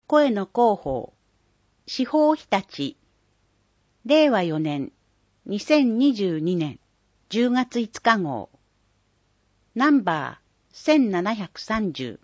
声の広報、司法日立、令和4年、2022年10月5日号、ナンバー1730、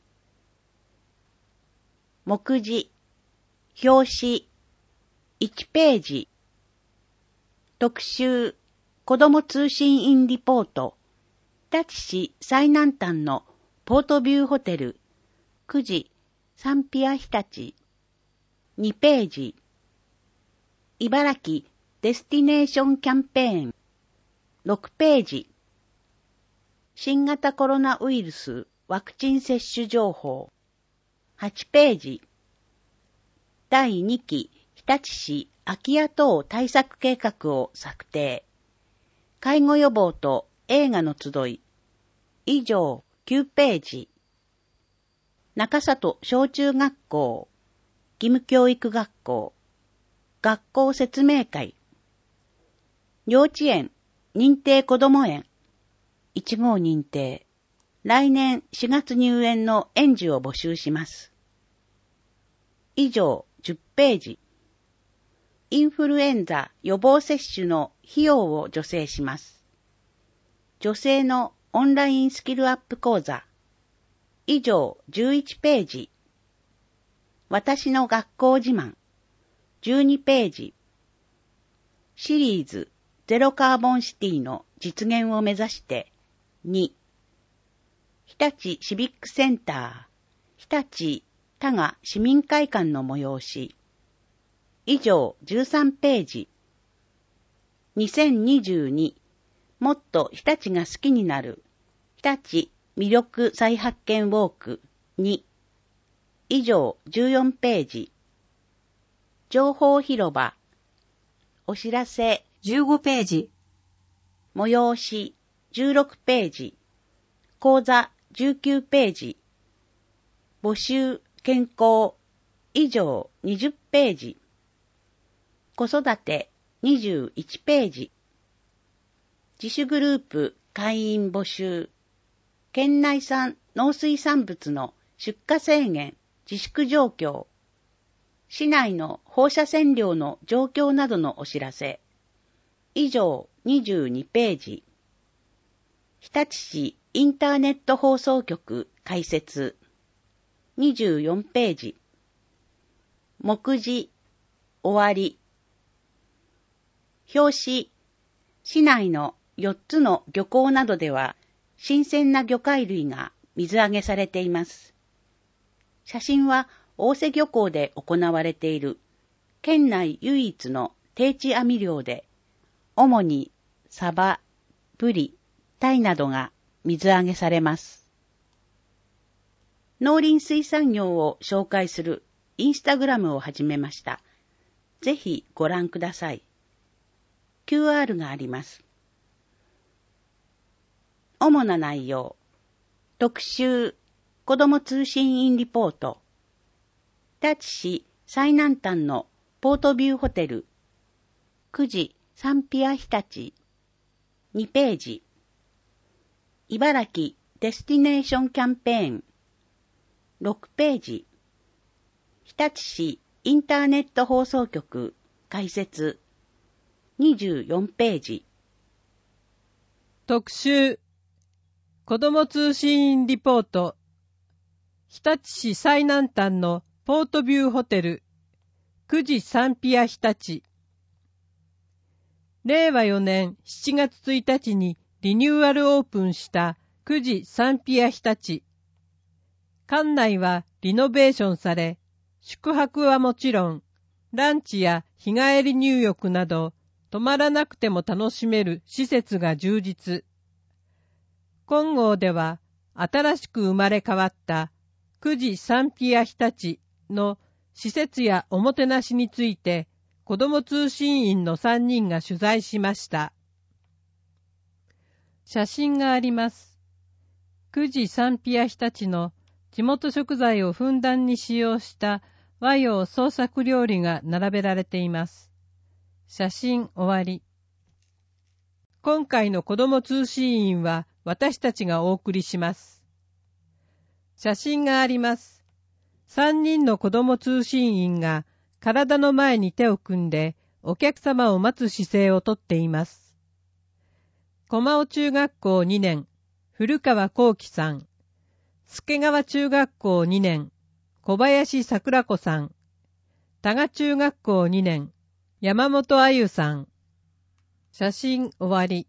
目次、表紙、1ページ、特集、子ども通信員リポート、日立市最南端のポートビューホテル、9時、サンピア日立、2ページ、茨城デスティネーションキャンペーン、6ページ、新型コロナウイルスワクチン接種情報、8ページ、第2期日立市空き家等対策計画を策定、介護予防と映画の集い、以上9ページ、中里小中学校、義務教育学校、学校説明会、幼稚園、認定こども園、1号認定、来年4月入園の園児を募集します。以上10ページ、インフルエンザ予防接種の費用を助成します。女性のオンラインスキルアップ講座、以上11ページ、私の学校自慢、12ページ、シリーズゼロカーボンシティの実現を目指して2、日立シビックセンター、日立多賀市民会館の催し、以上13ページ、2022もっと日立が好きになる日立魅力再発見ウォーク2、以上14ページ、情報広場、お知らせ 15ページ、 催し16ページ、講座19ページ、募集健康以上20ページ、子育て21ページ、自主グループ会員募集、県内産農水産物の出荷制限自粛状況、市内の放射線量の状況などのお知らせ、以上22ページ、日立市インターネット放送局開設、24ページ、目次、終わり、表紙、市内の4つの漁港などでは、新鮮な魚介類が水揚げされています。写真は大瀬漁港で行われている県内唯一の定置網漁で、主にサバ、ブリ、タイなどが水揚げされます。農林水産業を紹介するインスタグラムを始めました。ぜひご覧ください。QR があります。主な内容、特集、子ども通信員リポート、日立市最南端のポートビューホテル、9時サンピア日立、2ページ、茨城デスティネーションキャンペーン、6ページ、日立市インターネット放送局開設、24ページ、 特集、子ども通信員リポート、日立市最南端のポートビューホテル、9時サンピア日立。令和4年7月1日にリニューアルオープンした9時サンピア日立。館内はリノベーションされ、宿泊はもちろん、ランチや日帰り入浴など、泊まらなくても楽しめる施設が充実。今号では、新しく生まれ変わった9時サンピア日立の施設やおもてなしについて、子ども通信員の3人が取材しました。写真があります。9時サンピア日立の地元食材をふんだんに使用した和洋創作料理が並べられています。写真終わり。今回の子ども通信員は私たちがお送りします。写真があります。 3人の子供通信員が体の前に手を組んでお客様を待つ姿勢をとっています。駒尾中学校2年、古川幸喜さん。助川中学校2年、小林桜子さん。多賀中学校2年、山本あゆさん。写真終わり。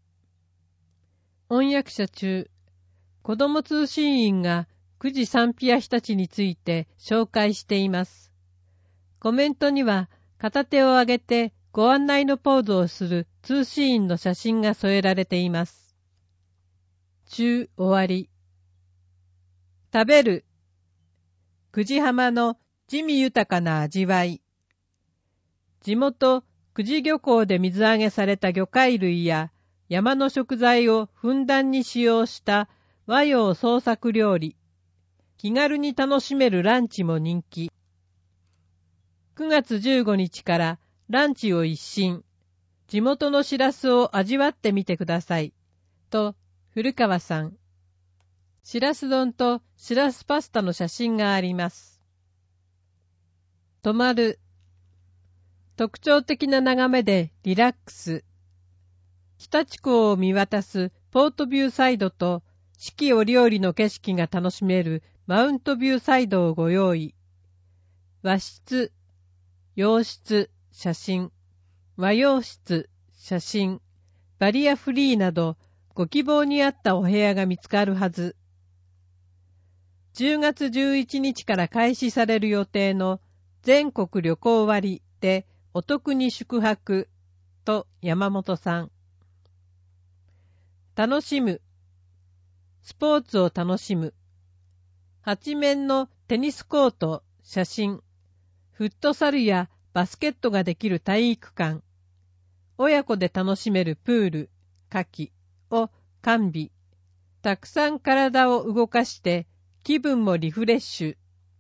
翻訳者中、子供通信員が久慈サンピア日立について紹介しています。コメントには片手を上げてご案内のポーズをする通信員の写真が添えられています。中終わり。食べる。久慈浜の滋味豊かな味わい。地元久慈漁港で水揚げされた魚介類や山の食材をふんだんに使用した和洋創作料理。気軽に楽しめるランチも人気。9月15日からランチを一新。地元のしらすを味わってみてください。と、古川さん。しらす丼としらすパスタの写真があります。泊まる。特徴的な眺めでリラックス。日立港を見渡すポートビューサイドと四季折々の景色が楽しめるマウントビューサイドをご用意。和室、洋室、写真、和洋室、写真、バリアフリーなどご希望に合ったお部屋が見つかるはず。10月11日から開始される予定の全国旅行割でお得に宿泊と山本さん。楽しむ。スポーツを楽しむ。8面のテニスコート、写真。フットサルやバスケットができる体育館。親子で楽しめるプール、夏季を完備。たくさん体を動かして気分もリフレッシ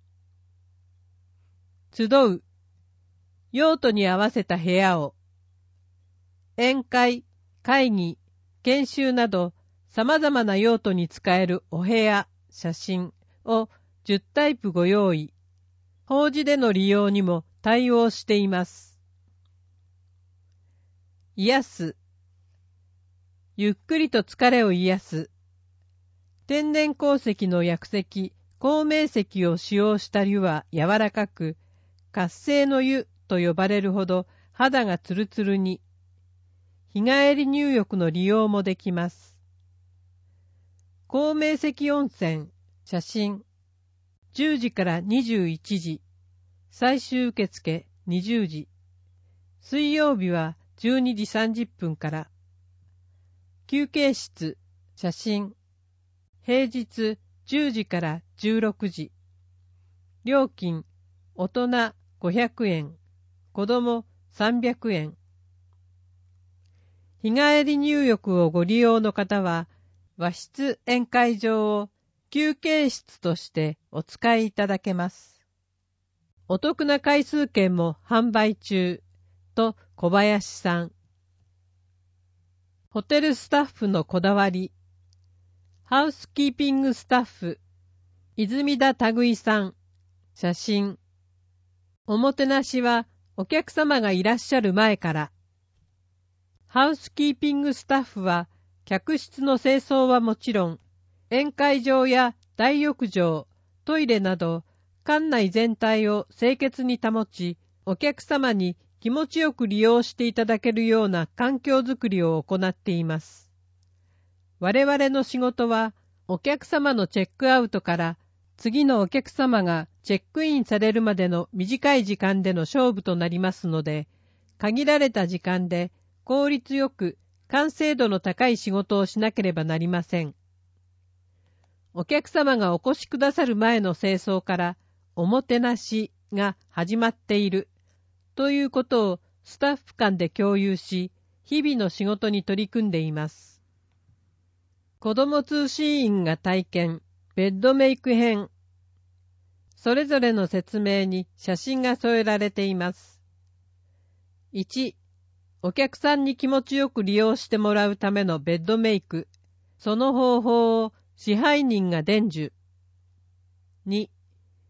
ュ。集う。用途に合わせた部屋を。宴会、会議、研修など様々な用途に使えるお部屋、写真を10タイプご用意。法事での利用にも対応しています。癒す。ゆっくりと疲れを癒す。天然鉱石の薬石、鉱明石を使用した湯は柔らかく、活性の湯と呼ばれるほど肌がツルツルに。日帰り入浴の利用もできます。鉱明石温泉、写真。10時から21時。最終受付20時。水曜日は12時30分から。休憩室、写真。平日10時から16時。料金、大人500円、子供300円。日帰り入浴をご利用の方は、和室宴会場を休憩室としてお使いいただけます。お得な回数券も販売中、と小林さん。ホテルスタッフのこだわり。ハウスキーピングスタッフ、泉田たぐいさん。写真。おもてなしはお客様がいらっしゃる前から。ハウスキーピングスタッフは客室の清掃はもちろん、宴会場や大浴場、トイレなど館内全体を清潔に保ち、お客様に気持ちよく利用していただけるような環境づくりを行っています。我々の仕事はお客様のチェックアウトから次のお客様がチェックインされるまでの短い時間での勝負となりますので、限られた時間で効率よく完成度の高い仕事をしなければなりません。お客様がお越しくださる前の清掃からおもてなしが始まっているということをスタッフ間で共有し、日々の仕事に取り組んでいます。子ども通信員が体験、ベッドメイク編。それぞれの説明に写真が添えられています。1、お客さんに気持ちよく利用してもらうためのベッドメイク。その方法を支配人が伝授。2、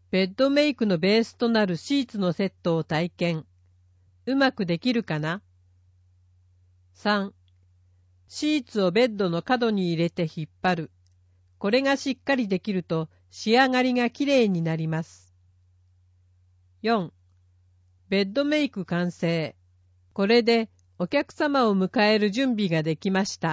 ベッドメイクのベースとなるシーツのセットを体験。うまくできるかな？ 3. シーツをベッドの角に入れて引っ張る。これがしっかりできると仕上がりがきれいになります。4. ベッドメイク完成。これでお客様を迎える準備ができました。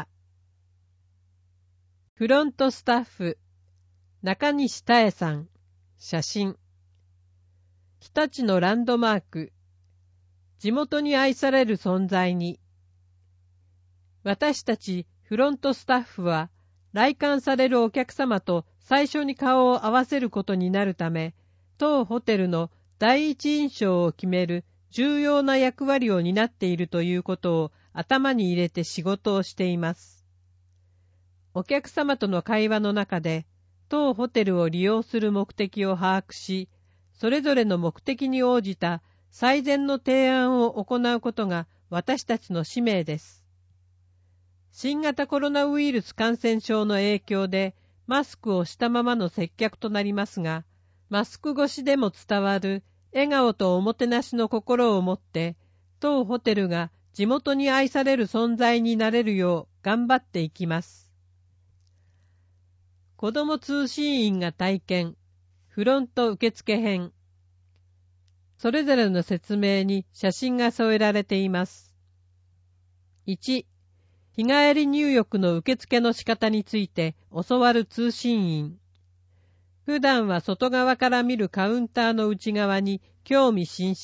フロントスタッフ、中西多恵さん、写真。日立のランドマーク、地元に愛される存在に。私たちフロントスタッフは、来館されるお客様と最初に顔を合わせることになるため、当ホテルの第一印象を決める重要な役割を担っているということを頭に入れて仕事をしています。お客様との会話の中で、当ホテルを利用する目的を把握し、それぞれの目的に応じた最善の提案を行うことが私たちの使命です。新型コロナウイルス感染症の影響でマスクをしたままの接客となりますが、マスク越しでも伝わる笑顔とおもてなしの心を持って、当ホテルが地元に愛される存在になれるよう頑張っていきます。子ども通信員が体験、フロント受付編。それぞれの説明に写真が添えられています。1、日帰り入浴の受付の仕方について教わる通信員。普段は外側から見るカウンターの内側に興味津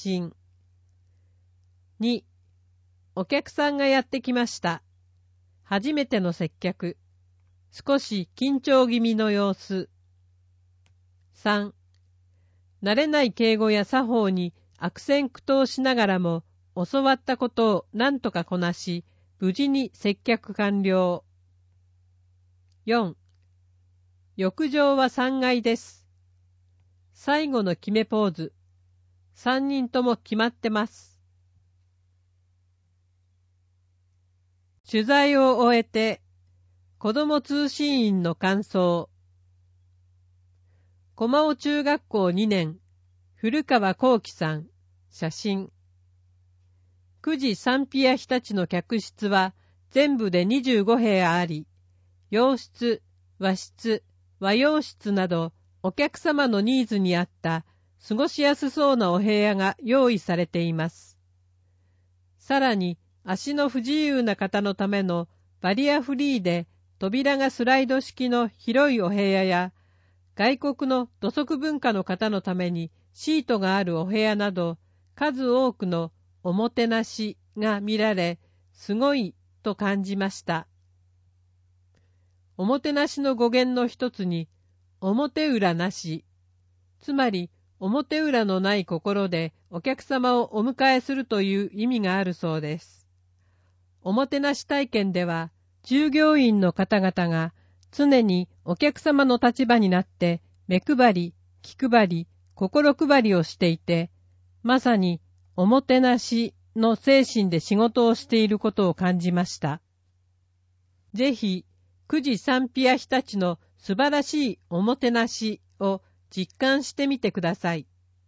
々。2、お客さんがやってきました。初めての接客。少し緊張気味の様子。3. 慣れない敬語や作法に悪戦苦闘しながらも教わったことを何とかこなし、無事に接客完了。4. 浴場は3階です。最後の決めポーズ。3人とも決まってます。取材を終えて、子ども通信員の感想。駒尾中学校2年、古川幸喜さん、写真。9時サンピア日立の客室は全部で25部屋あり、洋室、和室、和洋室などお客様のニーズに合った過ごしやすそうなお部屋が用意されています。さらに足の不自由な方のためのバリアフリーで扉がスライド式の広いお部屋や、外国の土足文化の方のためにシートがあるお部屋など、数多くのおもてなしが見られ、すごいと感じました。おもてなしの語源の一つに、表裏なし、つまり表裏のない心でお客様をお迎えするという意味があるそうです。おもてなし体験では、従業員の方々が常にお客様の立場になって目配り、気配り、心配りをしていて、まさにおもてなしの精神で仕事をしていることを感じました。ぜひ、9時サンピア日立の素晴らしいおもてなしを実感してみてください。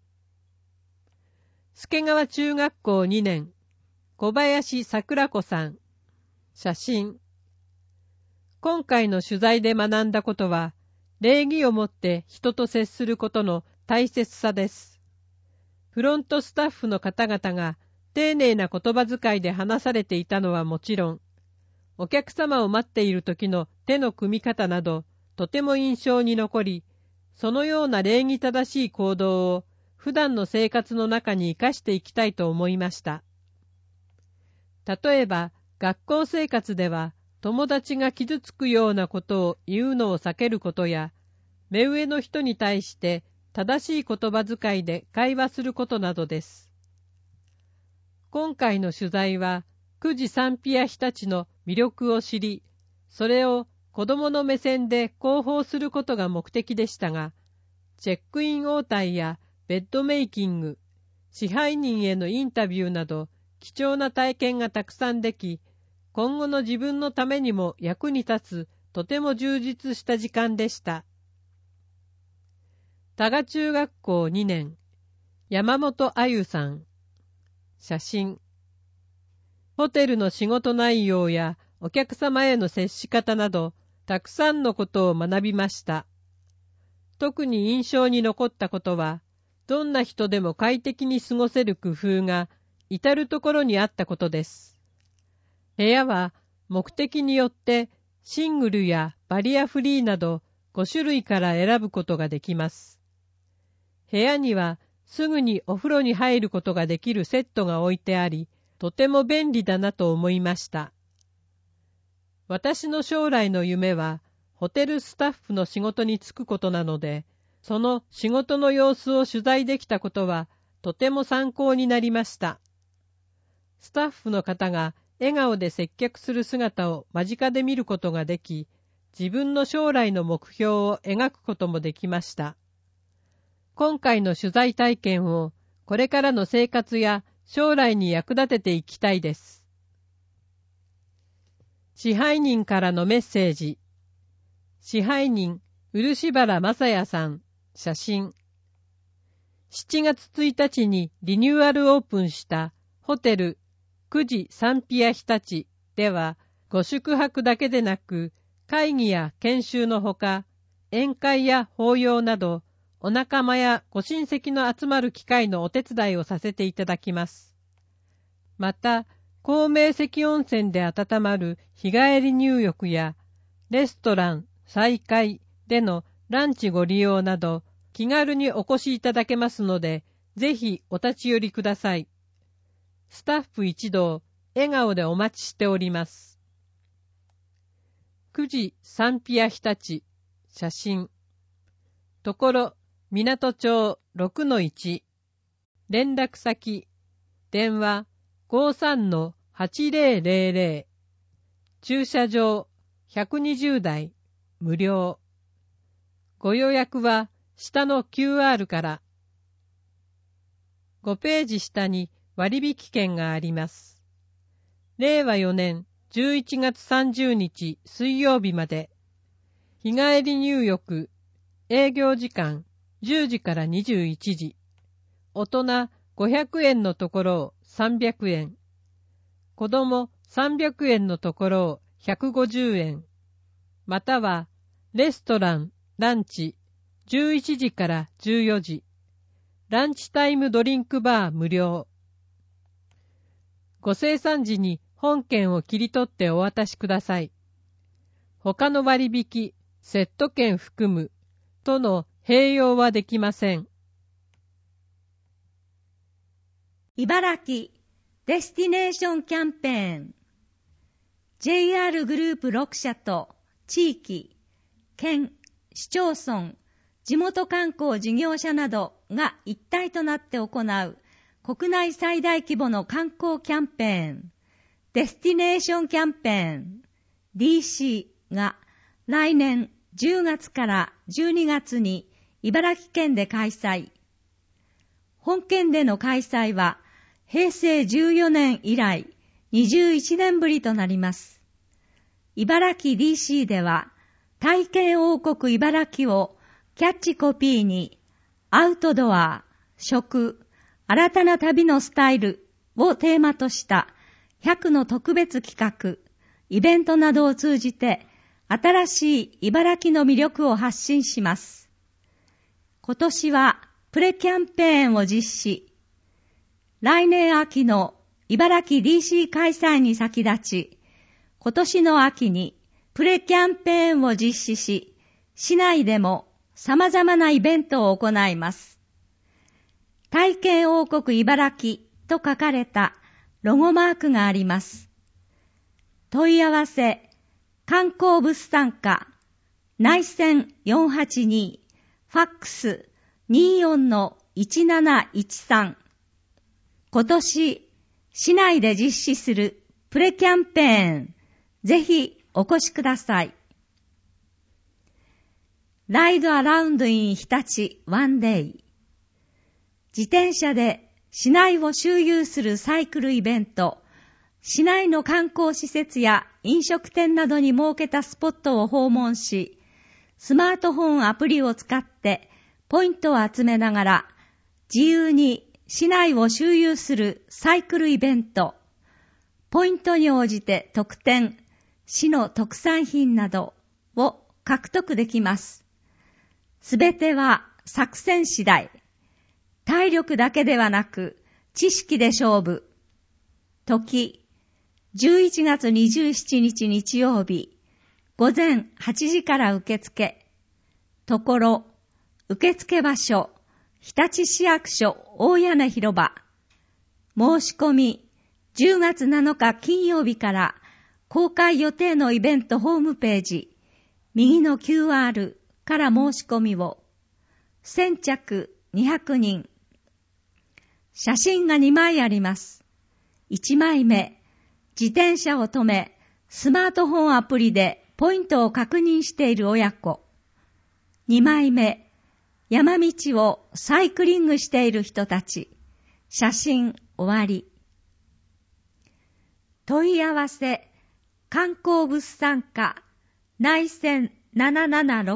助川中学校2年、小林桜子さん、写真。今回の取材で学んだことは、礼儀をもって人と接することの大切さです。フロントスタッフの方々が丁寧な言葉遣いで話されていたのはもちろん、お客様を待っている時の手の組み方など、とても印象に残り、そのような礼儀正しい行動を普段の生活の中に生かしていきたいと思いました。例えば、学校生活では、友達が傷つくようなことを言うのを避けることや、目上の人に対して正しい言葉遣いで会話することなどです。今回の取材は、9時サンピア日立の魅力を知り、それを子供の目線で広報することが目的でしたが、チェックイン応対やベッドメイキング、支配人へのインタビューなど、貴重な体験がたくさんでき、今後の自分のためにも役に立つとても充実した時間でした。 多賀中学校2年、山本あゆさん。写真。ホテルの仕事内容やお客様への接し方など、たくさんのことを学びました。特に印象に残ったことは、どんな人でも快適に過ごせる工夫が至るところにあったことです。部屋は目的によってシングルやバリアフリーなど5種類から選ぶことができます。部屋にはすぐにお風呂に入ることができるセットが置いてあり、とても便利だなと思いました。私の将来の夢はホテルスタッフの仕事に就くことなので、その仕事の様子を取材できたことはとても参考になりました。スタッフの方が笑顔で接客する姿を間近で見ることができ、自分の将来の目標を描くこともできました。今回の取材体験をこれからの生活や将来に役立てていきたいです。支配人からのメッセージ。支配人、漆原正也さん。写真。7月1日にリニューアルオープンしたホテル9時サンピア日立では、ご宿泊だけでなく会議や研修のほか、宴会や法要などお仲間やご親戚の集まる機会のお手伝いをさせていただきます。また、光明石温泉で温まる日帰り入浴やレストラン再開でのランチご利用など気軽にお越しいただけますので、ぜひお立ち寄りください。スタッフ一同、笑顔でお待ちしております。9時サンピア日立。写真。ところ、港町 6-1。連絡先。電話 53-8000。駐車場120台。無料。ご予約は下の QR から。5ページ下に割引券があります。令和4年11月30日水曜日まで。日帰り入浴。営業時間10時から21時。大人500円のところを300円。子供300円のところを150円。または、レストラン、ランチ、11時から14時。ランチタイムドリンクバー無料。ご精算時に本券を切り取ってお渡しください。他の割引、セット券含む、との併用はできません。 茨城デスティネーションキャンペーン。JR グループ6社と地域、県、市町村、地元観光事業者などが一体となって行う国内最大規模の観光キャンペーン、デスティネーションキャンペーン DC が来年10月から12月に茨城県で開催。本県での開催は平成14年以来21年ぶりとなります。茨城 DC では体験王国茨城をキャッチコピーにアウトドア、食、新たな旅のスタイルをテーマとした100の特別企画、イベントなどを通じて新しい茨城の魅力を発信します。今年はプレキャンペーンを実施。来年秋の茨城 DC 開催に先立ち、今年の秋にプレキャンペーンを実施し、市内でも様々なイベントを行います。体験王国茨城と書かれたロゴマークがあります。問い合わせ、観光物産課、内線482、ファックス 24-1713。今年、市内で実施するプレキャンペーン、ぜひお越しください。ライドアラウンドイン日立ワンデイ。自転車で市内を周遊するサイクルイベント、市内の観光施設や飲食店などに設けたスポットを訪問し、スマートフォンアプリを使ってポイントを集めながら自由に市内を周遊するサイクルイベント、ポイントに応じて特典、市の特産品などを獲得できます。すべては作戦次第。体力だけではなく知識で勝負。時、11月27日日曜日、午前8時から受付。ところ、受付場所、日立市役所大屋根広場。申し込み、10月7日金曜日から公開予定のイベントホームページ、右の QR から申し込みを。先着200人。写真が2枚あります。1枚目、自転車を止め、スマートフォンアプリでポイントを確認している親子。2枚目、山道をサイクリングしている人たち。写真終わり。問い合わせ、観光物産課、内線776。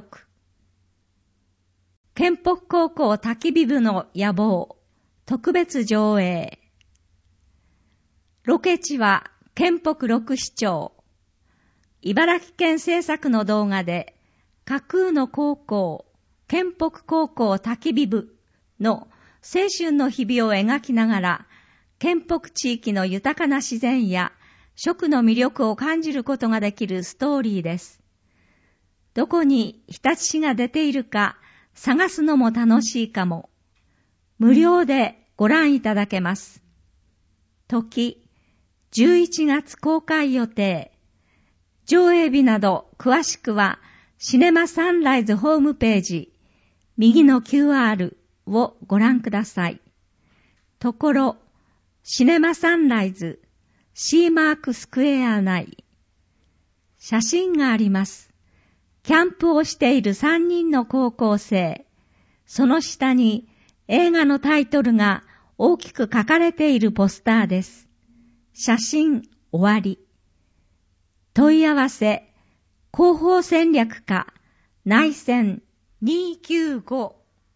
県北高校焚き火部の野望、特別上映。ロケ地は県北6市町。茨城県制作の動画で、架空の高校、県北高校焚き火部の青春の日々を描きながら、県北地域の豊かな自然や食の魅力を感じることができるストーリーです。どこに日立市が出ているか探すのも楽しいかも。無料でご覧いただけます。時、11月公開予定。上映日など詳しくはシネマサンライズホームページ、右の QR をご覧ください。ところ、シネマサンライズ、シーマークスクエア内。写真があります。キャンプをしている3人の高校生。その下に映画のタイトルが大きく書かれているポスターです。写真終わり。問い合わせ、広報戦略課、内線295。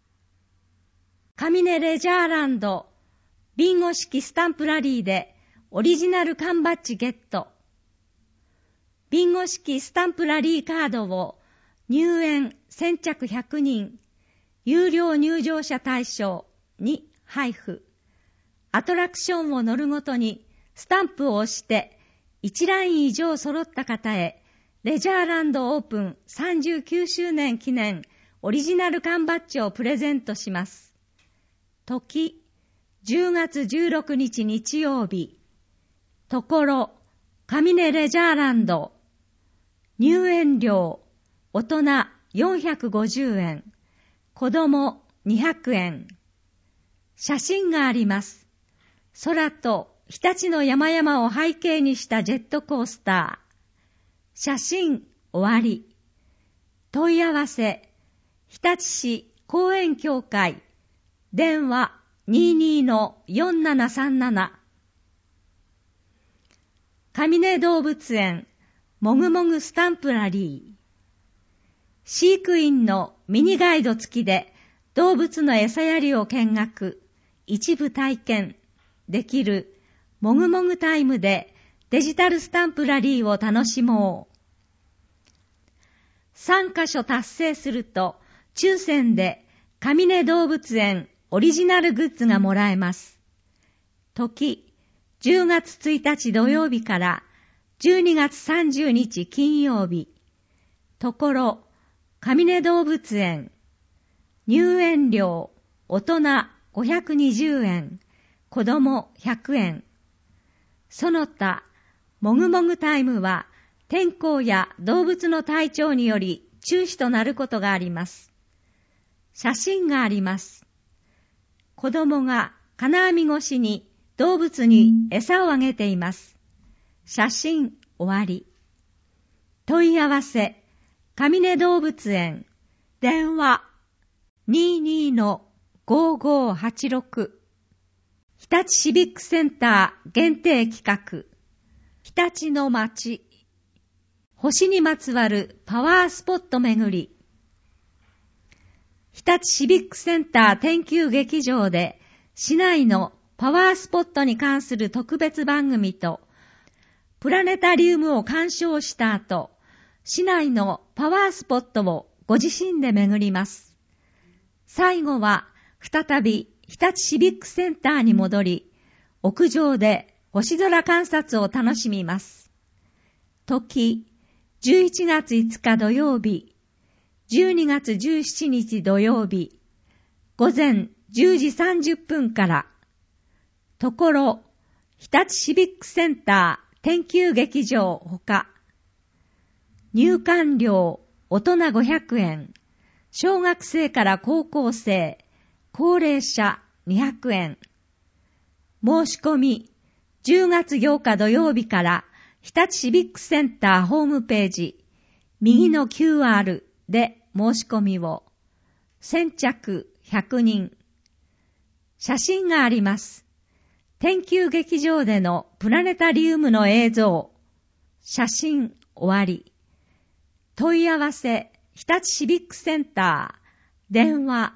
上根レジャーランド、ビンゴ式スタンプラリーでオリジナル缶バッジゲット。ビンゴ式スタンプラリーカードを入園先着100人、有料入場者対象に配布。アトラクションを乗るごとにスタンプを押して1ライン以上揃った方へレジャーランドオープン39周年記念オリジナル缶バッジをプレゼントします。時、10月16日日曜日。ところ、上根レジャーランド。入園料、大人450円。子供200円。写真があります。空と日立の山々を背景にしたジェットコースター。写真終わり。問い合わせ、日立市公園協会。電話 22-4737。上根動物園もぐもぐスタンプラリー。飼育員のミニガイド付きで動物の餌やりを見学、一部体験できるもぐもぐタイムでデジタルスタンプラリーを楽しもう。3カ所達成すると抽選で上根動物園オリジナルグッズがもらえます。時、10月1日土曜日から12月30日金曜日。ところ、上根動物園。入園料、大人520円、子供100円。その他、もぐもぐタイムは天候や動物の体調により中止となることがあります。写真があります。子供が金網越しに動物に餌をあげています。写真終わり。問い合わせ、上根動物園。電話 22-5586。日立シビックセンター限定企画。日立の街。星にまつわるパワースポット巡り。 日立シビックセンター天球劇場で市内のパワースポットに関する特別番組とプラネタリウムを鑑賞した後、市内のパワースポットをご自身で巡ります。最後は再び日立シビックセンターに戻り、屋上で星空観察を楽しみます。時、11月5日土曜日、12月17日土曜日、午前10時30分から、ところ、日立シビックセンター天球劇場ほか、入館料、大人500円、小学生から高校生、高齢者200円。申し込み、10月8日土曜日から日立シビックセンターホームページ、右の QR で申し込みを。先着100人。写真があります。天球劇場でのプラネタリウムの映像。写真終わり。問い合わせ、日立シビックセンター。電話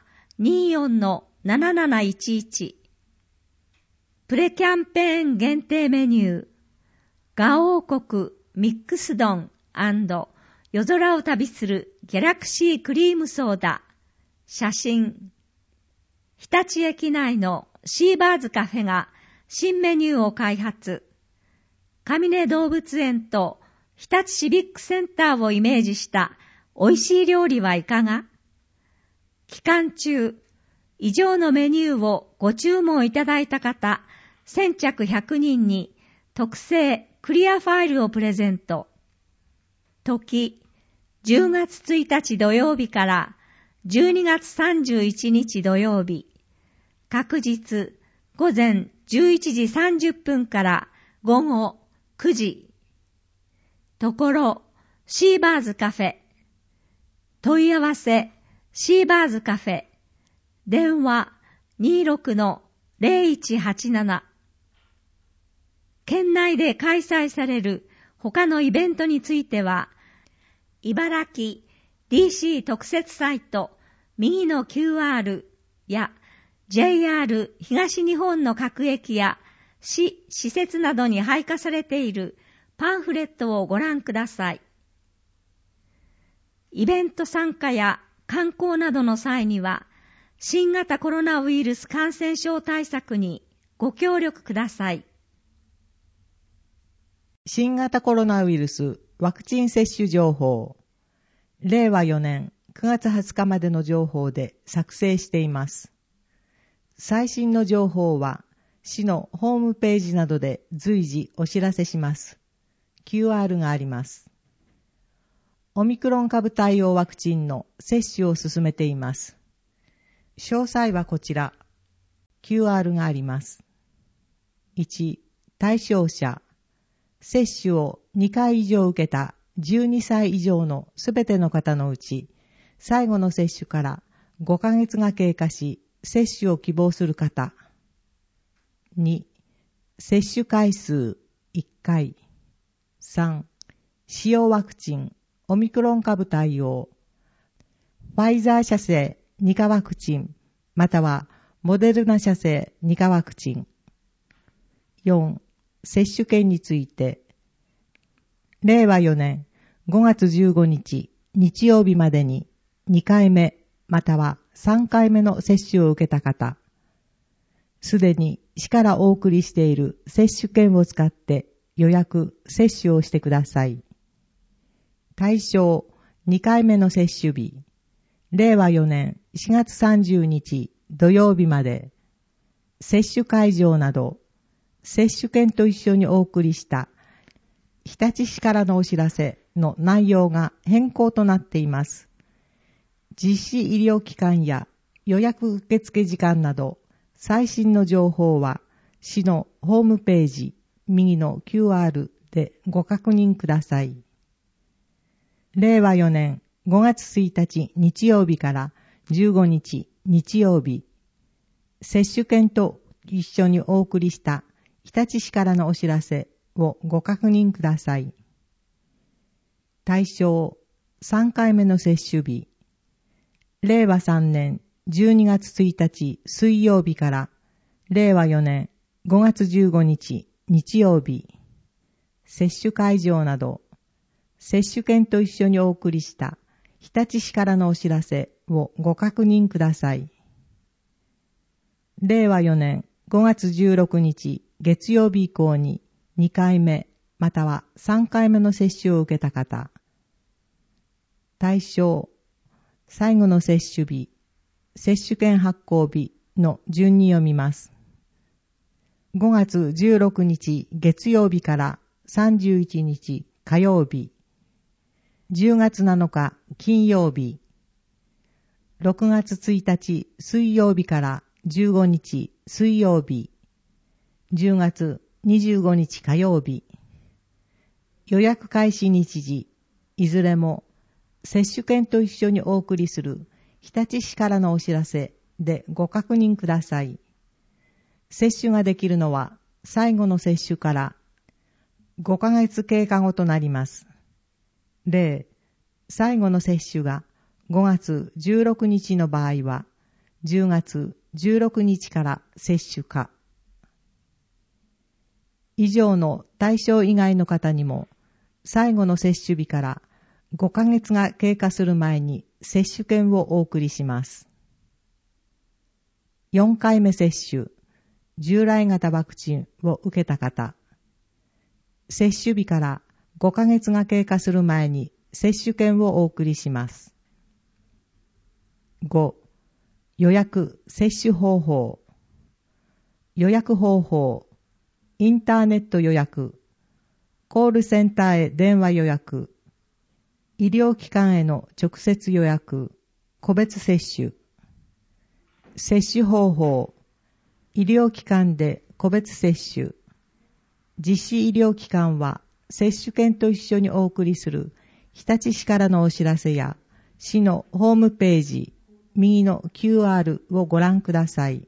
24-7711。プレキャンペーン限定メニュー。ガ王国ミックス丼&夜空を旅するギャラクシークリームソーダ。写真。日立駅内のシーバーズカフェが新メニューを開発。上根動物園と日立シビックセンターをイメージした美味しい料理はいかが？期間中、以上のメニューをご注文いただいた方、先着100人に特製クリアファイルをプレゼント。時、10月1日土曜日から12月31日土曜日。各日、午前11時30分から午後9時。ところ、シーバーズカフェ。問い合わせ、シーバーズカフェ。電話 26-0187。県内で開催される他のイベントについては、茨城 DC 特設サイト右の QR や JR 東日本の各駅や市施設などに配下されているパンフレットをご覧ください。イベント参加や観光などの際には、新型コロナウイルス感染症対策にご協力ください。 新型コロナウイルスワクチン接種情報。令和4年9月20日までの情報で作成しています。最新の情報は市のホームページなどで随時お知らせします。QR があります。オミクロン株対応ワクチンの接種を進めています。詳細はこちら。QR があります。1、対象者。接種を2回以上受けた12歳以上のすべての方のうち、最後の接種から5ヶ月が経過し、接種を希望する方。2、接種回数1回。3、使用ワクチン、オミクロン株対応。ファイザー社製2価ワクチン、またはモデルナ社製2価ワクチン。4、接種券について、令和4年5月15日日曜日までに2回目または3回目の接種を受けた方、すでに市からお送りしている接種券を使って予約・接種をしてください。対象2回目の接種日、令和4年4月30日土曜日まで、接種会場など、接種券と一緒にお送りした日立市からのお知らせの内容が変更となっています。実施医療機関や予約受付時間など最新の情報は市のホームページ右の QR でご確認ください。令和4年5月1日日曜日から15日日曜日、接種券と一緒にお送りした日立市からのお知らせをご確認ください。対象3回目の接種日、 令和3年12月1日水曜日から令和4年5月15日日曜日、接種会場など、接種券と一緒にお送りした日立市からのお知らせをご確認ください。令和4年5月16日月曜日以降に2回目または3回目の接種を受けた方、対象、最後の接種日、接種券発行日の順に読みます。5月16日月曜日から31日火曜日、10月7日金曜日、6月1日水曜日から15日水曜日、10月25日火曜日、予約開始日時、いずれも接種券と一緒にお送りする日立市からのお知らせでご確認ください。接種ができるのは最後の接種から5ヶ月経過後となります。例、最後の接種が5月16日の場合は10月16日から接種か。以上の対象以外の方にも最後の接種日から5ヶ月が経過する前に接種券をお送りします。4回目接種、従来型ワクチンを受けた方、接種日から5ヶ月が経過する前に接種券をお送りします。5、予約接種方法。予約方法、インターネット予約、コールセンターへ電話予約、医療機関への直接予約、個別接種。接種方法、医療機関で個別接種。実施医療機関は接種券と一緒にお送りする日立市からのお知らせや市のホームページ、右の QR をご覧ください。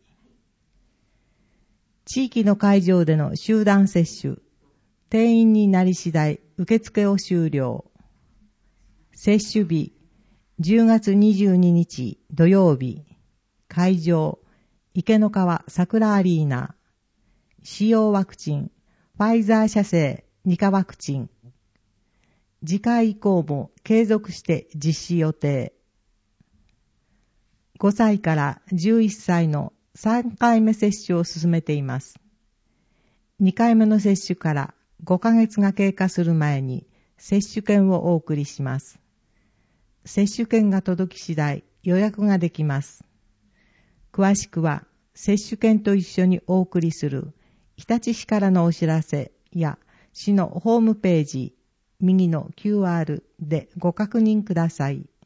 地域の会場での集団接種、定員になり次第受付を終了。接種日、10月22日土曜日、会場、池の川桜アリーナ、使用ワクチン、ファイザー社製2価ワクチン。次回以降も継続して実施予定。5歳から11歳の3回目接種を進めています。2回目の接種から5ヶ月が経過する前に接種券をお送りします。接種券が届き次第予約ができます。詳しくは接種券と一緒にお送りする日立市からのお知らせや市のホームページ、右の QR でご確認ください。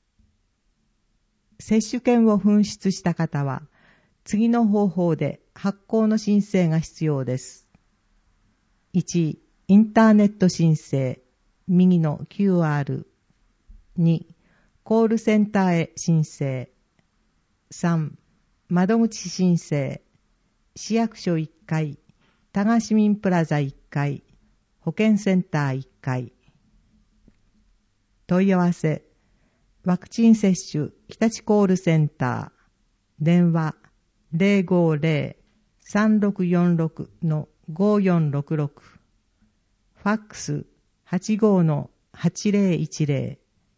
接種券を紛失した方は次の方法で発行の申請が必要です。1、インターネット申請、右の QR。2、コールセンターへ申請。3、窓口申請、市役所1階、多賀市民プラザ1階、保健センター1階。問い合わせ、ワクチン接種日立コールセンター、電話 050-3646-5466、ファックス 85-8010。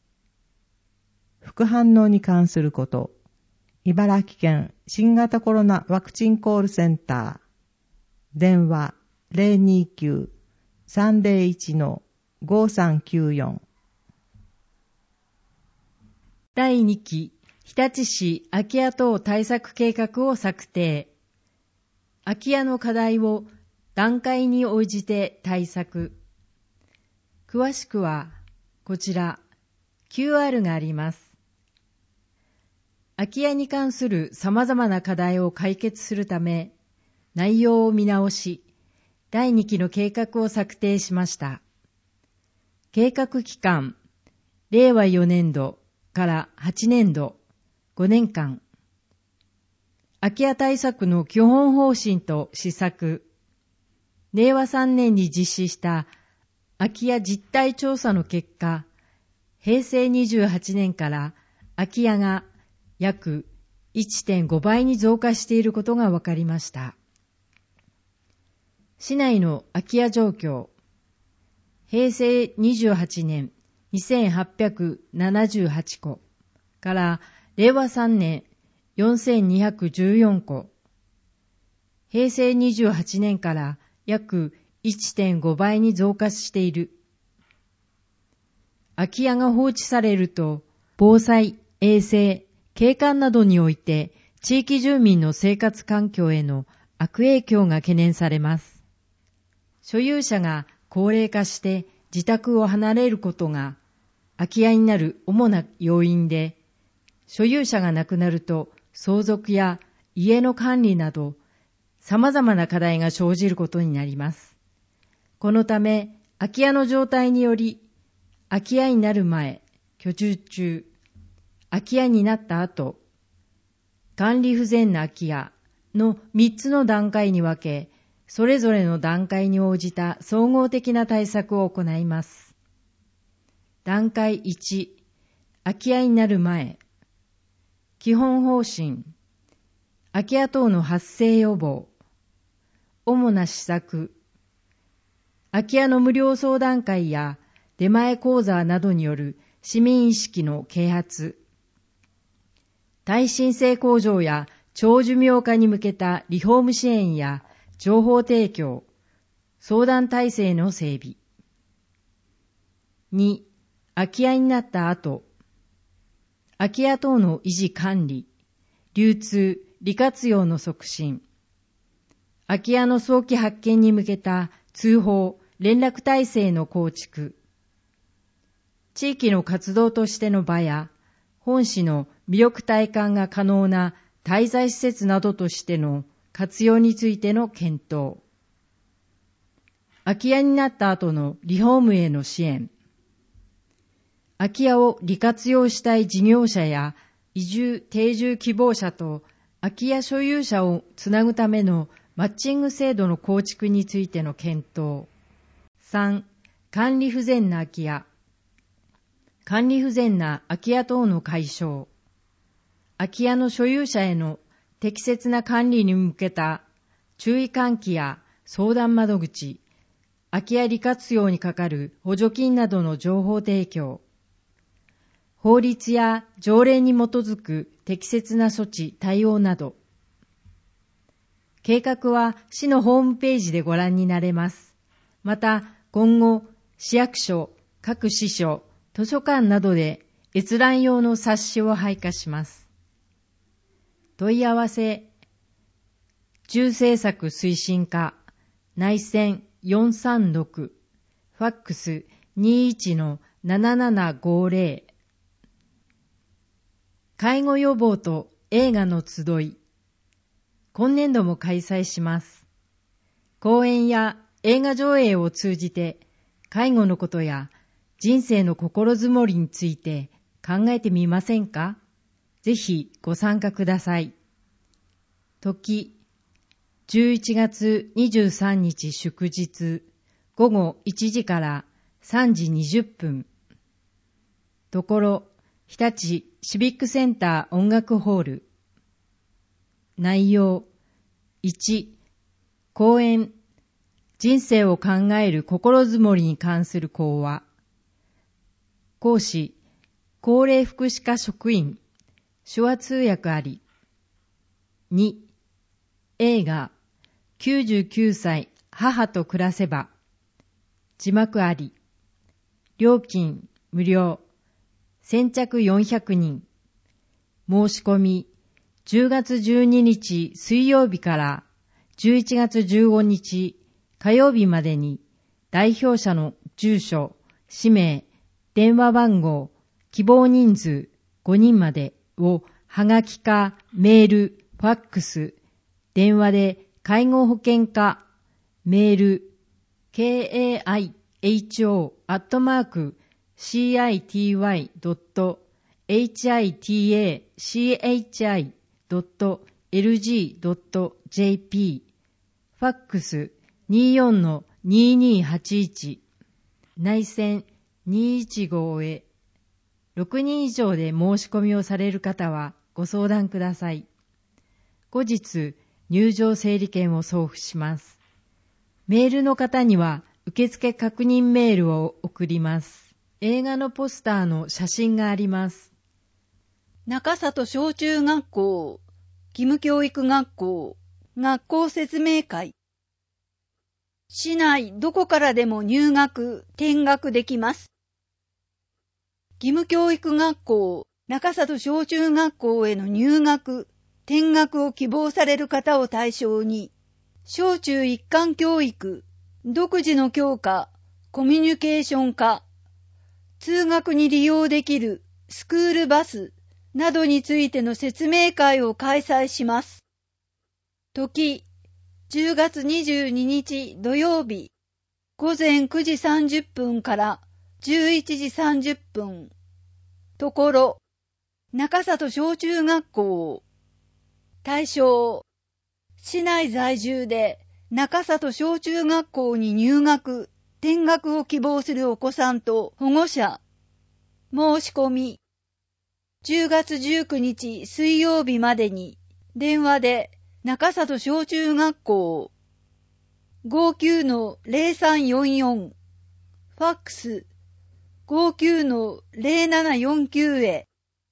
副反応に関すること、茨城県新型コロナワクチンコールセンター、電話 029-301-5394。 第2期日立市空き家等対策計画を策定。空き家の課題を段階に応じて対策。詳しくはこちら QR があります。空き家に関する様々な課題を解決するため、内容を見直し、第2期の計画を策定しました。計画期間、令和4年度から8年度、5年間。空き家対策の基本方針と施策。令和3年に実施した空き家実態調査の結果、平成28年から空き家が約 1.5 倍に増加していることが分かりました。市内の空き家状況。平成28年2878戸から令和3年4214戸。平成28年から約 1.5 倍に増加している。空き家が放置されると、防災、衛生、景観などにおいて地域住民の生活環境への悪影響が懸念されます。所有者が高齢化して自宅を離れることが空き家になる主な要因で、所有者が亡くなると相続や家の管理など様々な課題が生じることになります。このため空き家の状態により、空き家になる前、居住中、空き家になった後、管理不全な空き家の3つの段階に分け、それぞれの段階に応じた総合的な対策を行います。段階1、空き家になる前。基本方針。空き家等の発生予防。主な施策。空き家の無料相談会や出前講座などによる市民意識の啓発。耐震性向上や長寿命化に向けたリフォーム支援や情報提供、相談体制の整備。2、空き家になった後。空き家等の維持管理、流通、利活用の促進。空き家の早期発見に向けた通報、連絡体制の構築。地域の活動としての場や、本市の魅力体感が可能な滞在施設などとしての活用についての検討。空き家になった後のリフォームへの支援。空き家を利活用したい事業者や移住・定住希望者と空き家所有者をつなぐためのマッチング制度の構築についての検討。3、管理不全な空き家。管理不全な空き家等の解消。空き家の所有者への適切な管理に向けた注意喚起や相談窓口、空き家利活用にかかる補助金などの情報提供。法律や条例に基づく適切な措置、対応など。計画は市のホームページでご覧になれます。また、今後、市役所、各支所、図書館などで閲覧用の冊子を配下します。問い合わせ、住政策推進課、内線436、ファックス 21-7750。介護予防と映画の集い。今年度も開催します。講演や映画上映を通じて、介護のことや人生の心づもりについて考えてみませんか？ぜひご参加ください。時、11月23日祝日、午後1時から3時20分。ところ、日立シビックセンター音楽ホール。内容、1、講演、人生を考える心づもりに関する講話。講師、高齢福祉課職員、手話通訳あり。2、映画、99歳母と暮らせば。字幕あり。料金、無料。先着400人。申し込み、10月12日水曜日から11月15日火曜日までに、代表者の住所、氏名、電話番号、希望人数5人までをはがきかメール、ファックス、電話で介護保険課、メール、kaiho@citachi.lg.jp、ファックス 24-2281、内線215へ。6人以上で申し込みをされる方は、 ご相談ください。後日、入場整理券を送付します。メールの方には受付確認メールを送ります。映画のポスターの写真があります。 中里小中学校、義務教育学校、学校説明会。市内どこからでも入学、転学できます。義務教育学校、中里小中学校への入学、転学を希望される方を対象に、小中一貫教育、独自の教科、コミュニケーション科、通学に利用できるスクールバスなどについての説明会を開催します。時、10月22日土曜日、午前9時30分から11時30分。ところ、中里小中学校。対象、市内在住で中里小中学校に入学、転学を希望するお子さんと保護者。申し込み。10月19日水曜日までに電話で中里小中学校 59-0344 ファックス 59-0749 へ。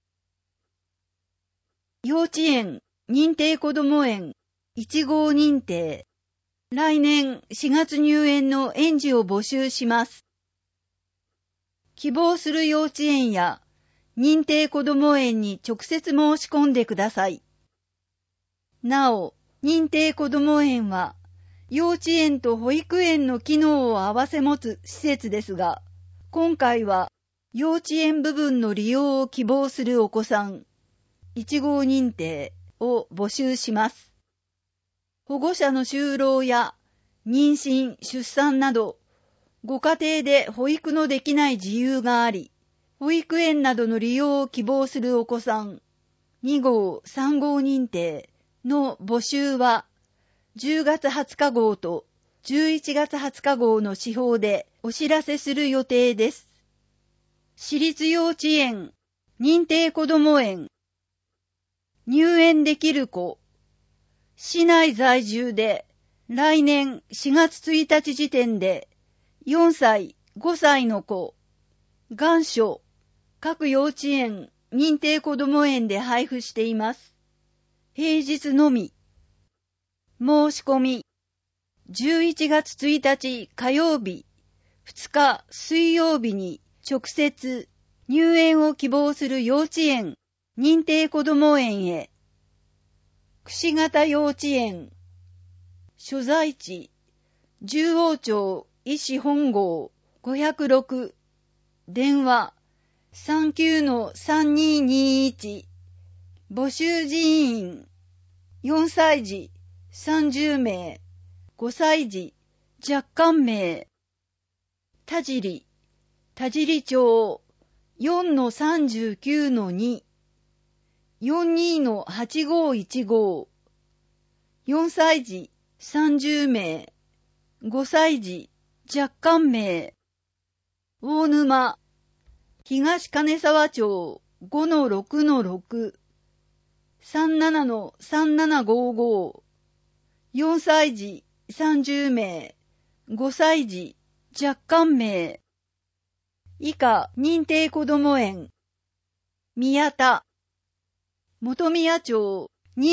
幼稚園認定こども園1号認定。来年4月入園の園児を募集します。希望する幼稚園や認定こども園に直接申し込んでください。なお、認定こども園は幼稚園と保育園の機能を併せ持つ施設ですが、今回は幼稚園部分の利用を希望するお子さん1号認定を募集します。保護者の就労や妊娠・出産などご家庭で保育のできない事由があり、保育園などの利用を希望するお子さん2号・3号認定の募集は10月20日号と11月20日号の紙報でお知らせする予定です。私立幼稚園、認定こども園、入園できる子、市内在住で来年4月1日時点で4歳、5歳の子、願書、各幼稚園、認定こども園で配布しています。平日のみ。申し込み、11月1日火曜日、2日水曜日に直接入園を希望する幼稚園、認定こども園へ。櫛形幼稚園、所在地、十王町医師本郷506、電話 39-3221、募集人員、4歳児30名、5歳児若干名、田尻町 4-39-2、42-8515、4歳児30名、5歳児若干名、大沼、東金沢町 5-6-6、37-3755、4歳児30名、5歳児若干名。以下認定こども園、宮田、本宮町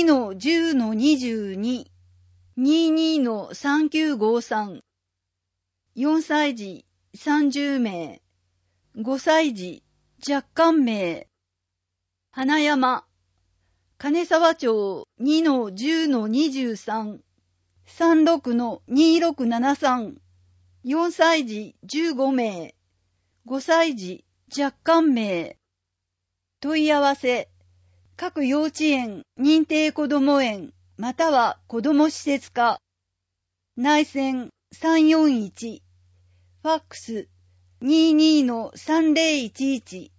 2-10-22、22-3953、4歳児30名、5歳児若干名。花山、金沢町 2-10-23、36-2673、4歳児15名、5歳児若干名。問い合わせ、各幼稚園、認定こども園、または子ども施設課、内線341、ファックス 22-3011。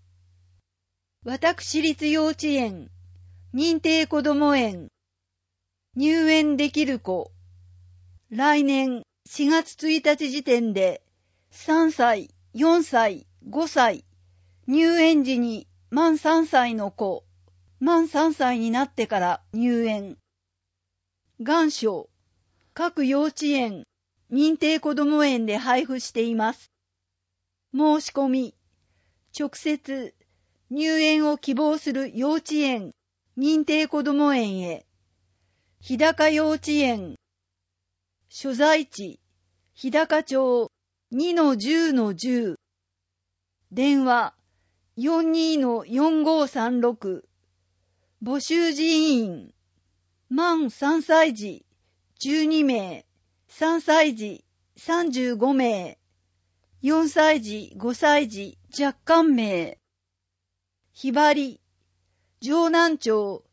私立幼稚園、認定こども園、入園できる子、来年4月1日時点で3歳、4歳、5歳、入園時に満3歳の子満3歳になってから入園。願書、各幼稚園、認定こども園で配布しています。申し込み、直接、入園を希望する幼稚園、認定こども園へ。日高幼稚園。所在地、日高町 2-10-10。電話、42-4536。募集人員。満3歳児、12名。3歳児、35名。4歳児、5歳児、若干名。ひばり、城南町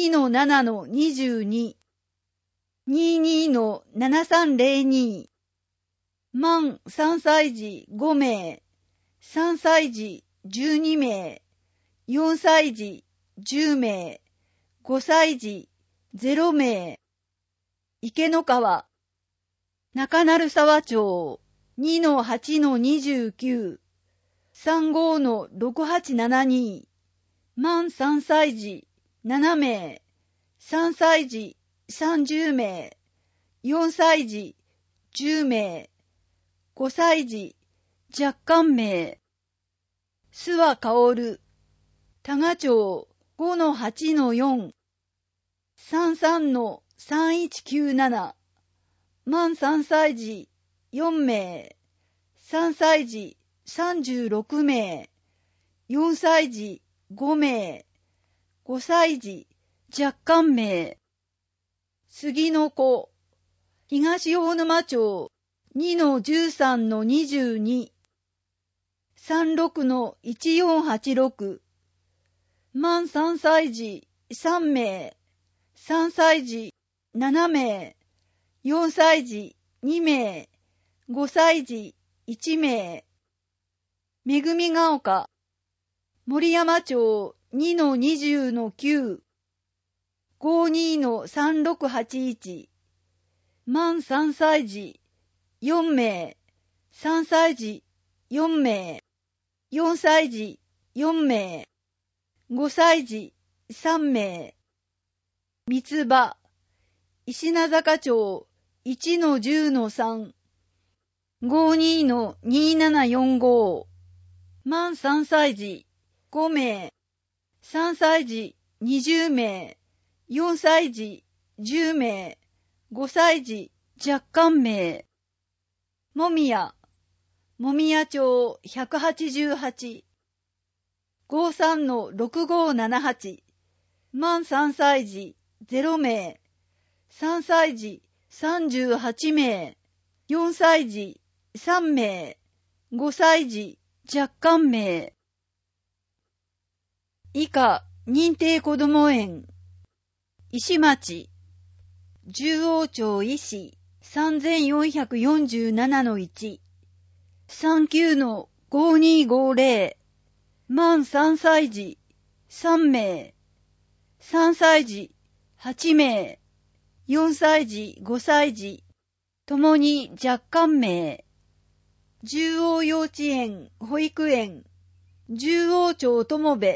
2-7-22。22-7302。満3歳児5名。3歳児12名。4歳児10名。5歳児0名。池の川。中鳴沢町 2-8-29。35-6872。満3歳児7名。3歳児30名。4歳児10名。5歳児若干名。諏訪薫。多賀町 5-8-4。33-3197。満3歳児4名。3歳児36名。4歳児5名。5歳児若干名。杉の子。東大沼町 2-13-22。36-1486。満3歳児3名。3歳児7名。4歳児2名。5歳児1名。めぐみが丘。森山町 2-20-9。52-3681。満3歳児4名。3歳児4名。4歳児4名。5歳児3名。三つ葉。石名坂町 1-10-3。52-2745。満3歳児5名。3歳児20名。4歳児10名。5歳児若干名。もみや。もみや町188。53-6578。満3歳児0名。3歳児38名。4歳児3名。5歳児若干名。以下、認定こども園。石町。十王町医師 3447-1。39-5250。満3歳児3名。3歳児8名。4歳児5歳児。ともに若干名。十王幼稚園保育園。十王町友部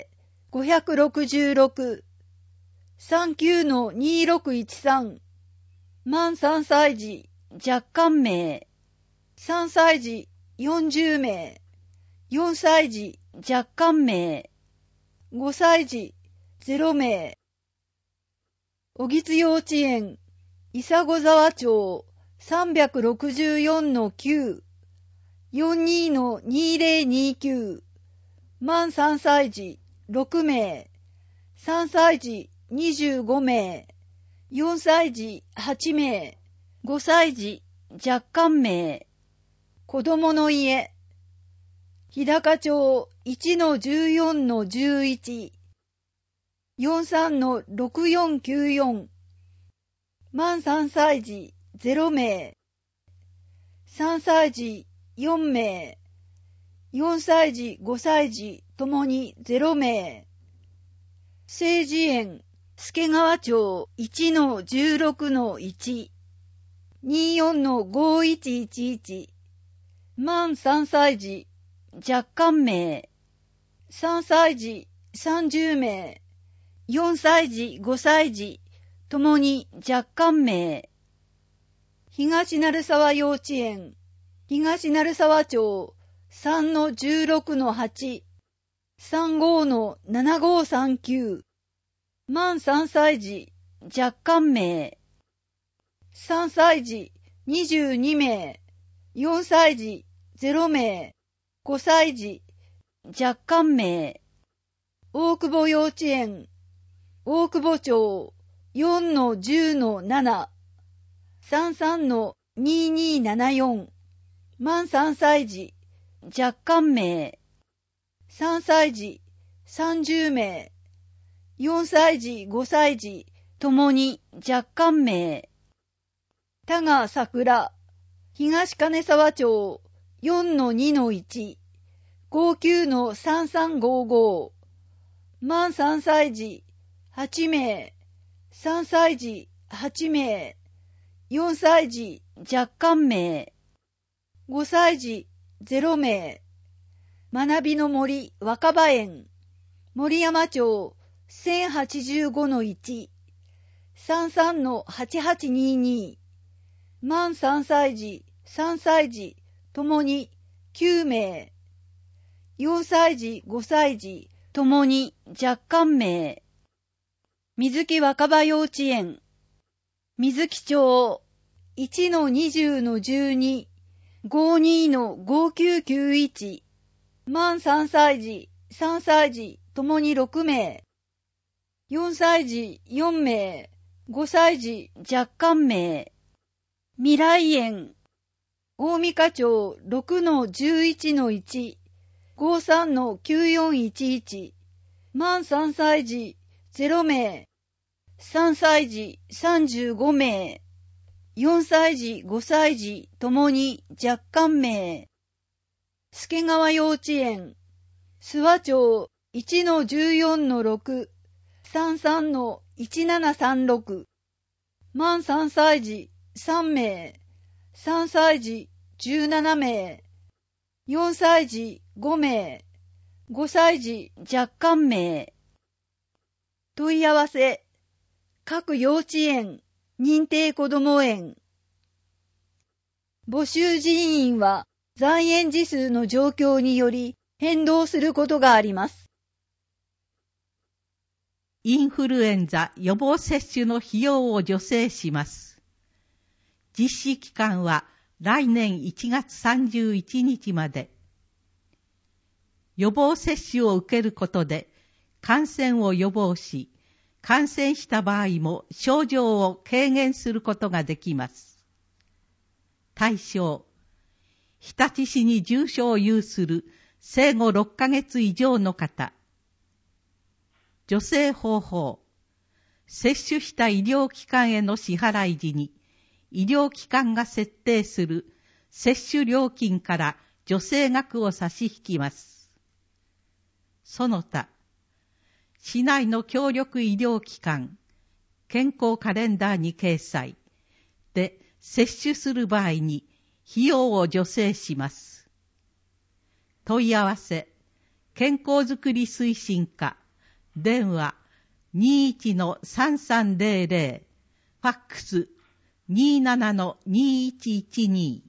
566。39-2613。満3歳児若干名。3歳児40名。4歳児若干名。5歳児0名。小木津幼稚園伊佐子沢町 364-9。42-2029。満3歳児6名。3歳児25名。4歳児8名。5歳児若干名。子供の家。日高町 1-14-11。43-6494。満3歳児0名。3歳児4名。4歳児5歳児ともに0名。聖寺園助川町 1-16-1。24-5111。満3歳児若干名。3歳児30名。 4歳児、5歳児、ともに若干名。東鳴沢幼稚園、東鳴沢町 3-16-8、35-7539。満3歳児、若干名。3歳児、22名。4歳児、0名。5歳児、若干名。大久保幼稚園、大久保町 4-10-7、33-2274。満3歳児、若干名。3歳児、30名。4歳児、5歳児、ともに若干名。田賀桜、東金沢町 4-2-1、59-3355。満3歳児、8名。3歳児、8名。4歳児、若干名。5歳児、0名。学びの森若葉園、森山町 1085-1、33-8822。満3歳児、3歳児、ともに9名。4歳児、5歳児、ともに若干名。水木若葉幼稚園、水木町 1-20-12、52-5991。満3歳児、3歳児、ともに6名。4歳児、4名。5歳児、若干名。未来園、大三課町 6-11-1、53-9411。満3歳児、0名。3歳児、35名。4歳児、5歳児、ともに若干名。助川幼稚園、諏訪町 1-14-6、33-1736。満3歳児、3名。3歳児、17名。4歳児、5名。5歳児、若干名。問い合わせ。各幼稚園、認定こども園。募集人員は在園児数の状況により変動することがあります。 インフルエンザ予防接種の費用を助成します。実施期間は来年1月31日まで。予防接種を受けることで感染を予防し、感染した場合も症状を軽減することができます。対象、日立市に住所を有する生後6ヶ月以上の方。助成方法、接種した医療機関への支払い時に、医療機関が設定する接種料金から助成額を差し引きます。その他、市内の協力医療機関、健康カレンダーに掲載で接種する場合に費用を助成します。問い合わせ、健康づくり推進課、電話 21-3300、ファックス 27-2112。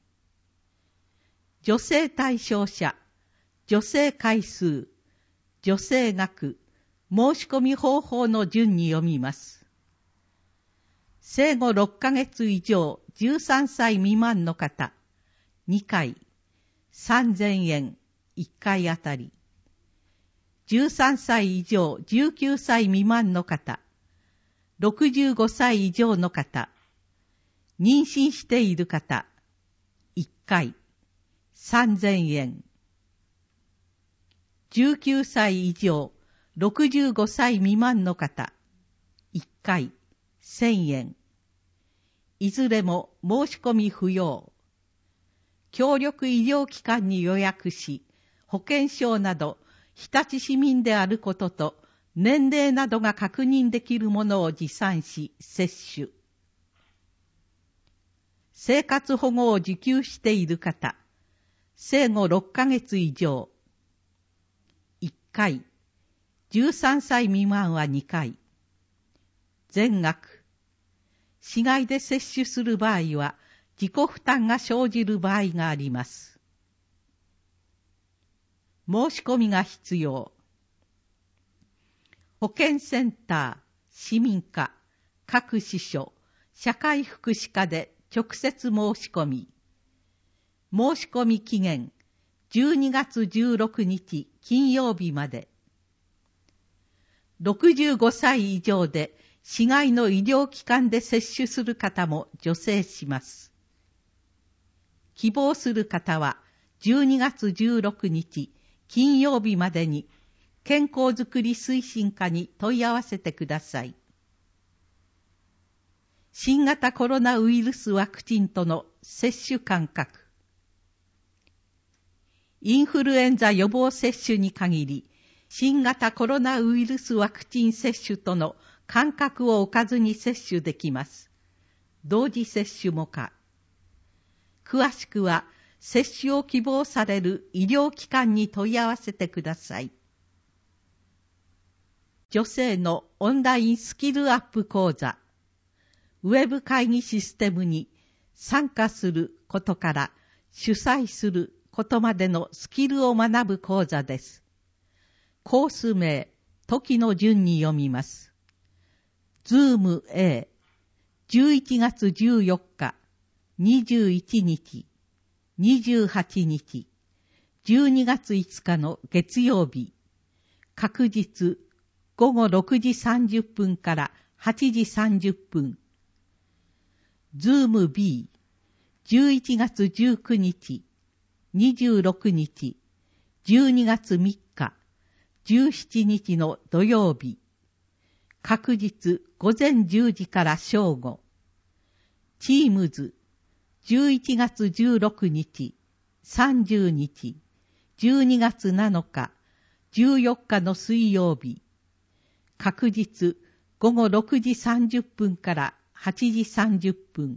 助成対象者、助成回数、助成額、申し込み方法の順に読みます。生後6ヶ月以上13歳未満の方、2回、3000円、1回あたり。13歳以上19歳未満の方、65歳以上の方、妊娠している方、1回、3000円。19歳以上65歳未満の方、1回、1000円。いずれも申し込み不要。協力医療機関に予約し、保険証など、日立市民であることと、年齢などが確認できるものを持参し、接種。生活保護を受給している方、生後6ヶ月以上。1回、 13歳未満は2回。全額。市外で接種する場合は自己負担が生じる場合があります。申し込みが必要。保健センター、市民課、各支所、社会福祉課で直接申し込み。申し込み期限12月16日金曜日まで。65歳以上で市外の医療機関で接種する方も助成します。希望する方は12月16日金曜日までに健康づくり推進課に問い合わせてください。新型コロナウイルスワクチンとの接種間隔。インフルエンザ予防接種に限り、新型コロナウイルスワクチン接種との間隔を置かずに接種できます。同時接種も可。詳しくは、接種を希望される医療機関に問い合わせてください。女性のオンラインスキルアップ講座。ウェブ会議システムに参加することから主催することまでのスキルを学ぶ講座です。コース名、時の順に読みます。Zoom A、11月14日、21日、28日、12月5日の月曜日、確日午後6時30分から8時30分。Zoom B、11月19日、26日、12月3日、17日の土曜日。確日午前10時から正午。Teams、11月16日、30日、12月7日、14日の水曜日。確日午後6時30分から8時30分。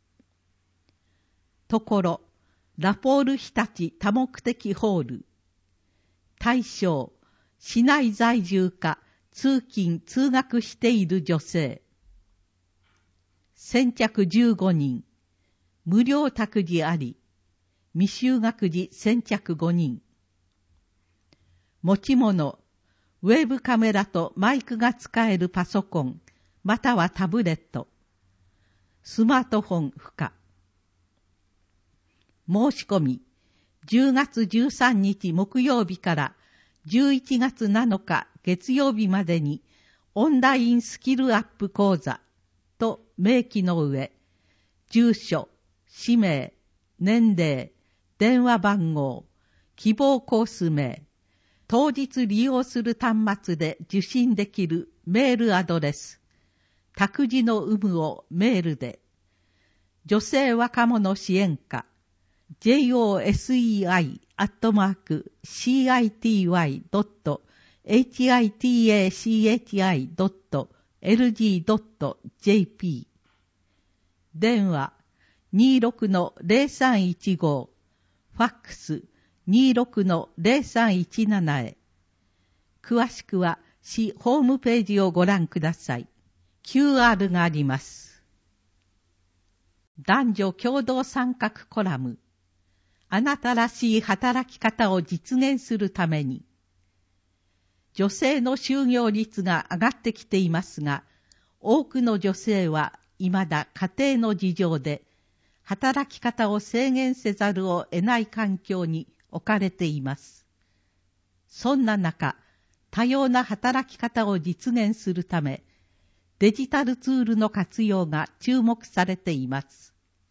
ところ、ラポール日立多目的ホール。対象、市内在住か通勤通学している女性。先着15人。無料託児あり。未就学児先着5人。持ち物、ウェブカメラとマイクが使えるパソコン、またはタブレット。スマートフォン不可。申し込み、10月13日木曜日から11月7日月曜日までにオンラインスキルアップ講座と明記の上、住所、氏名、年齢、電話番号、希望コース名、当日利用する端末で受信できるメールアドレス、託児の有無をメールで、女性若者支援課、josei.city.hitachi.lg.jp 電話 26-0315 ファックス 26-0317 へ。詳しくは市ホームページをご覧ください。QR があります。男女共同参画コラム。あなたらしい働き方を実現するために。女性の就業率が上がってきていますが、多くの女性は未だ家庭の事情で働き方を制限せざるを得ない環境に置かれています。そんな中、多様な働き方を実現するため、デジタルツールの活用が注目されています。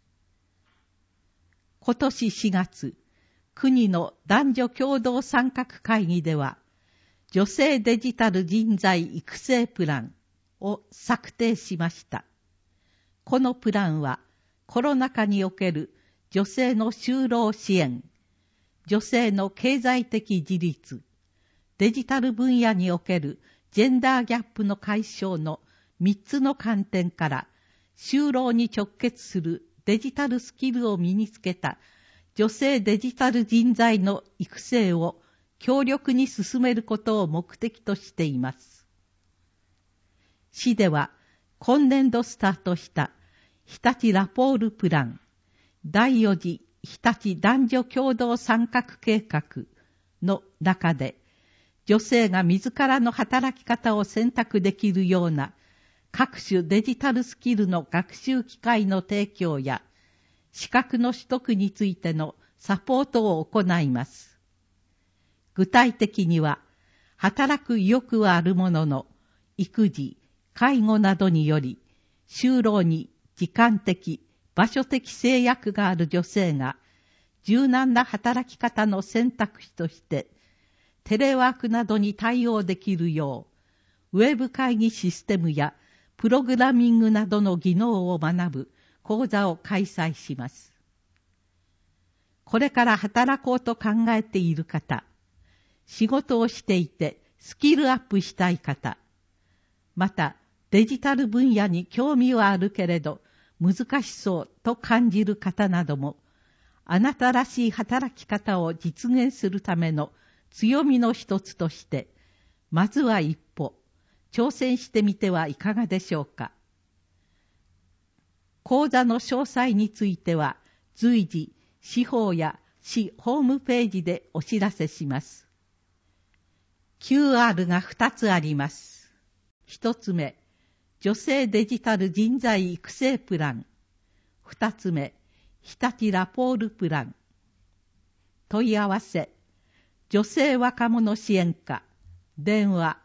今年4月、国の男女共同参画会議では、女性デジタル人材育成プランを策定しました。このプランは、コロナ禍における女性の就労支援、女性の経済的自立、デジタル分野におけるジェンダーギャップの解消の3つの観点から、就労に直結するデジタルスキルを身につけた女性デジタル人材の育成を強力に進めることを目的としています。市では今年度スタートした日立ラポールプラン、第4次日立男女共同参画計画の中で、女性が自らの働き方を選択できるような各種デジタルスキルの学習機会の提供や資格の取得についてのサポートを行います。具体的には、働く意欲はあるものの、育児、介護などにより、就労に時間的、場所的制約がある女性が、柔軟な働き方の選択肢として、テレワークなどに対応できるよう、ウェブ会議システムやプログラミングなどの技能を学ぶ講座を開催します。これから働こうと考えている方、仕事をしていてスキルアップしたい方、またデジタル分野に興味はあるけれど難しそうと感じる方なども、あなたらしい働き方を実現するための強みの一つとして、まずは一歩、挑戦してみてはいかがでしょうか。講座の詳細については、随時、市法や市ホームページでお知らせします。QR が2つあります。1つ目、女性デジタル人材育成プラン。2つ目、日立ラポールプラン。問い合わせ、女性若者支援課、電話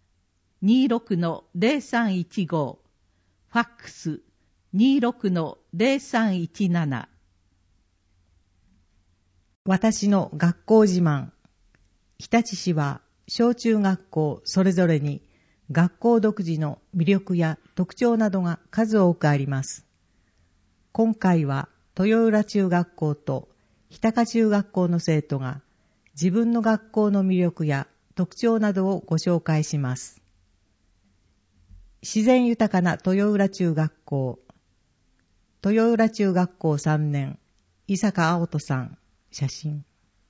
26-0315、ファックス 26-0317。 私の学校自慢。日立市は小中学校それぞれに学校独自の魅力や特徴などが数多くあります。今回は豊浦中学校と日高中学校の生徒が自分の学校の魅力や特徴などをご紹介します。自然豊かな豊浦中学校。豊浦中学校3年、伊坂青人さん、写真。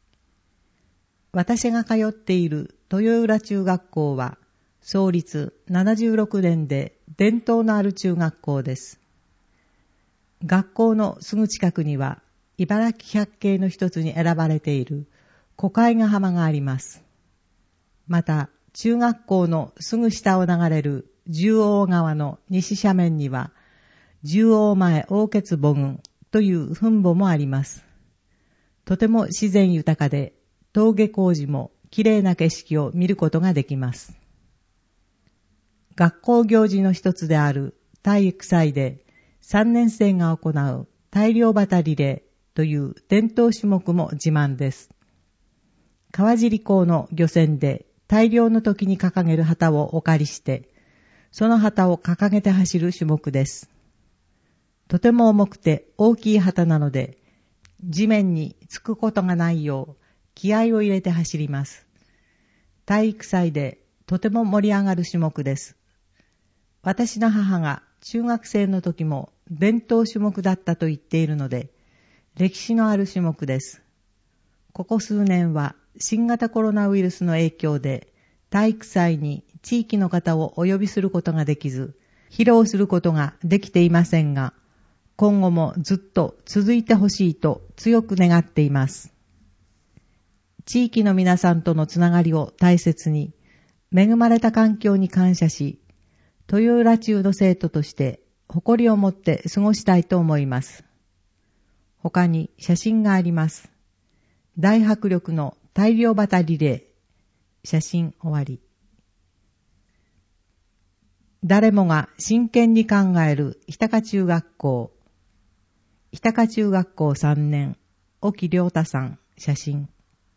私が通っている豊浦中学校は、創立76年で伝統のある中学校です。学校のすぐ近くには、茨城百景の一つに選ばれている小海ヶ浜があります。また、中学校のすぐ下を流れる十王川の西斜面には、十王前大穴母群という墳墓もあります。とても自然豊かで、峠工事もきれいな景色を見ることができます。学校行事の一つである体育祭で、3年生が行う大漁旗リレーという伝統種目も自慢です。川尻港の漁船で大漁の時に掲げる旗をお借りして、その旗を掲げて走る種目です。とても重くて大きい旗なので、地面につくことがないよう気合を入れて走ります。体育祭でとても盛り上がる種目です。私の母が中学生の時も伝統種目だったと言っているので、歴史のある種目です。ここ数年は新型コロナウイルスの影響で体育祭に地域の方をお呼びすることができず、披露することができていませんが、今後もずっと続いてほしいと強く願っています。地域の皆さんとのつながりを大切に、恵まれた環境に感謝し、豊浦中の生徒として誇りを持って過ごしたいと思います。他に写真があります。大迫力の大漁旗リレー。写真終わり。誰もが真剣に考える日高中学校。日高中学校3年、沖良太さん、写真。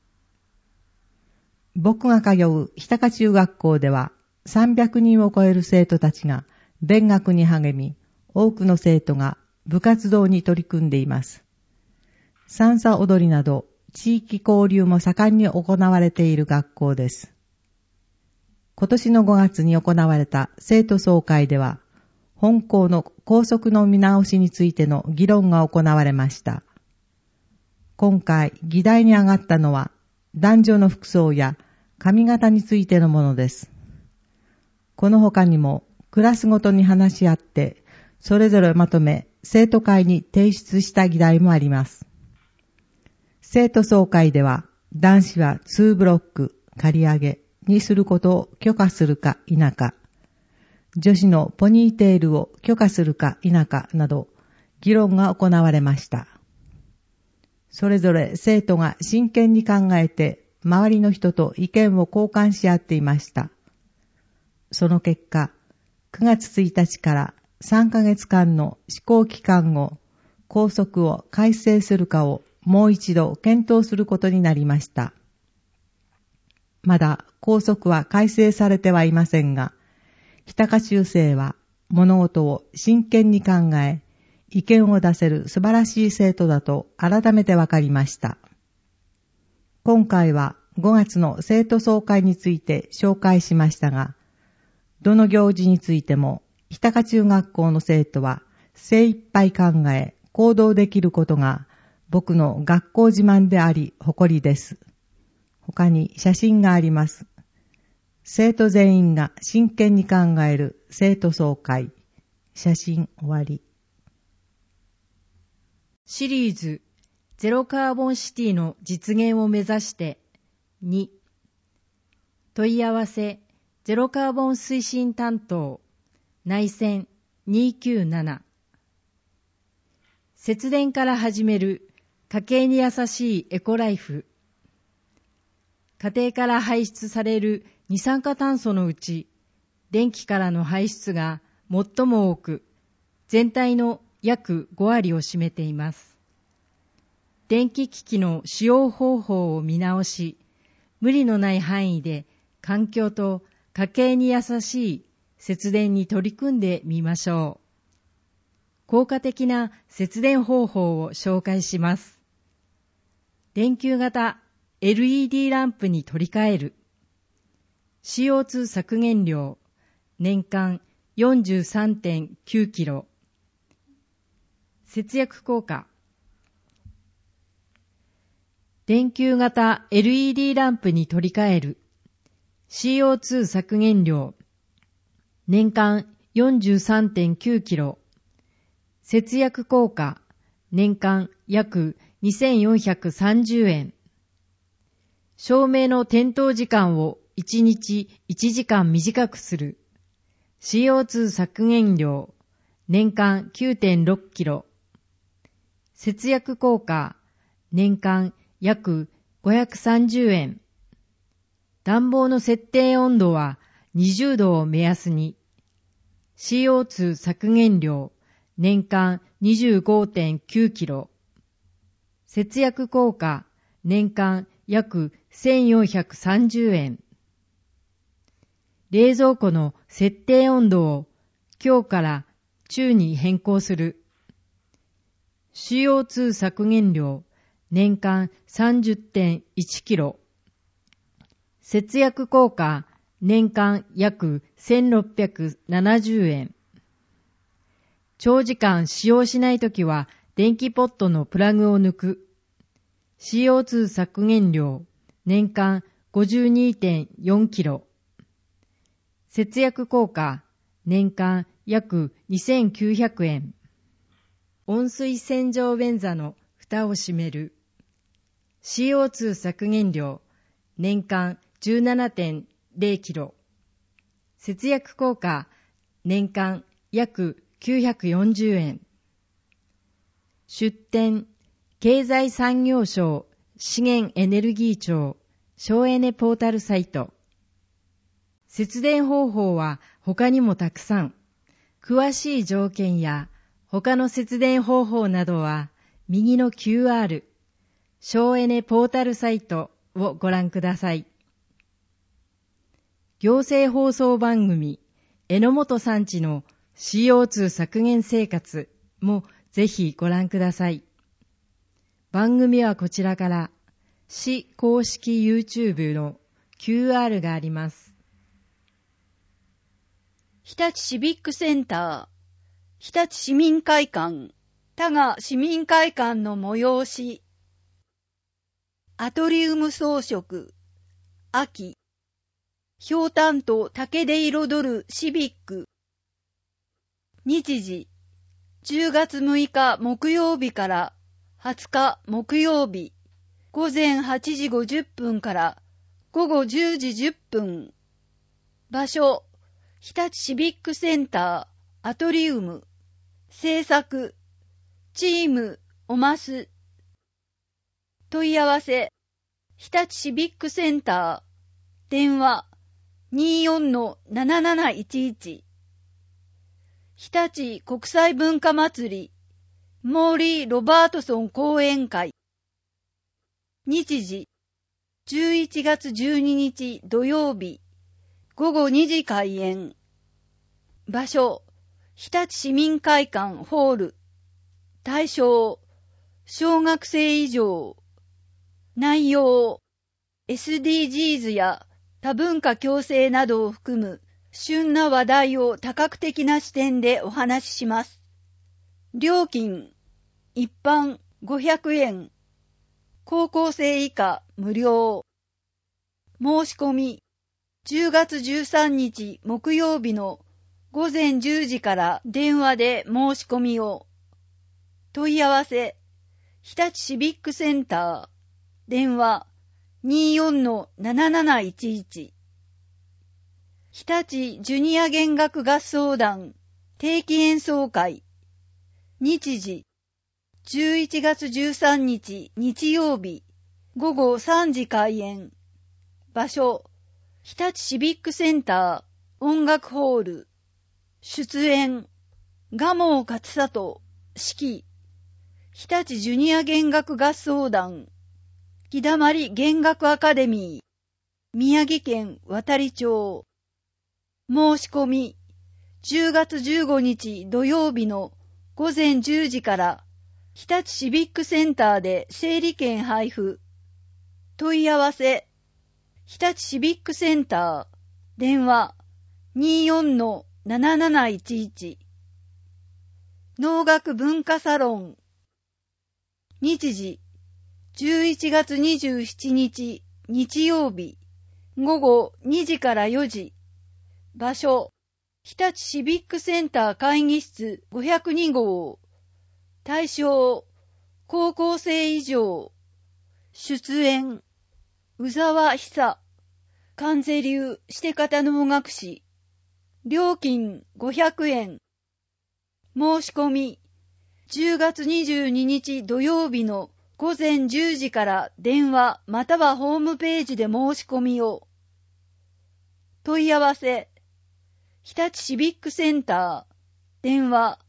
僕が通う日高中学校では、300人を超える生徒たちが勉学に励み、多くの生徒が部活動に取り組んでいます。三叉踊りなど地域交流も盛んに行われている学校です。今年の5月に行われた生徒総会では、本校の校則の見直しについての議論が行われました。今回議題に上がったのは、 男女の服装や髪型についてのものです。この他にもクラスごとに話し合って、それぞれまとめ生徒会に提出した議題もあります。生徒総会では、男子は2ブロック刈り上げにすることを許可するか否か、女子のポニーテールを許可するか否かなど、議論が行われました。それぞれ生徒が真剣に考えて、周りの人と意見を交換し合っていました。その結果、9月1日から3ヶ月間の施行期間後、校則を改正するかをもう一度検討することになりました。まだ校則は改正されてはいませんが、日高中生は物事を真剣に考え、意見を出せる素晴らしい生徒だと改めて分かりました。今回は5月の生徒総会について紹介しましたが、どの行事についても日高中学校の生徒は精一杯考え行動できることが僕の学校自慢であり誇りです。他に写真があります。生徒全員が真剣に考える生徒総会。写真終わり。 シリーズゼロカーボンシティの実現を目指して2、問い合わせゼロカーボン推進担当内線297、節電から始める家計に優しいエコライフ。家庭から排出される二酸化炭素のうち、電気からの排出が最も多く、全体の約5割を占めています。電気機器の使用方法を見直し、無理のない範囲で環境と家計に優しい節電に取り組んでみましょう。効果的な節電方法を紹介します。電球型 LED ランプに取り替える。CO2 削減量年間 43.9 キロ。節約効果。電球型 LED ランプに取り替える。CO2 削減量年間 43.9 キロ。節約効果年間約2430円。照明の点灯時間を1日1時間短くする。CO2 削減量年間 9.6 キロ。節約効果年間約530円。暖房の設定温度は20度を目安に。CO2 削減量年間 25.9 キロ。節約効果年間約1430円。冷蔵庫の設定温度を強から中に変更する。CO2 削減量年間 30.1 キロ。節約効果年間約1670円。長時間使用しないときは電気ポットのプラグを抜く。CO2 削減量年間 52.4 キロ。節約効果年間約2900円。温水洗浄便座の蓋を閉める。CO2 削減量年間 17.0 キロ。節約効果年間約940円。出典経済産業省資源エネルギー庁省エネポータルサイト。節電方法は他にもたくさん。詳しい条件や他の節電方法などは右の QR 省エネポータルサイトをご覧ください。行政放送番組榎本さんちの CO2 削減生活もぜひご覧ください。番組はこちらから市公式 YouTube の QR があります。 日立シビックセンター、日立市民会館、多賀市民会館の催し。 アトリウム装飾、秋。ひ炭と竹で彩るシビック。日時、10月6日木曜日から20日木曜日、午前8時50分から午後10時10分。場所、日立シビックセンター、アトリウム。制作、チーム、おます。問い合わせ、日立シビックセンター、電話、24-7711。日立国際文化祭り、モーリー・ロバートソン講演会。日時、11月12日土曜日、午後2時開演。場所、日立市民会館ホール。対象、小学生以上。内容、SDGs や多文化共生などを含む旬な話題を多角的な視点でお話しします。料金、一般500円。高校生以下無料。申し込み、10月13日木曜日の午前10時から電話で申し込みを。問い合わせ、日立シビックセンター、電話 24-7711。日立ジュニア弦楽合奏団定期演奏会。日時、11月13日日曜日、午後3時開演。場所、日立シビックセンター音楽ホール。出演、蒲生勝里、指揮。日立ジュニア弦楽合奏団。木だまり弦楽アカデミー。宮城県亘理町。申し込み、10月15日土曜日の午前10時から日立シビックセンターで整理券配布。問い合わせ、日立シビックセンター、電話 24-7711。能楽文化サロン。日時、11月27日日曜日、午後2時から4時。場所、日立シビックセンター会議室502号。対象、高校生以上。出演、宇沢久、関西流して方能楽師。料金500円。申し込み、10月22日土曜日の午前10時から電話またはホームページで申し込みを。問い合わせ、日立シビックセンター、電話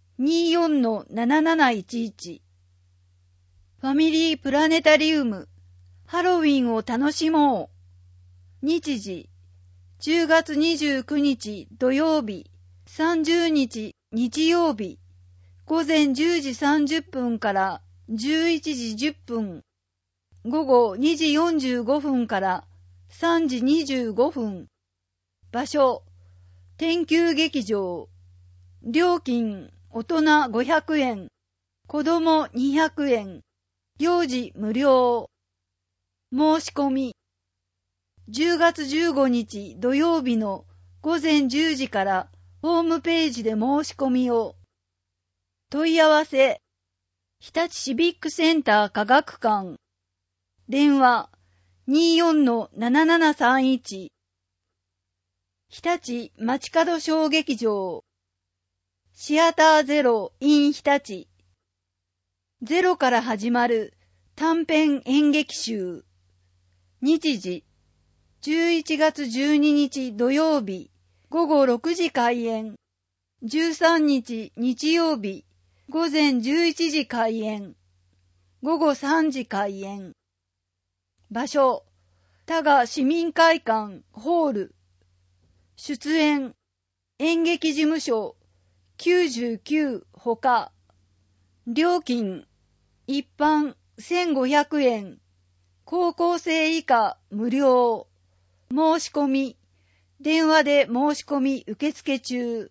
24-7711。ファミリープラネタリウム、ハロウィンを楽しもう。日時、10月29日土曜日、30日日曜日、午前10時30分から11時10分、午後2時45分から3時25分。場所、天球劇場。料金、大人500円、子供200円、行事無料。申し込み、10月15日土曜日の午前10時からホームページで申し込みを。問い合わせ、日立シビックセンター科学館。電話 24-7731。日立街角小劇場。シアターゼロ in 日立。ゼロから始まる短編演劇集。日時、11月12日土曜日、午後6時開演。13日日曜日、午前11時開演。午後3時開演。場所、多賀市民会館ホール。出演、演劇事務所99ほか。料金、一般1500円。高校生以下無料。申し込み、電話で申し込み受付中。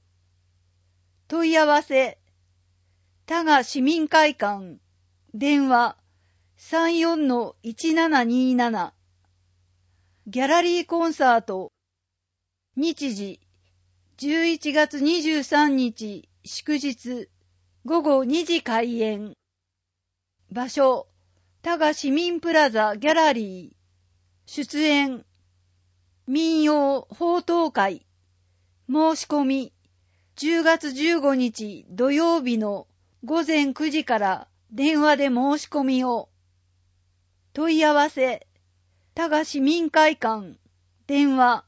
問い合わせ、多賀市民会館、電話 34-1727。ギャラリーコンサート。日時、11月23日祝日、午後2時開演。場所、多賀市民プラザギャラリー。出演、民謡報道会。申し込み、10月15日土曜日の午前9時から電話で申し込みを。問い合わせ、多賀市民会館、電話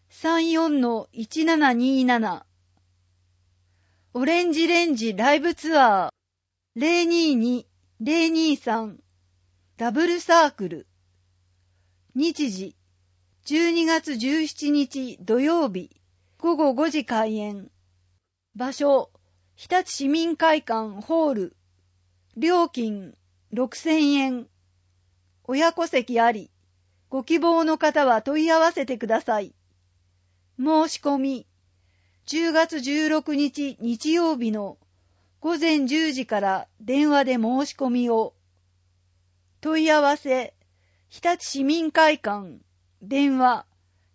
34-1727。オレンジレンジライブツアー 022-023。ダブルサークル。日時、12月17日土曜日、午後5時開演。場所、日立市民会館ホール。料金、6000円。親子席あり。ご希望の方は問い合わせてください。申し込み、10月16日日曜日の午前10時から電話で申し込みを。問い合わせ、日立市民会館、電話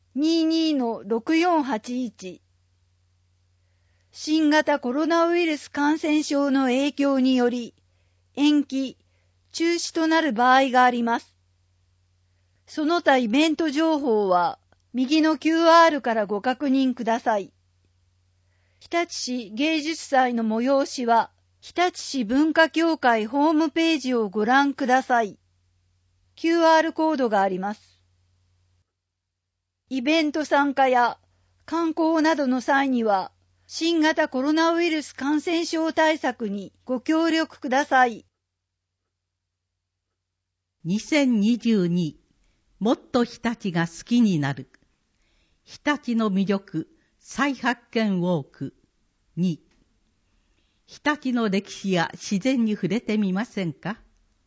22-6481。新型コロナウイルス感染症の影響により、延期、中止となる場合があります。その他イベント情報は、右の QR からご確認ください。日立市芸術祭の催しは、日立市文化協会ホームページをご覧ください。QR コードがあります。イベント参加や観光などの際には、新型コロナウイルス感染症対策にご協力ください。 2022もっと日立が好きになる。日立の魅力再発見ウォーク2。日立の歴史や自然に触れてみませんか？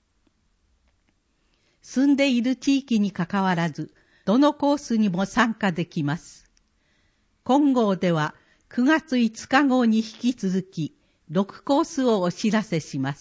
住んでいる地域にかかわらず、どのコースにも参加できます。今号では9月5日号に引き続き、6コースをお知らせします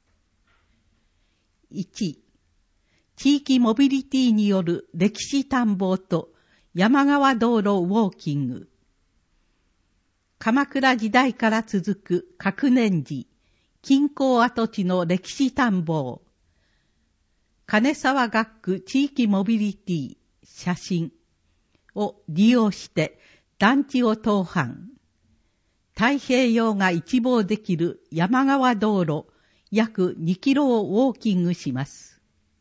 。1、地域モビリティによる歴史探訪と山川道路ウォーキング。鎌倉時代から続く覚念寺、近郊跡地の歴史探訪。金沢学区地域モビリティ、写真を利用して団地を踏伴。太平洋が一望できる山川道路約2キロをウォーキングします。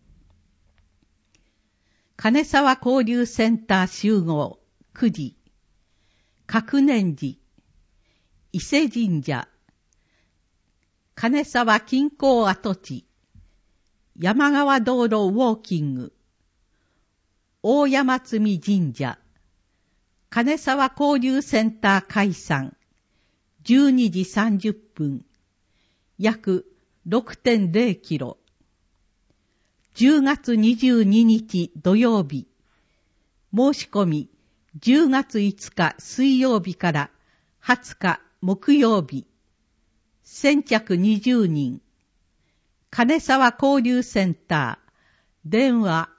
金沢交流センター集合9時。覚念寺、伊勢神社、金沢近郊跡地、山川道路ウォーキング、大山積神社、金沢交流センター解散、12時30分、約 6.0 キロ。10月22日土曜日、申し込み10月5日水曜日から20日木曜日、先着20人、金沢交流センター、電話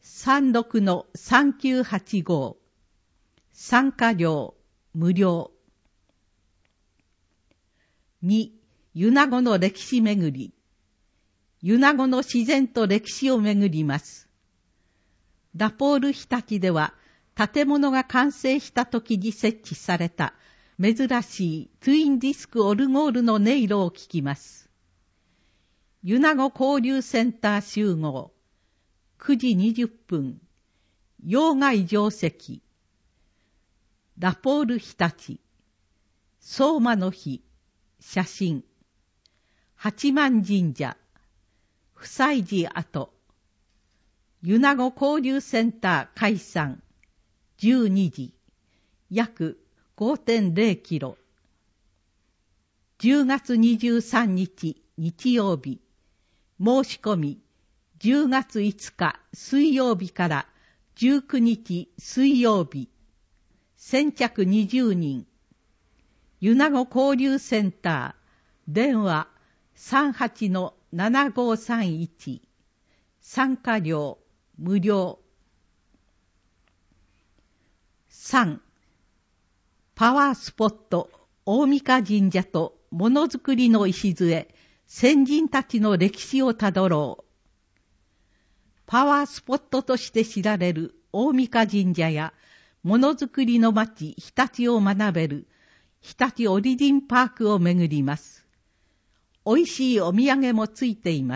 36-3985、参加料無料。2、米子の歴史巡り。米子の自然と歴史を巡ります。ラポール日立では、建物が完成した時に設置された珍しいツインディスクオルゴールの音色を聞きます。米子交流センター集合、9時20分、要害定石、ラポール日立、相馬の日、写真、八幡神社、不祭寺跡、米子交流センター解散、12時、約 5.0 キロ。10月23日日曜日、申し込み10月5日水曜日から19日水曜日、先着20人、米子交流センター、電話 38-7531、 参加料無料。3. パワースポット大甕神社とものづくりの礎、先人たちの歴史をたどろう。パワースポットとして知られる大甕神社やものづくりの町日立を学べる日立オリジンパークを巡ります。おいしいお土産もついています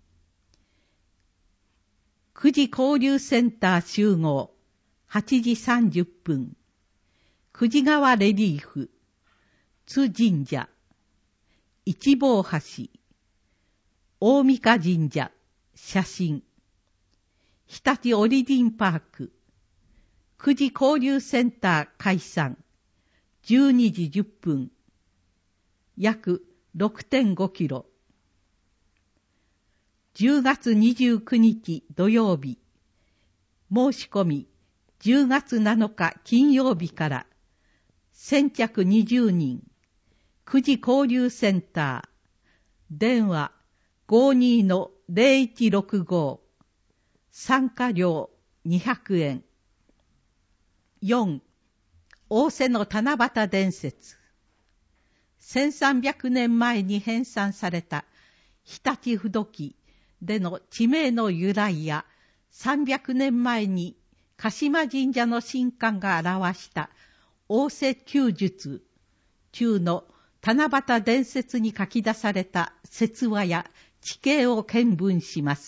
。9時交流センター集合8時30分。久慈川レリーフ、津神社、一坊橋、大甕神社、写真、日立オリジンパーク、9時交流センター開山、12時10分、約 6.5 キロ。10月29日土曜日、申し込み10月7日金曜日から先着20人、9時交流センター、電話 52-0165、参加料200円。4. 仰せの七夕伝説。1300年前に編纂された日立不土記での地名の由来や、300年前に鹿島神社の神官が表した仰せ弓術中の七夕伝説に書き出された説話や地形を見聞します。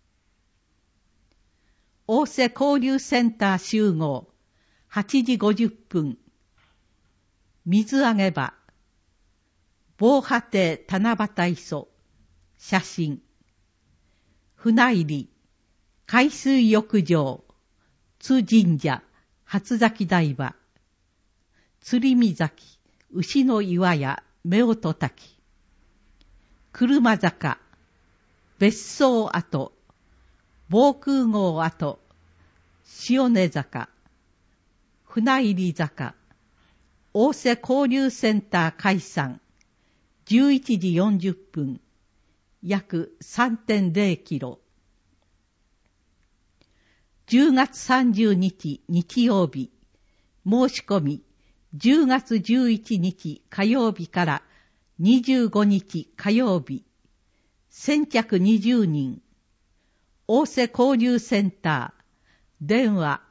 仰せ交流センター集合8時50分。水揚げ場、防波堤七夕磯、写真、船入り、海水浴場、津神社、初咲台場、釣り岬、牛の岩屋、夫婦滝、車坂、別荘跡、防空壕跡、塩根坂、船入坂、仰せ交流センター開山、11時40分、約 3.0 キロ。10月30日日曜日、申し込み10月11日火曜日から25日火曜日、先着20人、仰せ交流センター、電話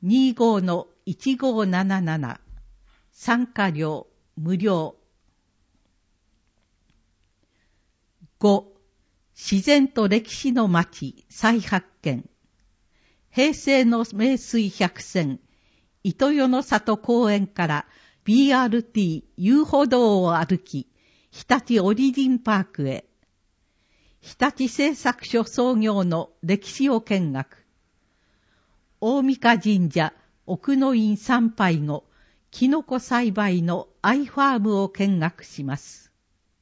25-1577、参加料無料。5. 自然と歴史の町再発見。平成の名水百選、糸魚の里公園から BRT 遊歩道を歩き、日立オリジンパークへ。日立製作所創業の歴史を見学。大甕神社奥の院参拝後、キノコ栽培のアイファームを見学します。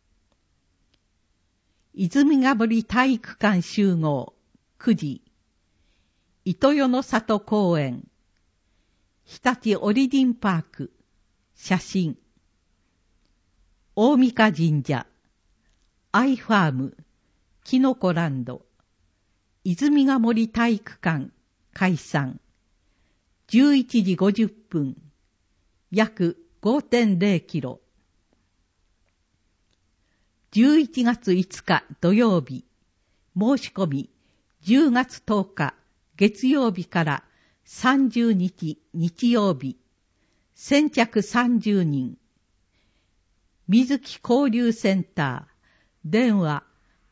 泉ヶ堀体育館集合9時。糸魚の里公園、日立オリジンパーク、写真、大甕神社、アイファーム、キノコランド、泉ヶ森体育館、開山、11時50分、約 5.0 キロ。11月5日土曜日、申し込み10月10日月曜日から30日日曜日、先着30人。水木交流センター、電話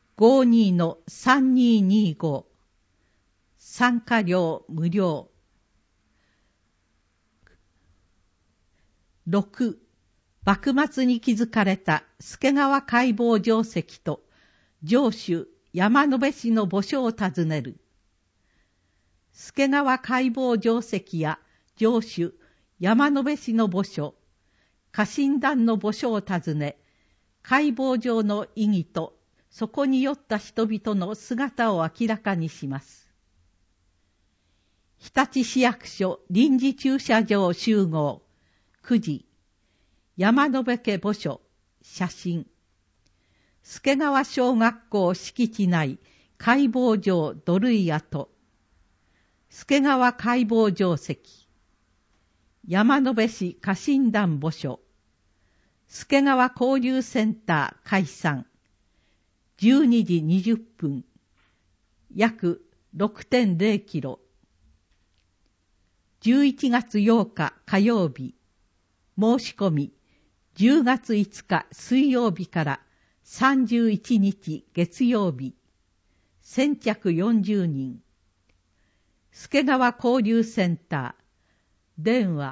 52-3225、参加料無料。6. 幕末に築かれた助川解剖城跡と城主山辺氏の墓所を訪ねる。助川解剖城跡や城主山辺氏の墓所、家臣団の墓所を訪ね、解剖場の意義とそこに寄った人々の姿を明らかにします。日立市役所臨時駐車場集合9時。山辺家墓所、写真。助川小学校敷地内解剖場土塁跡、助川解剖場跡、山辺市家臣団墓所、助川交流センター解散、12時20分、約 6.0 キロ。11月8日火曜日、申し込み、10月5日水曜日から31日月曜日、先着40人。助川交流センター、電話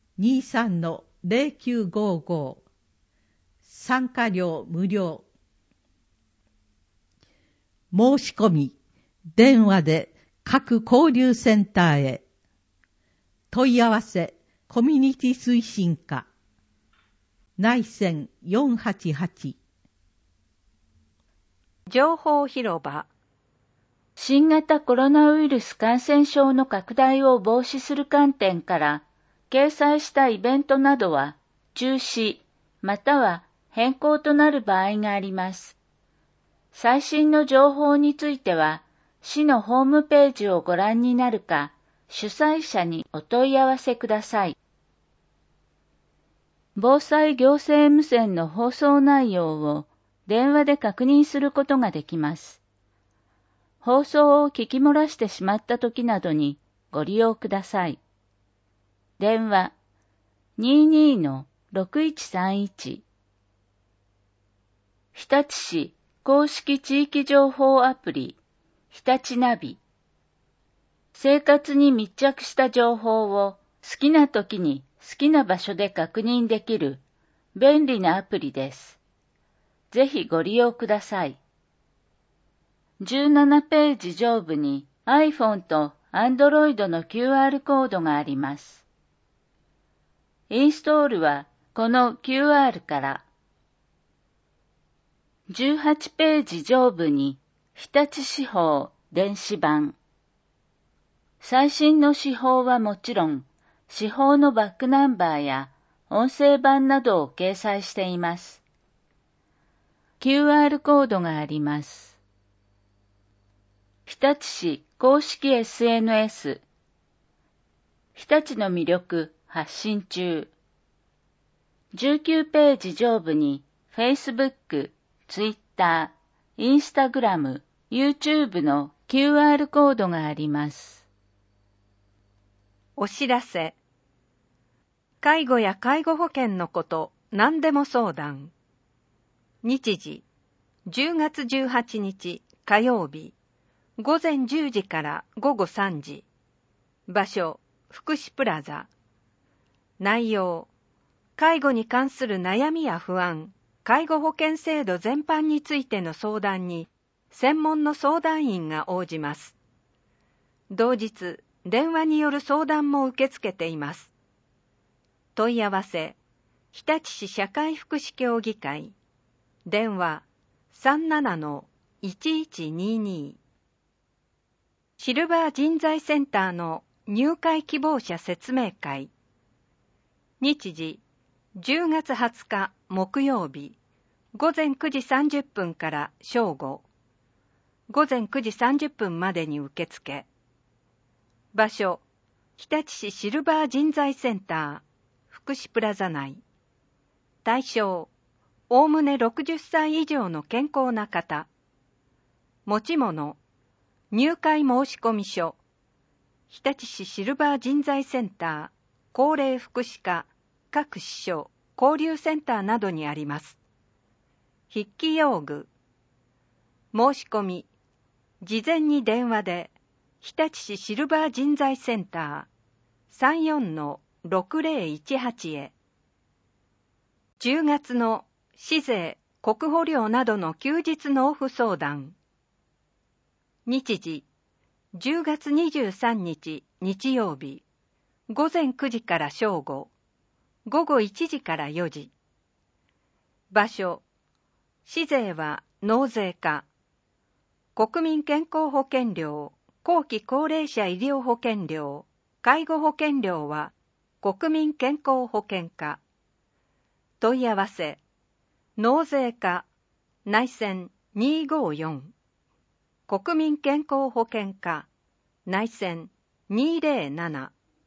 23-0955、参加料無料。申し込み、電話で各交流センターへ。問い合わせ、コミュニティ推進課、内線488。 情報広場。新型コロナウイルス感染症の拡大を防止する観点から、掲載したイベントなどは中止、または変更となる場合があります。最新の情報については、市のホームページをご覧になるか、主催者にお問い合わせください。防災行政無線の放送内容を電話で確認することができます。放送を聞き漏らしてしまったときなどにご利用ください。電話 22-6131。日立市公式地域情報アプリ、日立ナビ。生活に密着した情報を好きな時に好きな場所で確認できる便利なアプリです。ぜひご利用ください。17ページ上部に iPhone と Android の QR コードがあります。インストールはこの QR から。18ページ上部に日立市報電子版。最新の市報はもちろん、市報のバックナンバーや音声版などを掲載しています。QR コードがあります。日立市公式 SNS。日立の魅力発信中。19ページ上部に Facebook、Twitter、Instagram、YouTube の QR コードがあります。 お知らせ。介護や介護保険のこと何でも相談。日時10月18日火曜日午前10時から午後3時。場所福祉プラザ。内容介護に関する悩みや不安、介護保険制度全般についての相談に専門の相談員が応じます。同日電話による相談も受け付けています。問い合わせ、日立市社会福祉協議会。電話 37-1122。シルバー人材センターの入会希望者説明会。日時、10月20日木曜日、午前9時30分から正午。午前9時30分までに受付。場所、日立市シルバー人材センター、福祉プラザ内。対象、おおむね60歳以上の健康な方。持ち物、入会申込書。日立市シルバー人材センター、高齢福祉課、各支所、交流センターなどにあります。筆記用具。申し込み、事前に電話で、日立市シルバー人材センター 34-6018 へ。10月の市税、国保料などの休日納付相談。日時、10月23日日曜日、午前9時から正午、午後1時から4時。場所、市税は納税課。国民健康保険料、後期高齢者医療保険料、介護保険料は国民健康保険課。問い合わせ、納税課、内線254。 国民健康保険課内線207。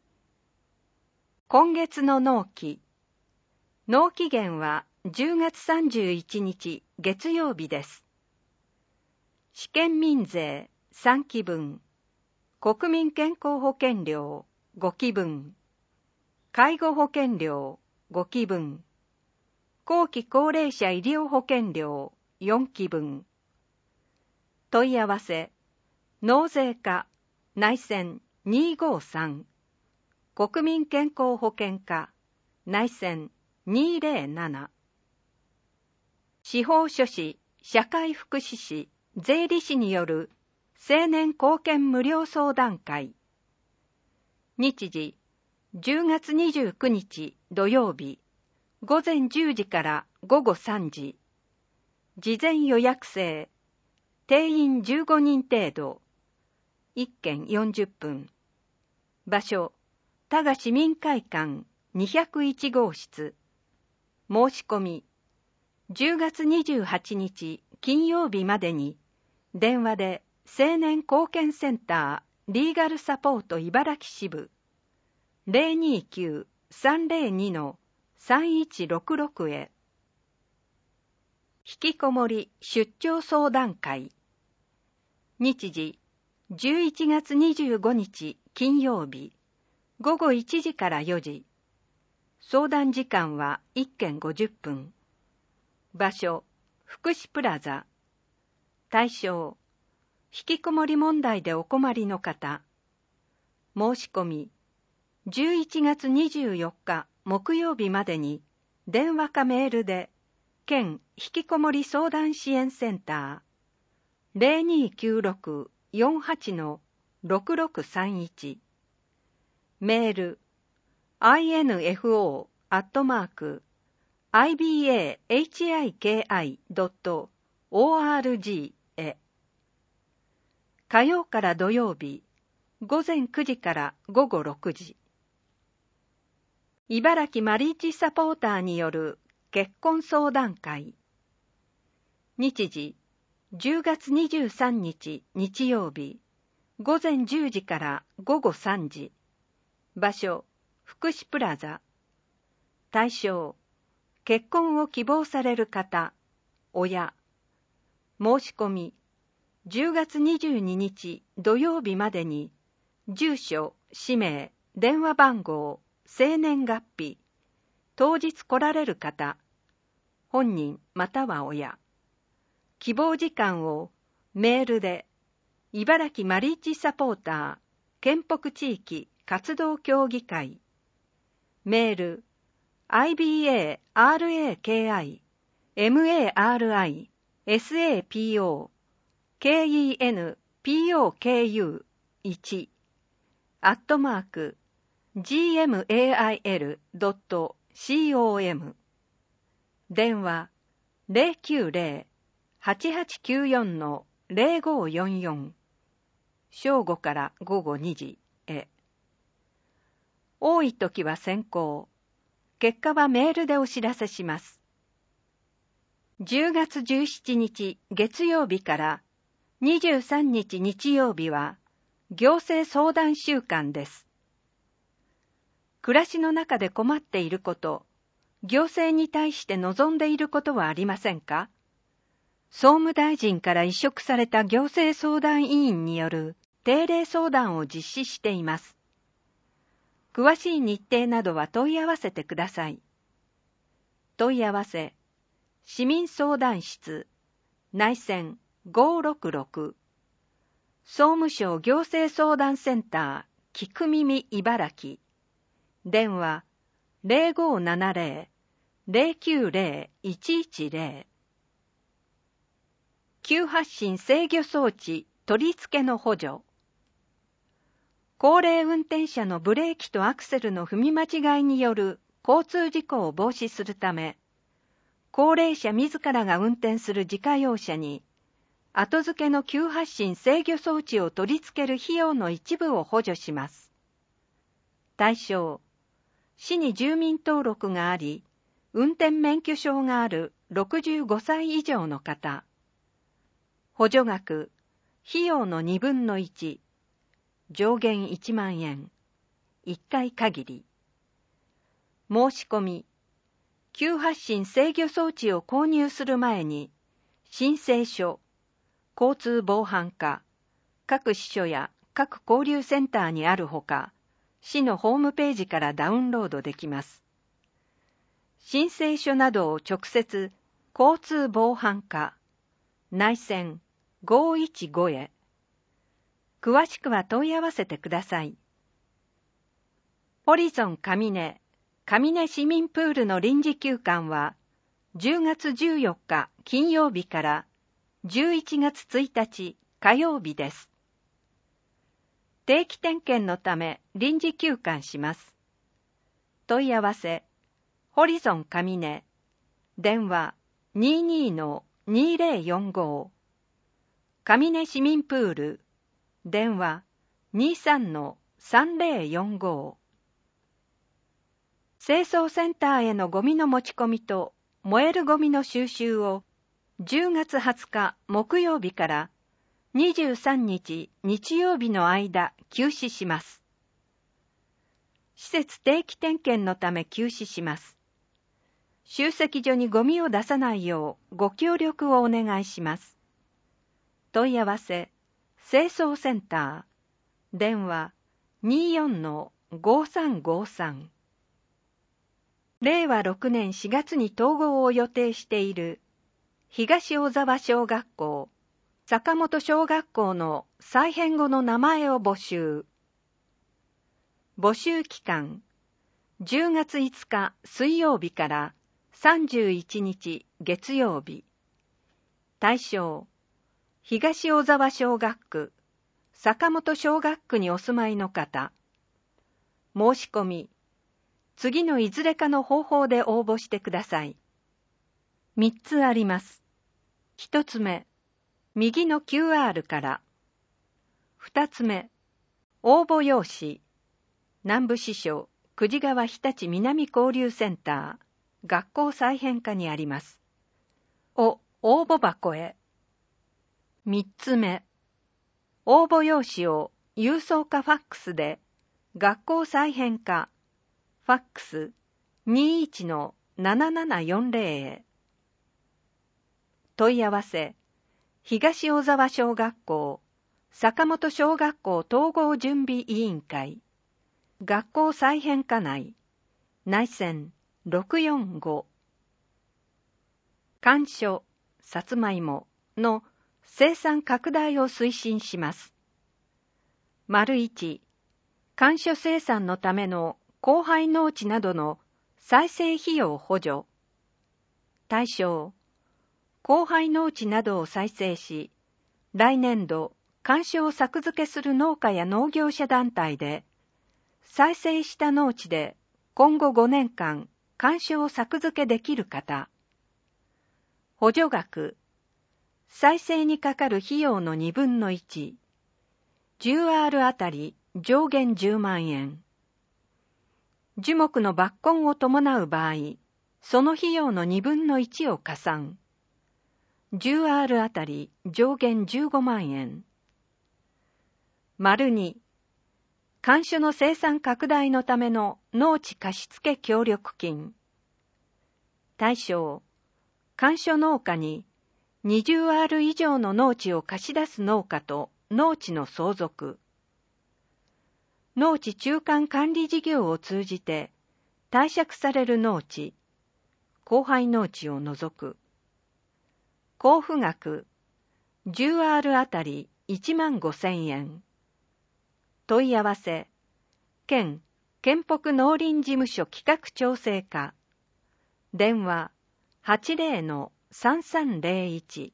今月の納期。納期限は10月31日月曜日です。試験民税3期分、国民健康保険料5期分、介護保険料5期分、後期高齢者医療保険料4期分。問い合わせ、納税課内線253、国民健康保険課内線207。司法書士、社会福祉士、税理士による青年貢献無料相談会。日時、10月29日土曜日、午前10時から午後3時。事前予約制。定員15人程度。1件40分。場所、多賀市民会館201号室。申し込み、10月28日金曜日までに、電話で青年貢献センターリーガルサポート茨城支部 029-302-3166 へ。引きこもり出張相談会。日時、11月25日金曜日、午後1時から4時。相談時間は1件50分。場所、福祉プラザ。対象、引きこもり問題でお困りの方。申し込み、11月24日木曜日までに、電話かメールで、県引きこもり相談支援センター 0296-48-6631。メール、info@ibahiki.org へ。火曜から土曜日、午前9時から午後6時。茨城マリーチサポーターによる結婚相談会。日時、10月23日日曜日、午前10時から午後3時。場所、福祉プラザ。対象、結婚を希望される方、親。申し込み、10月22日土曜日までに、住所、氏名、電話番号、生年月日、当日来られる方、本人または親。希望時間をメールで、茨城マリーチサポーター、県北地域活動協議会。メール、ibarakisapokenpoku1@gmail.com。電話、090-8894-0544。正午から午後2時へ。多い時は先行。結果はメールでお知らせします。10月17日月曜日から23日日曜日は行政相談週間です。暮らしの中で困っていること、行政に対して望んでいることはありませんか？総務大臣から委嘱された行政相談委員による定例相談を実施しています。詳しい日程などは問い合わせてください。問い合わせ、市民相談室、内線566、総務省行政相談センター、聞く耳茨城、電話0570-090-110。急発進制御装置取り付けの補助。高齢運転者のブレーキとアクセルの踏み間違いによる交通事故を防止するため、高齢者自らが運転する自家用車に、後付けの急発進制御装置を取り付ける費用の一部を補助します。対象、市に住民登録があり、運転免許証がある65歳以上の方。補助額費用の2分の1、上限1万円、1回限り。申し込み、急発進制御装置を購入する前に、申請書、交通防犯課、各支所や各交流センターにあるほか、市のホームページからダウンロードできます。申請書などを直接、交通防犯課、内線515へ。詳しくは問い合わせてください。ホリゾン上根市民プールの臨時休館は、10月14日金曜日から11月1日火曜日です。定期点検のため臨時休館します。問い合わせ、ホリゾン上根、電話 22-2045、上根市民プール、電話 23-3045。清掃センターへのゴミの持ち込みと燃えるゴミの収集を10月20日木曜日から23日日曜日の間休止します。施設定期点検のため休止します。集積所にゴミを出さないようご協力をお願いします。問い合わせ、清掃センター、電話 24-5353。令和6年4月に統合を予定している東小沢小学校、坂本小学校の再編後の名前を募集。募集期間、10月5日水曜日から31日月曜日。対象、東小沢小学区、坂本小学区にお住まいの方。申し込み、次のいずれかの方法で応募してください。3つあります。1つ目、右の QR から。2つ目、応募用紙、南部支所、久慈川日立南交流センター、学校再編課にあります。応募箱へ。3つ目、応募用紙を郵送かファックスで、学校再編課、ファックス 21-7740 へ。問い合わせ、東小沢小学校、坂本小学校統合準備委員会、学校再編課内、内線645。甘薯、さつまいもの生産拡大を推進します。1、甘薯生産のための荒廃農地などの再生費用補助。対象、荒廃農地などを再生し、来年度、甘薯を作付けする農家や農業者団体で、再生した農地で今後5年間、甘薯を作付けできる方。補助額、再生にかかる費用の2分の1、10R あたり上限10万円。樹木の抜根を伴う場合、その費用の2分の1を加算。10R あたり上限15万円。2、甘薯の生産拡大のための農地貸付協力金。対象、甘薯農家に 20R 以上の農地を貸し出す農家と農地の相続。農地中間管理事業を通じて貸借される農地、荒廃農地を除く。交付額、10R あたり15,000円。問い合わせ、県県北農林事務所企画調整課。電話 80-3301。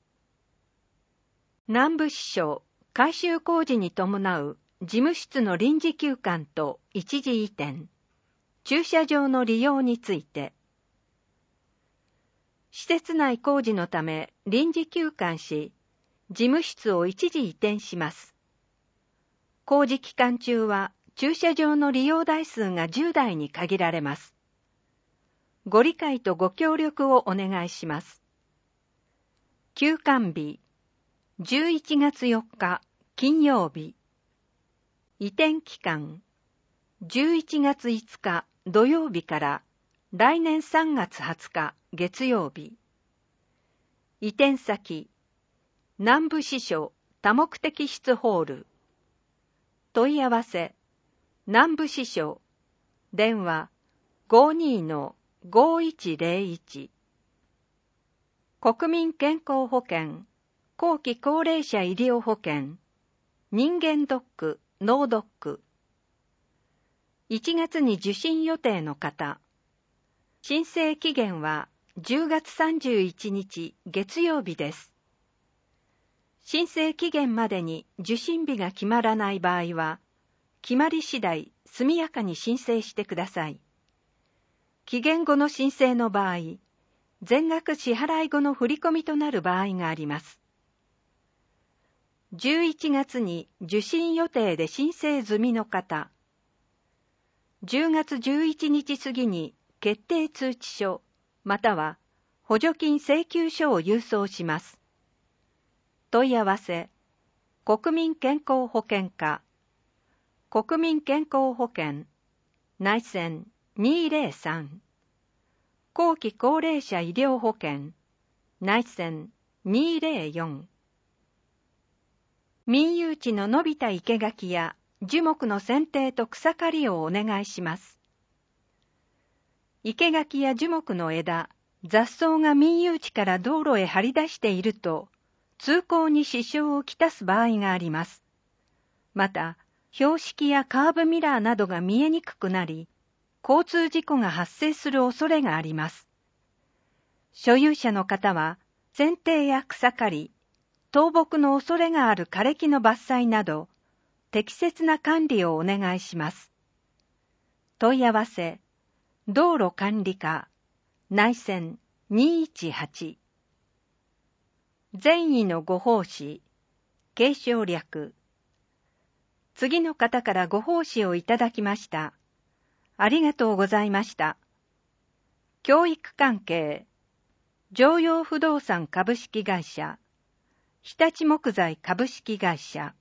南部支所改修工事に伴う事務室の臨時休館と一時移転、駐車場の利用について。施設内工事のため臨時休館し、事務室を一時移転します。工事期間中は駐車場の利用台数が10台に限られます。ご理解とご協力をお願いします。休館日、 11月4日金曜日。移転期間、11月5日土曜日から来年3月20日月曜日。移転先、南部支所多目的室ホール。問い合わせ、南部支所、電話 52-5101。国民健康保険、後期高齢者医療保険、人間ドック、脳ドック。1月に受診予定の方、申請期限は10月31日月曜日です。申請期限までに受診日が決まらない場合は、決まり次第速やかに申請してください。期限後の申請の場合、全額支払い後の振り込みとなる場合があります。11月に受診予定で申請済みの方、10月11日過ぎに決定通知書、または補助金請求書を郵送します。問い合わせ、国民健康保険課、国民健康保険、内線203、後期高齢者医療保険、内線204。民有地の伸びた生垣や樹木の剪定と草刈りをお願いします。生垣や樹木の枝、雑草が民有地から道路へ張り出していると、通行に支障をきたす場合があります。また、標識やカーブミラーなどが見えにくくなり、交通事故が発生する恐れがあります。所有者の方は、剪定や草刈り、倒木の恐れがある枯れ木の伐採など、適切な管理をお願いします。問い合わせ、道路管理課、内線218。善意のご奉仕、継承略。次の方からご奉仕をいただきました。ありがとうございました。教育関係、常陽不動産株式会社、日立木材株式会社。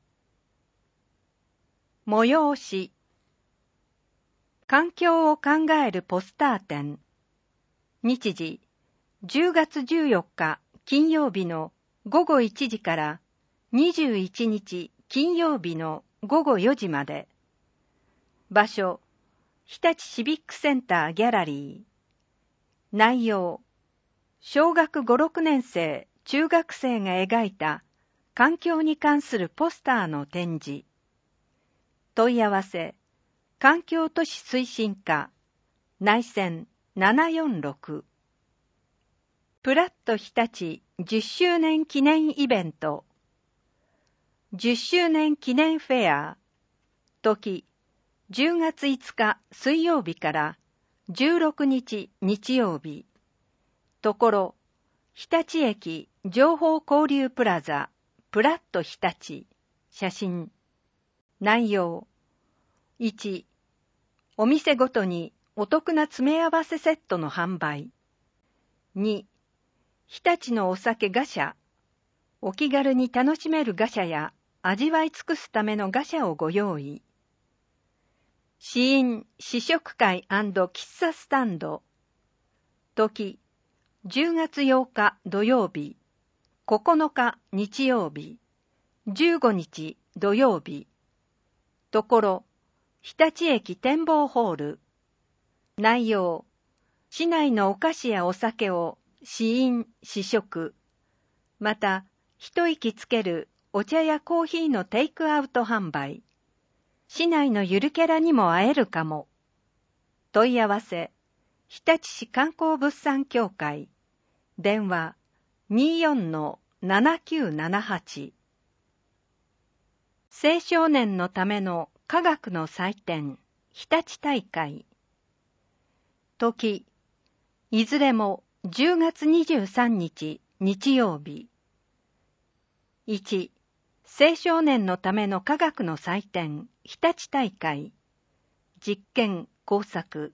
催し、環境を考えるポスター展。日時、10月14日金曜日の午後1時から21日金曜日の午後4時まで。場所、日立シビックセンターギャラリー。内容、小学5、6年生、中学生が描いた環境に関するポスターの展示。問い合わせ、環境都市推進課、内線746。プラット日立10周年記念イベント。10周年記念フェア。時、10月5日水曜日から16日日曜日。ところ、日立駅情報交流プラザ、プラット日立。写真。内容。1、お店ごとにお得な詰め合わせセットの販売。2、日立のお酒ガシャ。お気軽に楽しめるガシャや味わい尽くすためのガシャをご用意。試飲試食会&喫茶スタンド。時、10月8日土曜日、9日日曜日、15日土曜日。ところ、日立駅展望ホール。内容、市内のお菓子やお酒を試飲試食。また、一息つけるお茶やコーヒーのテイクアウト販売。市内のゆるキャラにも会えるかも。問い合わせ、日立市観光物産協会。電話、24-7978。青少年のための科学の祭典、日立大会。時、いずれも10月23日日曜日。1、青少年のための科学の祭典、日立大会。実験、工作。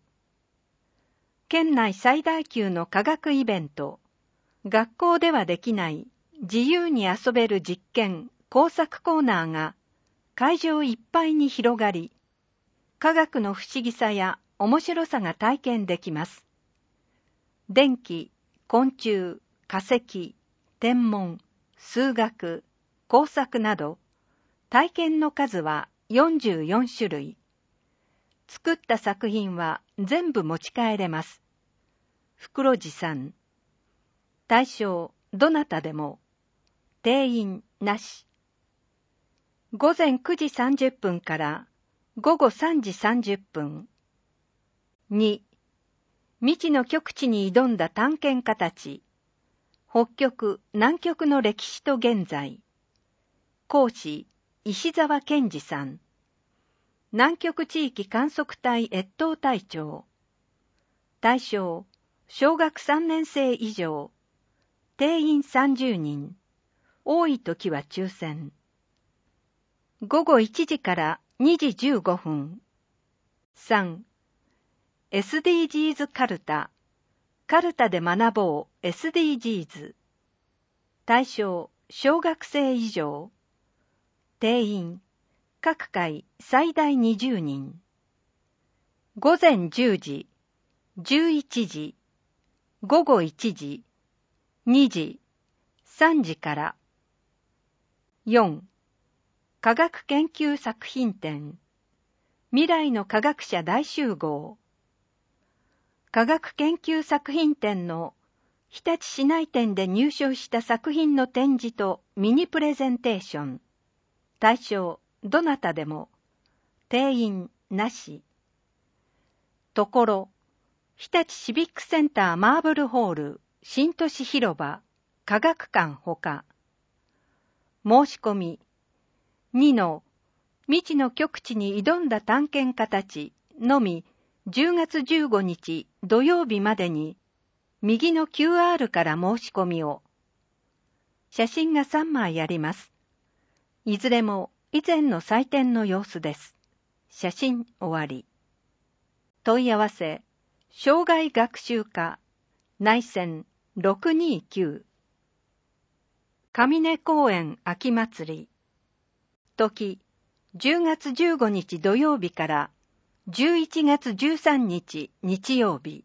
県内最大級の科学イベント。学校ではできない自由に遊べる実験、工作コーナーが会場いっぱいに広がり、科学の不思議さや面白さが体験できます。電気、昆虫、化石、天文、数学、工作など、体験の数は44種類。作った作品は全部持ち帰れます。袋持参。対象、どなたでも。定員なし。午前9時30分から午後3時30分。2. 未知の極地に挑んだ探検家たち。北極、南極の歴史と現在。講師、石澤健二さん。南極地域観測隊越冬隊長。対象、小学3年生以上。定員30人。多い時は抽選。午後1時から2時15分。3. SDGs カルタ。カルタで学ぼう SDGs。対象、小学生以上。定員、各回最大20人。午前10時、11時、午後1時、2時、3時から。4. 科学研究作品展。未来の科学者大集合。科学研究作品展の日立市内展で入賞した作品の展示とミニプレゼンテーション。対象、どなたでも。定員なし。ところ、日立シビックセンターマーブルホール、新都市広場、科学館ほか。申し込み。2の未知の極地に挑んだ探検家たちのみ10月15日土曜日までに右の QR から申し込みを。写真が3枚あります。いずれも以前の採点の様子です。写真終わり。問い合わせ、障害学習課、内線629。上根公園秋祭り。時、10月15日土曜日から11月13日日曜日。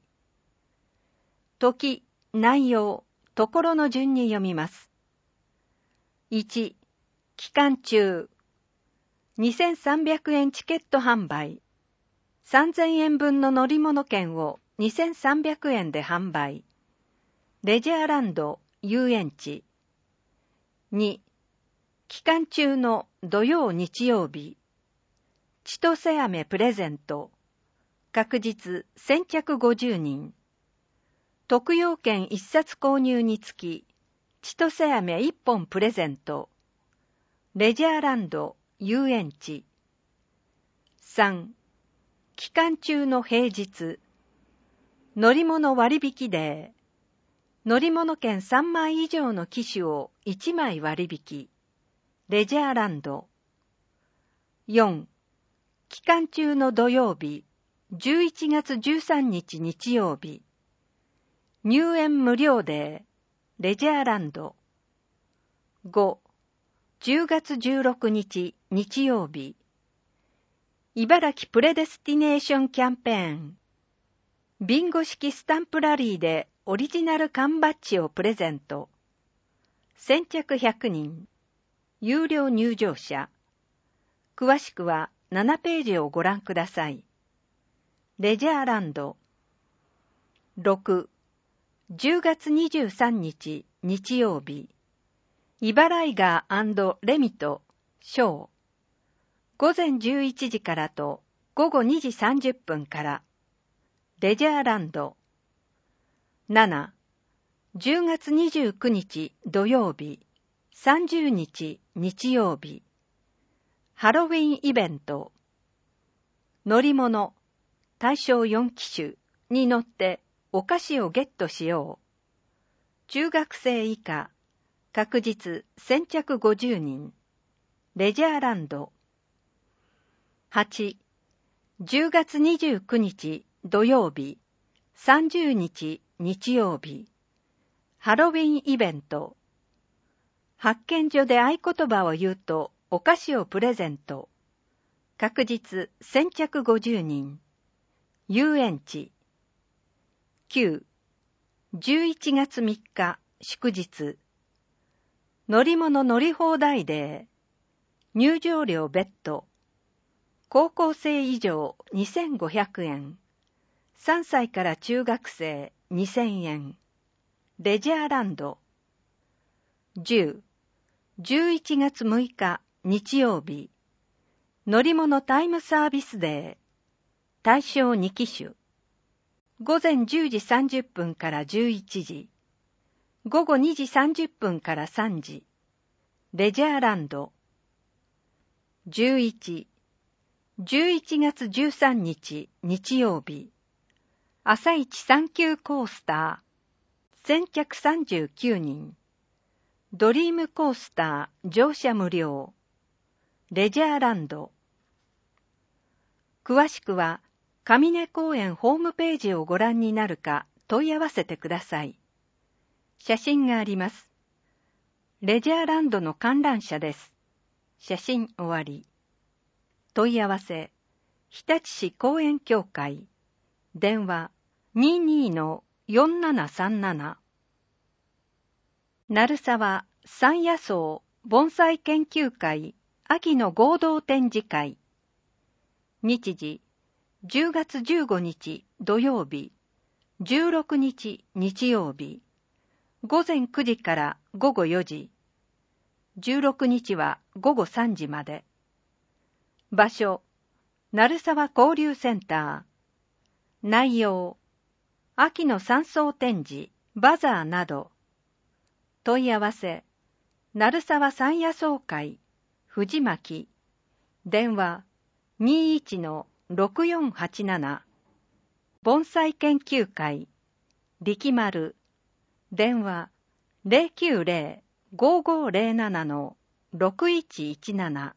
時、内容、ところの順に読みます。1、期間中。2300円チケット販売。3000円分の乗り物券を2300円で販売。レジャーランド、遊園地。2、期間中の土曜日曜日。千歳飴プレゼント。確実先着50人。特用券1冊購入につき、千歳飴1本プレゼント。レジャーランド、遊園地。3. 期間中の平日。乗り物割引デー。乗り物券3枚以上の機種を1枚割引。レジャーランド。4. 期間中の土曜日、11月13日日曜日。入園無料デー。レジャーランド。5. 10月16日日曜日。茨城プレデスティネーションキャンペーン。ビンゴ式スタンプラリーでオリジナル缶バッジをプレゼント。先着100人。有料入場者。詳しくは7ページをご覧ください。レジャーランド。6. 10月23日日曜日。イバライガー&レミト、ショー。午前11時からと午後2時30分から。レジャーランド。7. 10月29日土曜日。30日日曜日。ハロウィンイベント。乗り物、対象4機種に乗ってお菓子をゲットしよう。中学生以下、確実先着50人。レジャーランド。8. 10月29日土曜日。30日日曜日。ハロウィンイベント。 発見所で合言葉を言うとお菓子をプレゼント。確実先着50人。遊園地。9、11月3日祝日。乗り物乗り放題デー。入場料別途。高校生以上2500円。3歳から中学生2000円。レジャーランド。10、11月6日日曜日。乗り物タイムサービスデー。対象2機種。午前10時30分から11時。午後2時30分から3時。レジャーランド。11、11月13日日曜日。朝一3級コースター。先着39人。ドリームコースター乗車無料。レジャーランド。詳しくは上根公園ホームページをご覧になるか問い合わせてください。写真があります。レジャーランドの観覧車です。写真終わり。問い合わせ、日立市公園協会。電話、22-4737。鳴沢山野草盆栽研究会秋の合同展示会。日時、10月15日土曜日、16日日曜日。午前9時から午後4時。16日は午後3時まで。場所、鳴沢交流センター。内容、秋の山荘展示、バザーなど。問い合わせ、鳴沢山野草会、藤巻。電話、21-6487。盆栽研究会、力丸。電話、090-5507-6117。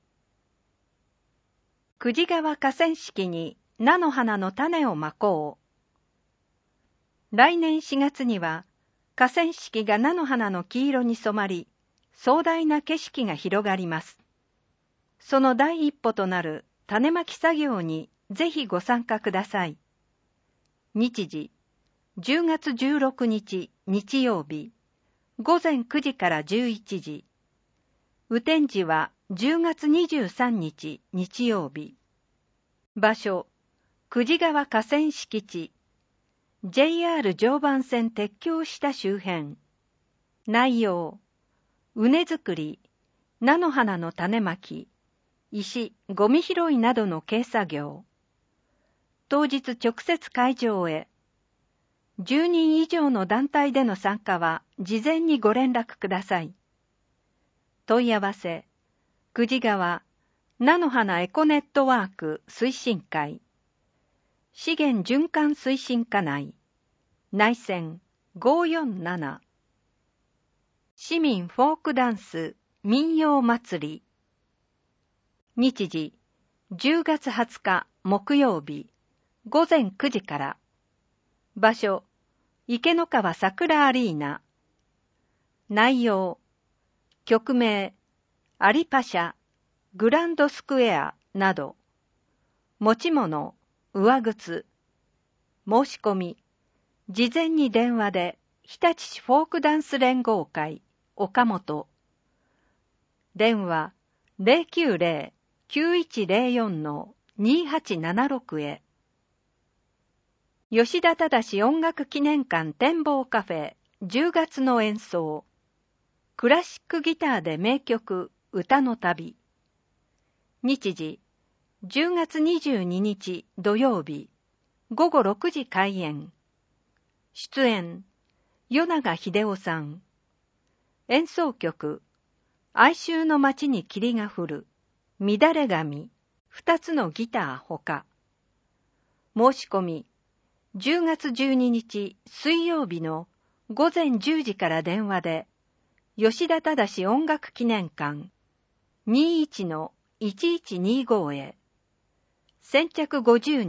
久慈川河川敷に菜の花の種をまこう。来年4月には河川敷が菜の花の黄色に染まり、壮大な景色が広がります。その第一歩となる種まき作業にぜひご参加ください。日時、10月16日日曜日、午前9時から11時。雨天時は10月23日日曜日。場所、久慈川河川敷地。JR 常磐線鉄橋下周辺。内容、畝作り、菜の花の種まき、石、ゴミ拾いなどの軽作業。当日直接会場へ。10人以上の団体での参加は事前にご連絡ください。問い合わせ、久慈川菜の花エコネットワーク推進会。資源循環推進課内。内線547。市民フォークダンス民謡祭り。日時、10月20日木曜日、午前9時から。場所、池の川桜アリーナ。内容、曲名、アリパシャ、グランドスクエアなど。持ち物、上靴。申し込み、事前に電話で、日立市フォークダンス連合会、岡本。電話、090-9104-2876 へ。吉田忠音楽記念館展望カフェ10月の演奏。クラシックギターで名曲歌の旅。日時、10月22日土曜日、午後6時開演。出演、与永秀夫さん。演奏曲、哀愁の街に霧が降る、乱れ髪、2つのギターほか。申し込み、10月12日水曜日の午前10時から電話で、吉田忠音楽記念館 21-1125 へ。先着50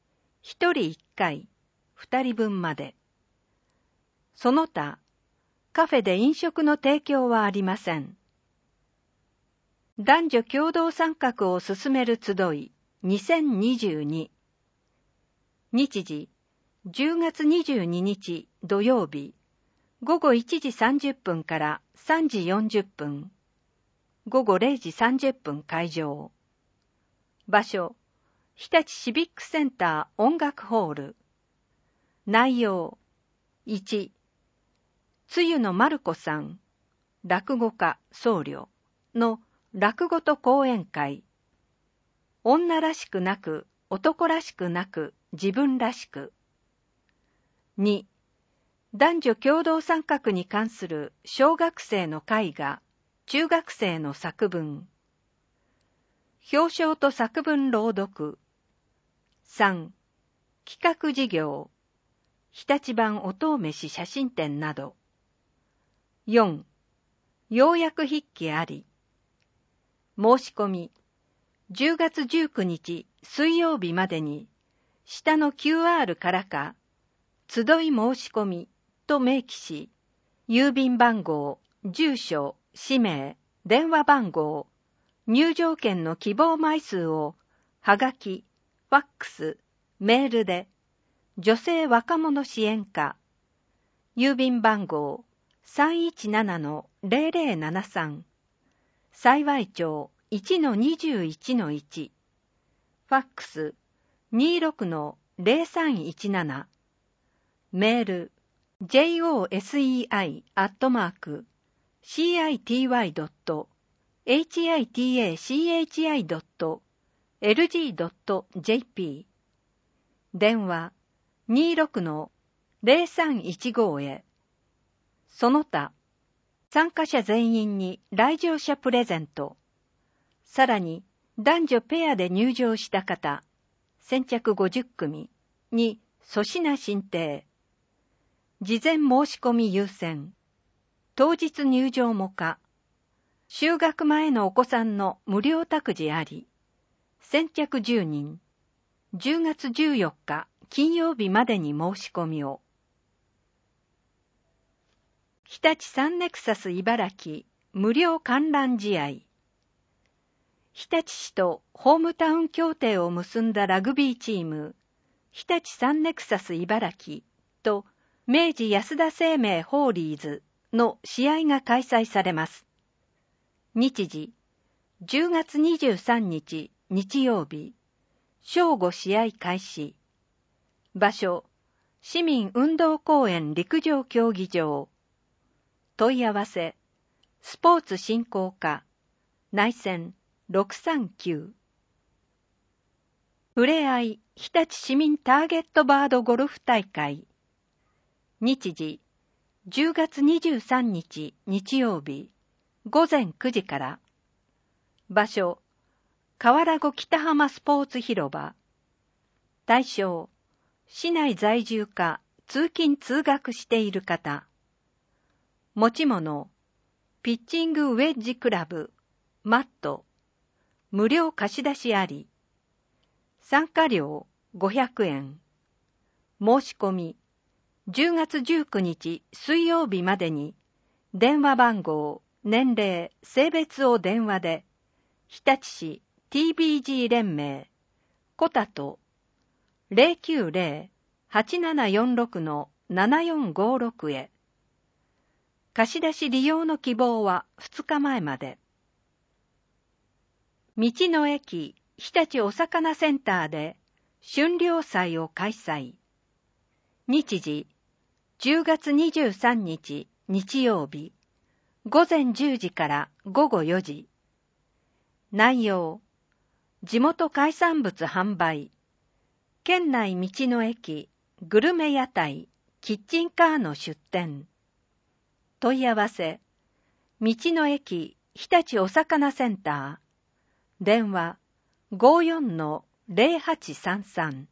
人、1人1回、2人分まで。その他、 カフェで飲食の提供はありません。男女共同参画を進める集い2022。日時、10月22日土曜日、午後1時30分から3時40分。午後0時30分開場。場所、日立シビックセンター音楽ホール。内容、1、つゆのまる子さん、落語家僧侶の落語と講演会。女らしくなく、男らしくなく、自分らしく。2、男女共同参画に関する小学生の絵画、中学生の作文。表彰と作文朗読。3、企画事業。日立版おとうめし写真展など。4、要約筆記あり。申し込み、10月19日水曜日までに、下の QR からか、集い申し込みと明記し、郵便番号、住所、氏名、電話番号、入場券の希望枚数を、はがき、ファックス、メールで、女性若者支援課、郵便番号 317-0073、幸町 1-21-1、ファックス 26-0317、メール josei.city.hitach.lg.jp、 電話 26-0315 へ。その他、参加者全員に来場者プレゼント。さらに、男女ペアで入場した方、先着50組に粗品申請。事前申し込み優先。当日入場も可。就学前のお子さんの無料託児あり。先着10人。10月14日金曜日までに申し込みを。日立サンネクサス茨城無料観覧試合。日立市とホームタウン協定を結んだラグビーチーム、日立サンネクサス茨城と明治安田生命ホーリーズの試合が開催されます。日時、10月23日日曜日、正午試合開始。場所、市民運動公園陸上競技場。問い合わせ、スポーツ振興課、内線639。ふれあい日立市民ターゲットバードゴルフ大会。日時、10月23日日曜日、午前9時から。場所、河原湖北浜スポーツ広場。対象、市内在住か通勤通学している方。持ち物、ピッチングウェッジクラブ、マット、無料貸し出しあり。参加料500円。申し込み、10月19日水曜日までに、電話番号、年齢、性別を電話で、日立市 TBG 連盟、コタト、090-8746-7456 へ。貸し出し利用の希望は2日前まで。道の駅日立お魚センターで春漁祭を開催。日時、10月23日日曜日、午前10時から午後4時。内容、地元海産物販売、県内道の駅、グルメ屋台、キッチンカーの出店。問い合わせ、道の駅日立お魚センター、電話 54-0833。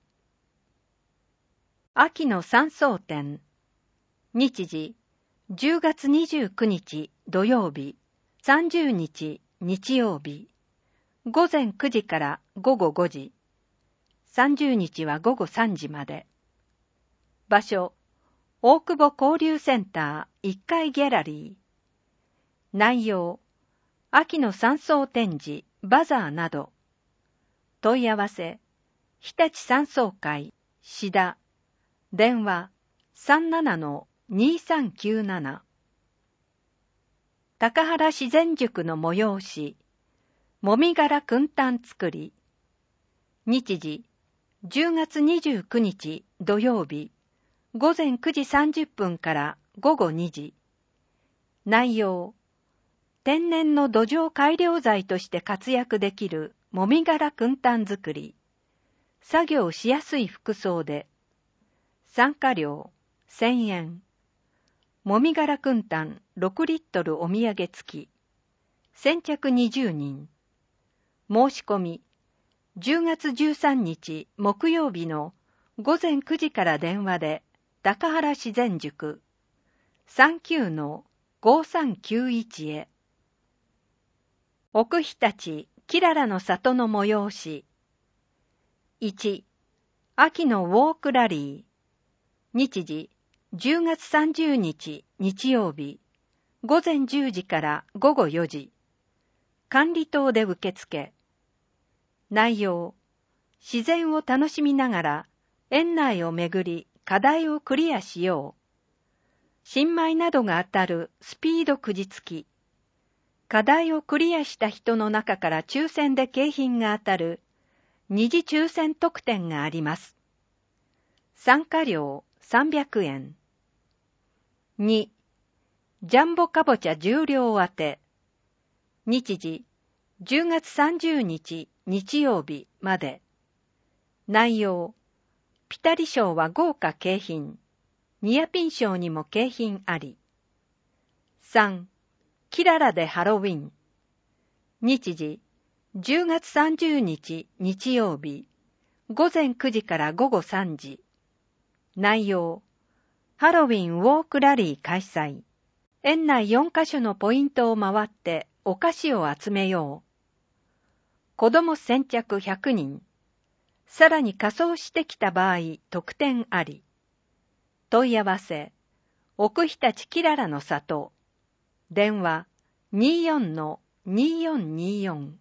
秋の山荘展。日時、10月29日土曜日、30日日曜日、午前9時から午後5時、30日は午後3時まで。場所、 大久保交流センター1階ギャラリー。内容、秋の山荘展示、バザーなど。問い合わせ、日立山荘会、志田。電話、37-2397。高原自然塾の催し、もみ殻くんたん作り。日時、10月29日土曜日、午前9時30分から午後2時。内容、天然の土壌改良材として活躍できるもみ殻くんたん作り。作業しやすい服装で。参加料1000円。もみ殻くんたん6リットルお土産付き。先着20人。申し込み、10月13日木曜日の午前9時から電話で、高原自然塾 39-5391 へ。奥日立きららの里の催し。1、秋のウォークラリー。日時、10月30日日曜日、午前10時から午後4時。管理棟で受付。内容、自然を楽しみながら園内を巡り課題をクリアしよう。新米などが当たるスピードくじ付き。課題をクリアした人の中から抽選で景品が当たる二次抽選特典があります。参加料300円。2、ジャンボかぼちゃ10両当て。日時、10月30日日曜日まで。内容、ピタリ賞は豪華景品。ニアピン賞にも景品あり。3、キララでハロウィン。日時、10月30日日曜日、午前9時から午後3時。内容、ハロウィンウォークラリー開催。園内4カ所のポイントを回ってお菓子を集めよう。子供先着100人。さらに仮装してきた場合、特典あり。問い合わせ、奥日立きららの里。電話、24-2424。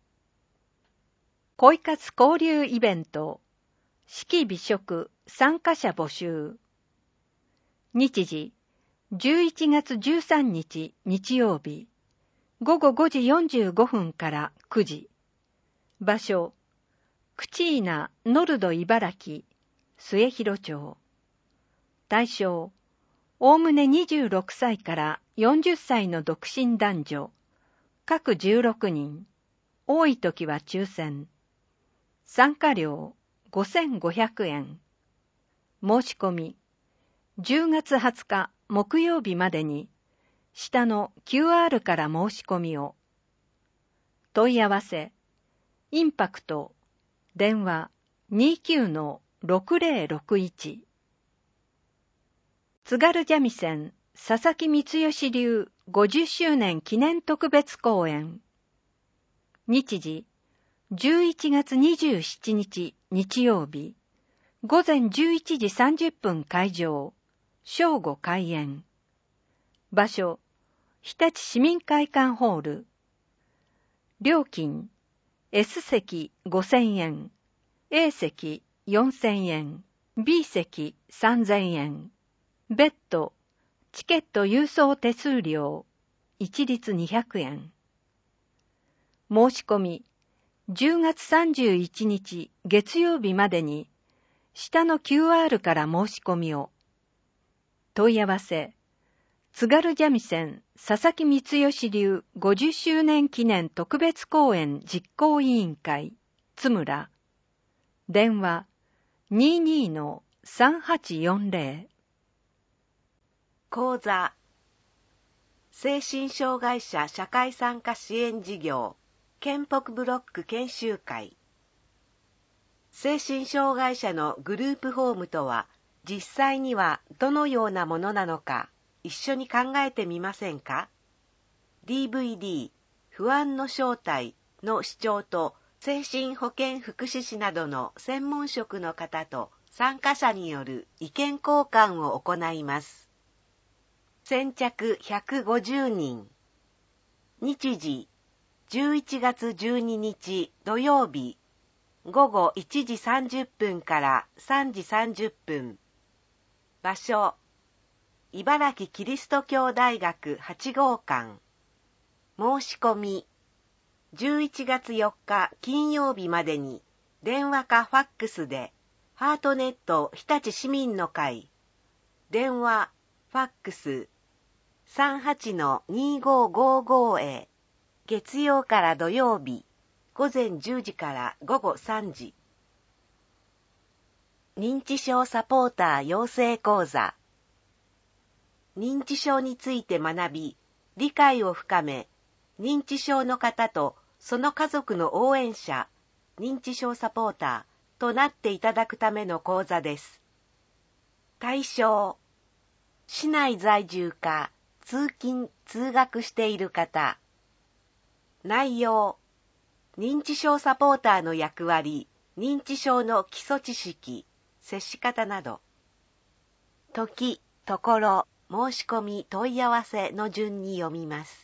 恋活交流イベント。式美食参加者募集。日時、11月13日日曜日、午後5時45分から9時。場所、クチーナ・ノルド茨城、末広町。対象、おおむね26歳から40歳の独身男女、各16人、多い時は抽選。参加料5500円。申し込み、10月20日木曜日までに、下の QR から申し込みを。問い合わせ、インパクト、電話 29-6061。津軽三味線佐々木光義流50周年記念特別公演。日時、11月27日日曜日、午前11時30分開場、正午開演。場所、日立市民会館ホール。料金、S 席5000円、A 席4000円、B 席3000円。別途、チケット郵送手数料、一律200円。申し込み、10月31日月曜日までに、下の QR から申し込みを。問い合わせ、津軽三味線佐々木光義流50周年記念特別公演実行委員会、津村。電話、22-3840。 講座、精神障害者社会参加支援事業、県北ブロック研修会。精神障害者のグループホームとは、実際にはどのようなものなのか、一緒に考えてみませんか？ DVD、不安の正体の視聴と精神保健福祉士などの専門職の方と参加者による意見交換を行います。先着150人。日時、11月12日土曜日、午後1時30分から3時30分。場所、茨城キリスト教大学8号館。申し込み、11月4日金曜日までに電話かファックスで、ハートネット日立市民の会、電話、ファックス、38-2555 へ、月曜から土曜日、午前10時から午後3時。認知症サポーター養成講座。認知症について学び、理解を深め、認知症の方とその家族の応援者、認知症サポーターとなっていただくための講座です。対象、市内在住か通勤・通学している方。内容、認知症サポーターの役割、認知症の基礎知識、接し方など。時、ところ、申し込み、問い合わせの順に読みます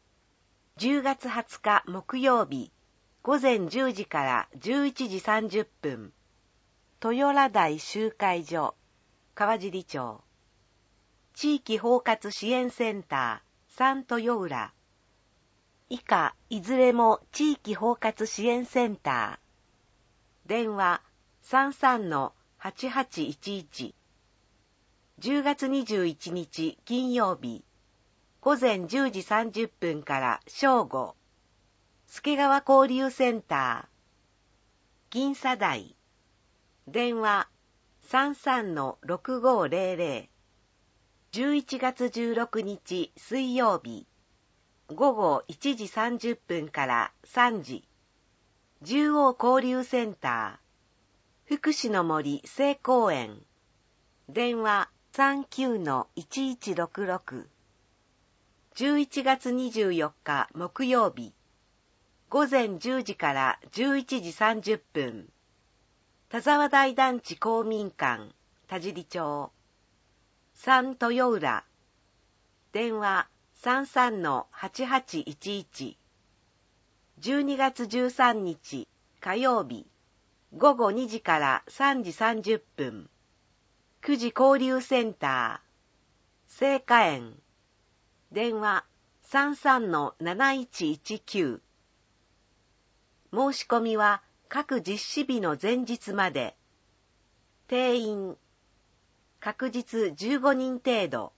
。10月20日木曜日、午前10時から11時30分。豊良台集会所、川尻町。地域包括支援センター、三豊浦。以下、いずれも地域包括支援センター。電話、33-8811。10月21日金曜日、午前10時30分から正午。助川交流センター。銀座台。電話、33-6500。11月16日水曜日、午後1時30分から3時。十王交流センター。福祉の森聖公園。電話、39-1166。11月24日木曜日、午前10時から11時30分。田沢台団地公民館、田尻町。三豊浦。電話、33-8811。12月13日火曜日、午後2時から3時30分。久慈交流センター。聖火園。電話、33-7119。申し込みは各実施日の前日まで。定員、確実15人程度。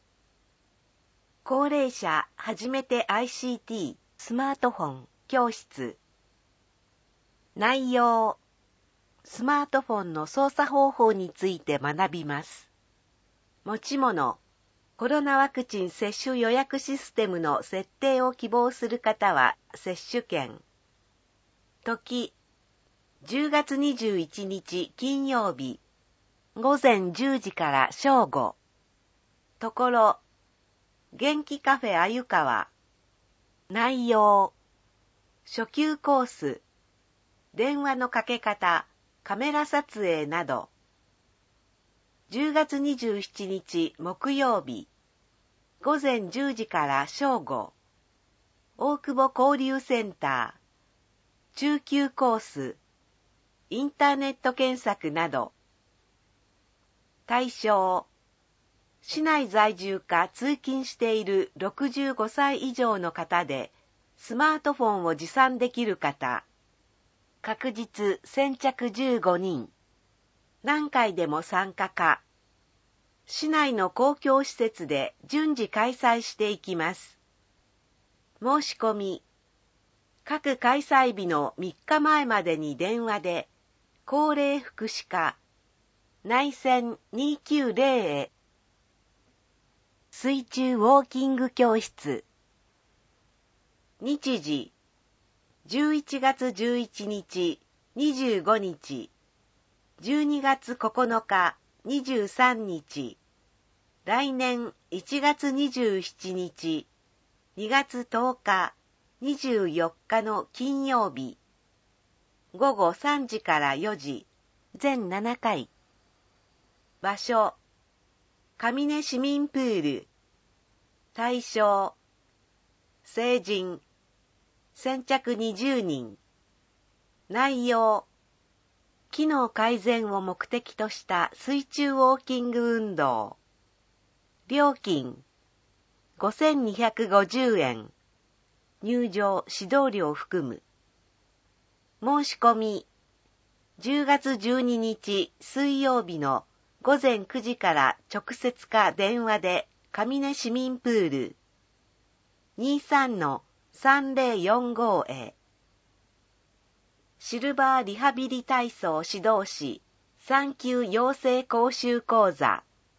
高齢者初めて ICT スマートフォン教室。内容、スマートフォンの操作方法について学びます。持ち物、コロナワクチン接種予約システムの設定を希望する方は接種券。時、10月21日金曜日、午前10時から正午。ところ、元気カフェあゆかわ。内容、初級コース、電話のかけ方、カメラ撮影など。10月27日木曜日、午前10時から正午。大久保交流センター、中級コース、インターネット検索など。対象、市内在住か通勤している65歳以上の方で、スマートフォンを持参できる方。確実先着15人。何回でも参加か。市内の公共施設で順次開催していきます。申し込み。各開催日の3日前までに電話で、高齢福祉課、内線290へ。水中ウォーキング教室。日時、11月11日、25日、12月9日、23日、来年1月27日、2月10日、24日の金曜日、午後3時から4時、全7回。 場所、上根市民プール。対象、成人、先着20人。内容、機能改善を目的とした水中ウォーキング運動。料金、5250円。入場・指導料含む。申し込み、10月12日水曜日の午前9時から直接か電話で上根市民プール 23-3045 へ。シルバーリハビリ体操指導士3級養成講習講座。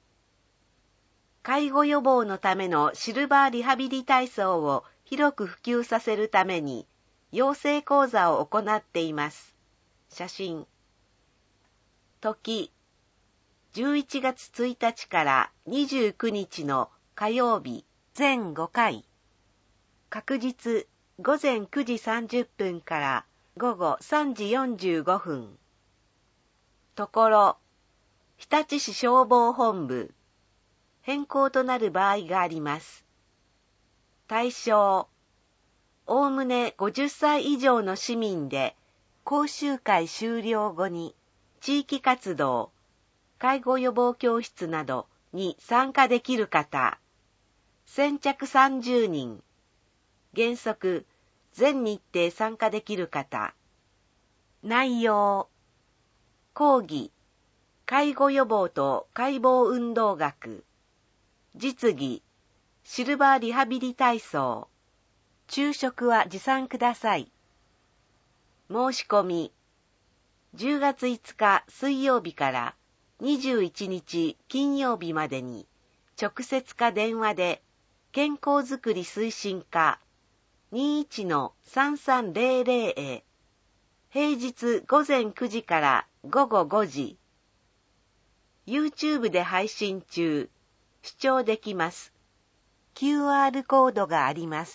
介護予防のためのシルバーリハビリ体操を広く普及させるために養成講座を行っています。写真。時、11月1日から29日の火曜日全5回。確日午前9時30分から午後3時45分。ところ、日立市消防本部。変更となる場合があります。対象、おおむね50歳以上の市民で、講習会終了後に地域活動、介護予防教室などに参加できる方、先着30人、原則全日程参加できる方。内容、講義、介護予防と解剖運動学、実技、シルバーリハビリ体操。昼食は持参ください。申し込み、10月5日水曜日から21日金曜日までに、直接か電話で、健康づくり推進課 21-3300 へ、平日午前9時から午後5時、YouTube で配信中、視聴できます。QR コードがあります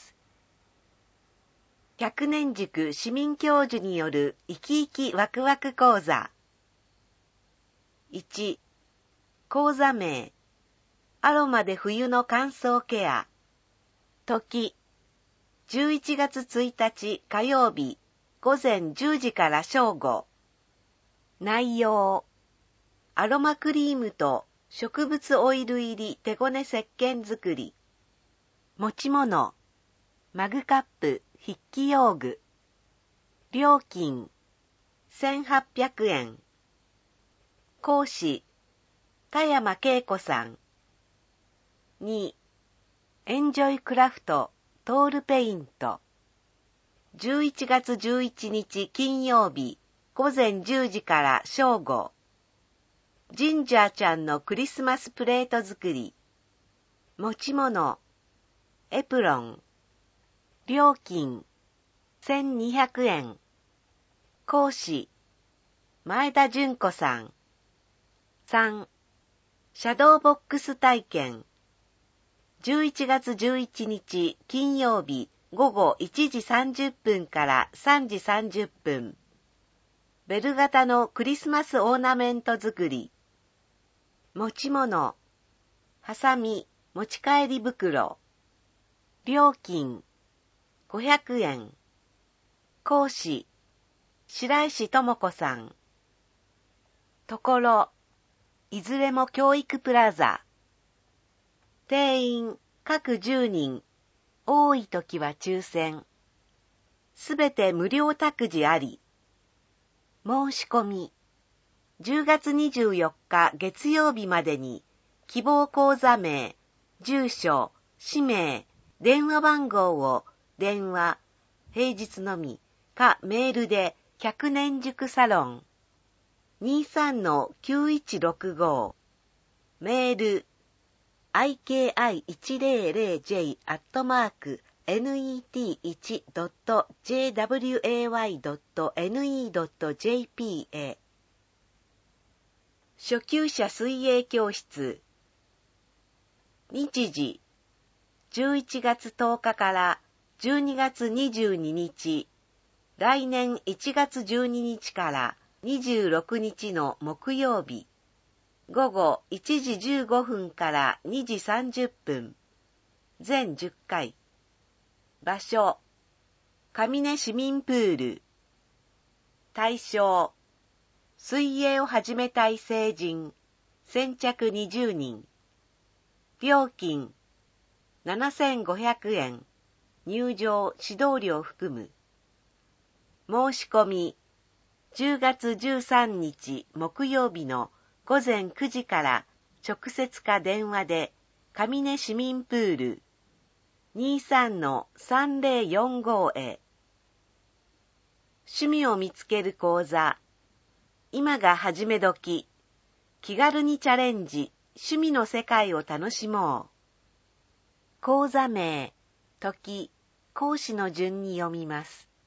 。100年塾市民教授による生き生きワクワク講座。1、講座名、アロマで冬の乾燥ケア。時、11月1日火曜日午前10時から正午。内容、アロマクリームと植物オイル入り手ごね石鹸作り。持ち物、マグカップ、筆記用具。料金、1800円。講師、田山恵子さん。2、エンジョイクラフト、トールペイント。11月11日金曜日、午前10時から正午。ジンジャーちゃんのクリスマスプレート作り。持ち物、エプロン。料金、1200円。講師、前田純子さん。3、シャドーボックス体験。11月11日金曜日午後1時30分から3時30分。ベル型のクリスマスオーナメント作り。持ち物、ハサミ、持ち帰り袋。料金、500円。講師、白石智子さん。ところ、いずれも教育プラザ。定員、各10人。多い時は抽選。すべて無料託児あり。申し込み。10月24日月曜日までに、希望講座名、住所、氏名、電話番号を電話、平日のみかメールで100年塾サロン 23-9165 メール iki1.net1.jway.ne.jp へ。初級者水泳教室。日時11月10日から12月22日、来年1月12日から26日の木曜日。 午後1時15分から2時30分。全10回。場所、上根市民プール。対象、水泳を始めたい成人、先着20人。料金、7500円。入場、指導料含む。申し込み、10月13日木曜日の午前9時から直接か電話で上根市民プール 23-3045 へ。趣味を見つける講座。今が始め時。気軽にチャレンジ、趣味の世界を楽しもう。講座名、時、講師の順に読みます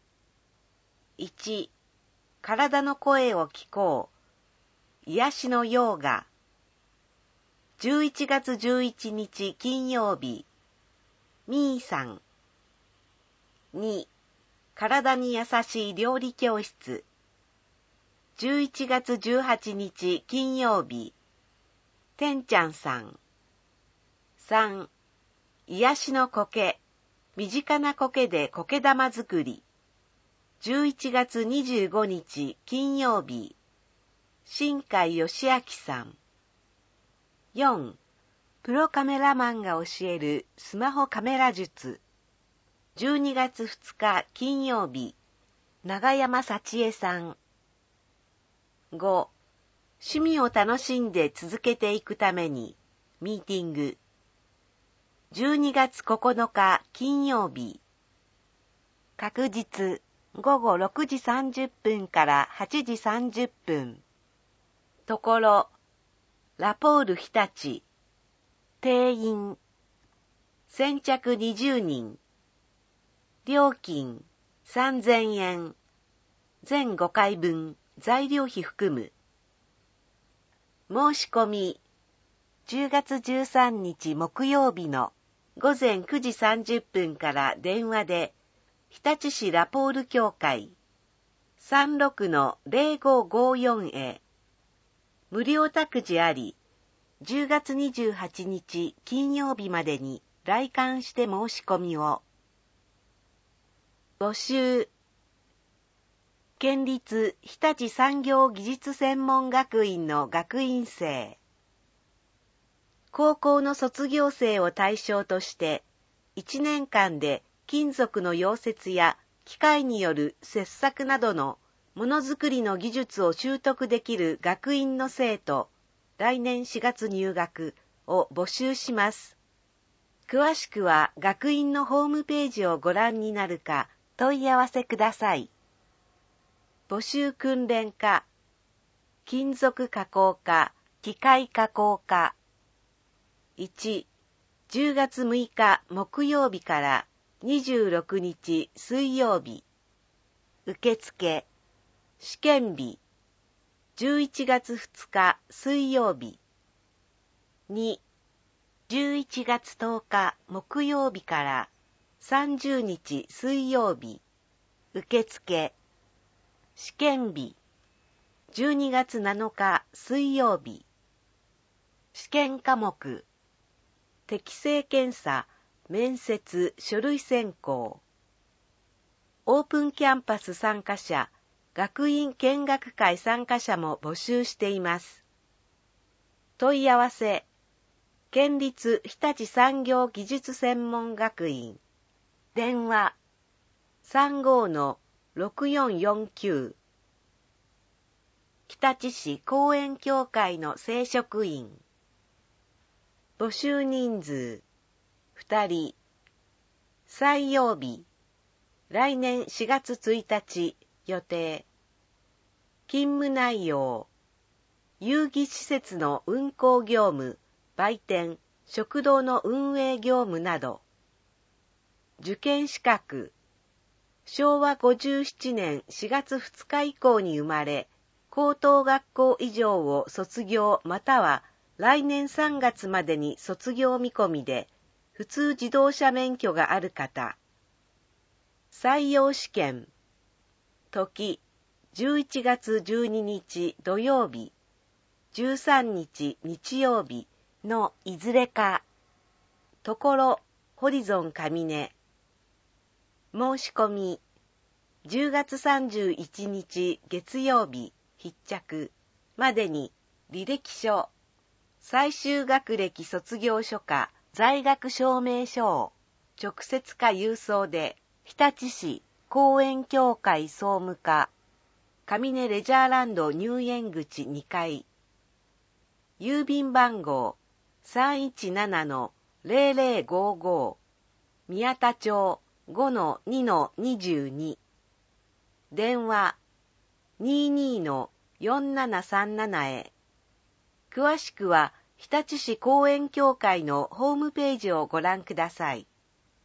。1、体の声を聞こう。癒しのヨーガ。11月11日金曜日。みーさん。2、体に優しい料理教室。11月18日金曜日。てんちゃんさん。3、癒しの苔。身近な苔で苔玉作り。11月25日金曜日。新海義明さん。4、プロカメラマンが教えるスマホカメラ術。12月2日金曜日。長山幸恵さん。5、趣味を楽しんで続けていくために、ミーティング。12月9日金曜日。確実、午後6時30分から8時30分。ところ、ラポール日立。定員。先着20人。料金、3000円。全5回分、材料費含む。申し込み、10月13日木曜日の午前9時30分から電話で、日立市ラポール協会 36-0554 へ。無料託児あり、10月28日金曜日までに来館して申し込みを。募集。県立日立産業技術専門学院の学院生。高校の卒業生を対象として、1年間で金属の溶接や機械による切削などのものづくりの技術を習得できる学院の生徒、来年4月入学を募集します。詳しくは学院のホームページをご覧になるか問い合わせください。募集訓練科、金属加工科、機械加工科。1、10月6日木曜日から26日水曜日。受付、試験日、11月2日水曜日。2、11月10日木曜日から30日水曜日。受付、試験日、12月7日水曜日。試験科目、適性検査、面接、書類選考。オープンキャンパス参加者、学院見学会参加者も募集しています。問い合わせ、県立日立産業技術専門学院。電話、35-6449。日立市公園協会の正職員。募集人数、2人。採用日、来年4月1日予定。勤務内容、遊戯施設の運行業務、売店、食堂の運営業務など。受験資格、昭和57年4月2日以降に生まれ、高等学校以上を卒業または来年3月までに卒業見込みで、普通自動車免許がある方。採用試験。時、11月12日土曜日。 13日日曜日のいずれか。ところ、ホリゾン上根。申し込み、10月31日月曜日必着までに履歴書、最終学歴卒業書か在学証明書を直接か郵送で日立市公園協会総務課上根レジャーランド入園口2階郵便番号 317-0055 宮田町 5-2-22 電話 22-4737 へ。詳しくは日立市公園協会のホームページをご覧ください。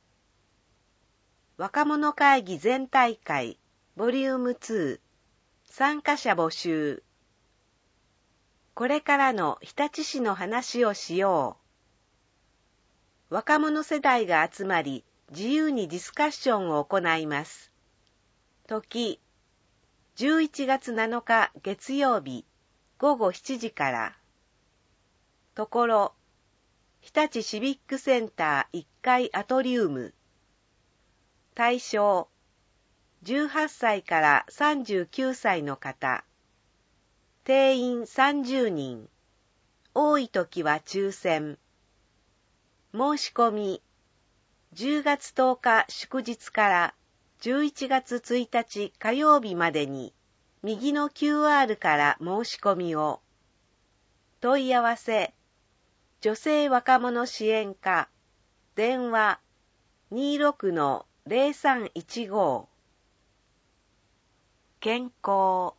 若者会議全大会ボリューム2参加者募集。これからの日立市の話をしよう。若者世代が集まり自由にディスカッションを行います。時、11月7日月曜日午後7時から。ところ、日立シビックセンター1階アトリウム。対象、18歳から39歳の方。定員30人。多い時は抽選。申し込み、10月10日祝日から11月1日火曜日までに、右の QR から申し込みを。問い合わせ、女性若者支援課、電話 26-0315。健康。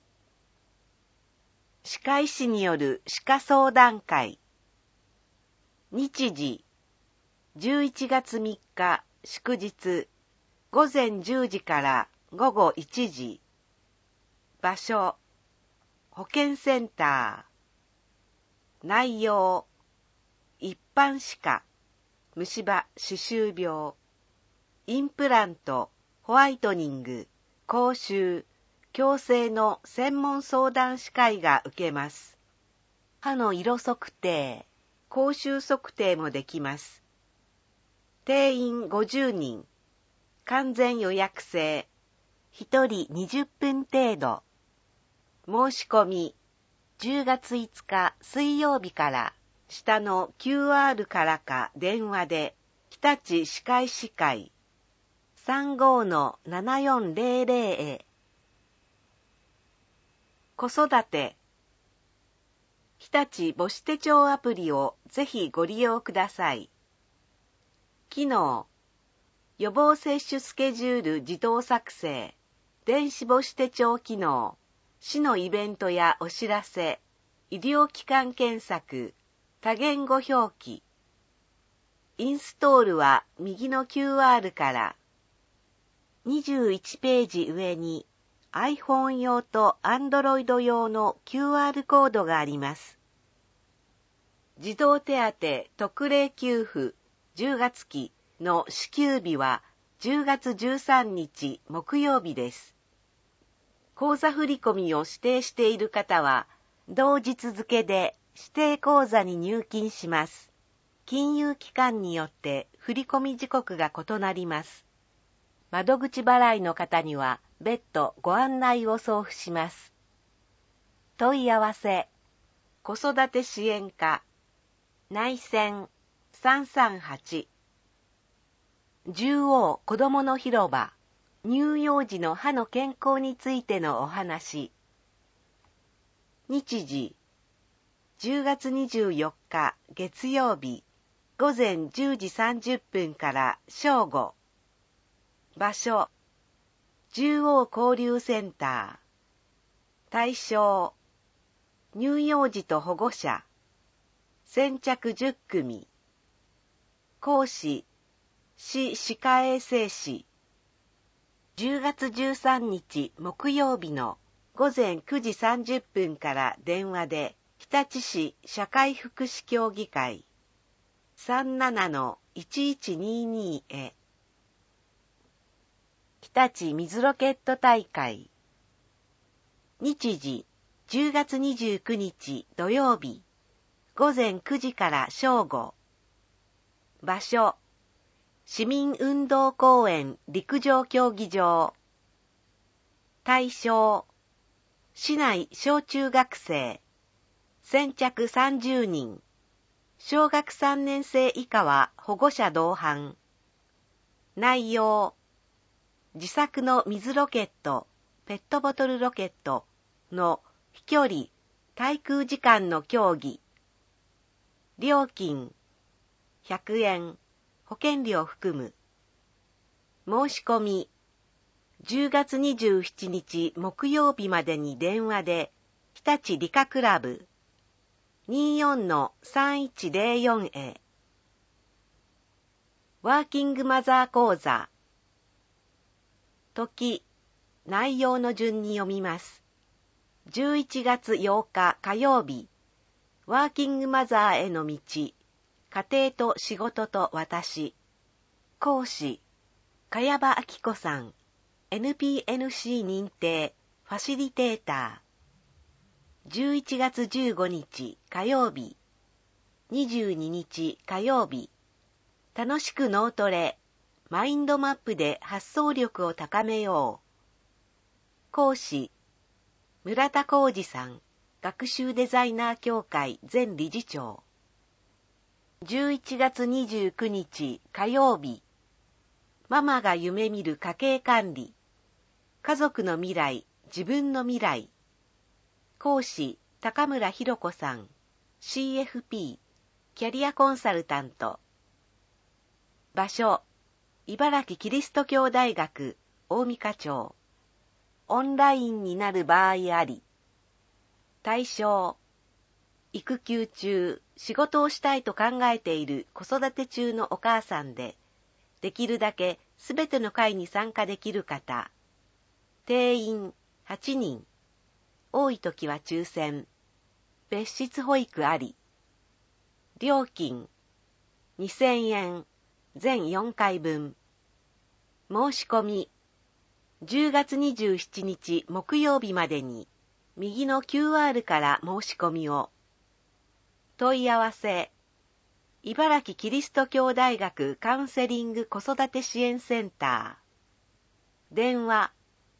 歯科医師による歯科相談会。日時、11月3日祝日、午前10時から午後1時。場所、保健センター。内容、一般歯科、虫歯、歯周病、インプラント、ホワイトニング、口臭、矯正の専門相談歯科医が受けます。歯の色測定、口臭測定もできます。定員50人、完全予約制、1人20分程度。申し込み、10月5日水曜日から下の QR からか電話で日立歯科医師会 35-7400 へ。子育て、日立母子手帳アプリをぜひご利用ください。機能、予防接種スケジュール自動作成、電子母子手帳機能、市のイベントやお知らせ、医療機関検索、多言語表記。インストールは右の QR から。21ページ上に iPhone 用と Android 用の QR コードがあります。児童手当特例給付10月期の支給日は10月13日木曜日です。口座振込を指定している方は、同日付で指定口座に入金します。金融機関によって振込時刻が異なります。窓口払いの方には別途ご案内を送付します。問い合わせ、子育て支援課、内線338。獣王子どもの広場。乳幼児の歯の健康についてのお話。日時、10月24日月曜日、午前10時30分から正午。場所、獣王交流センター。対象、乳幼児と保護者。先着10組。講師、市歯科衛生士。10月13日木曜日の午前9時30分から電話で日立市社会福祉協議会 37-1122 へ。日立水ロケット大会。日時 10月29日土曜日、午前9時から正午。場所、市民運動公園陸上競技場。対象、市内小中学生、先着30人。小学3年生以下は保護者同伴。内容、自作の水ロケット、ペットボトルロケットの飛距離、滞空時間の競技。料金、100円、保険料含む。申し込み、10月27日木曜日までに電話で、日立理科クラブ、24-3104 へ。ワーキングマザー講座。時、内容の順に読みます。11月8日火曜日、ワーキングマザーへの道、家庭と仕事と私。講師、茅場明子さん、NPNC 認定、ファシリテーター。11月15日火曜日、22日火曜日、楽しく脳トレ、マインドマップで発想力を高めよう。講師、村田浩二さん、学習デザイナー協会前理事長。11月29日火曜日、ママが夢見る家計管理、家族の未来、自分の未来。講師、高村博子さん、CFP、キャリアコンサルタント。場所、茨城キリスト教大学、大三課町。オンラインになる場合あり。対象、育休中、仕事をしたいと考えている子育て中のお母さんで、できるだけすべての会に参加できる方。定員8人。多いときは抽選。別室保育あり。料金2000円。全4回分。申し込み10月27日木曜日までに右の QR から申し込みを。問い合わせ茨城キリスト教大学カウンセリング子育て支援センター。電話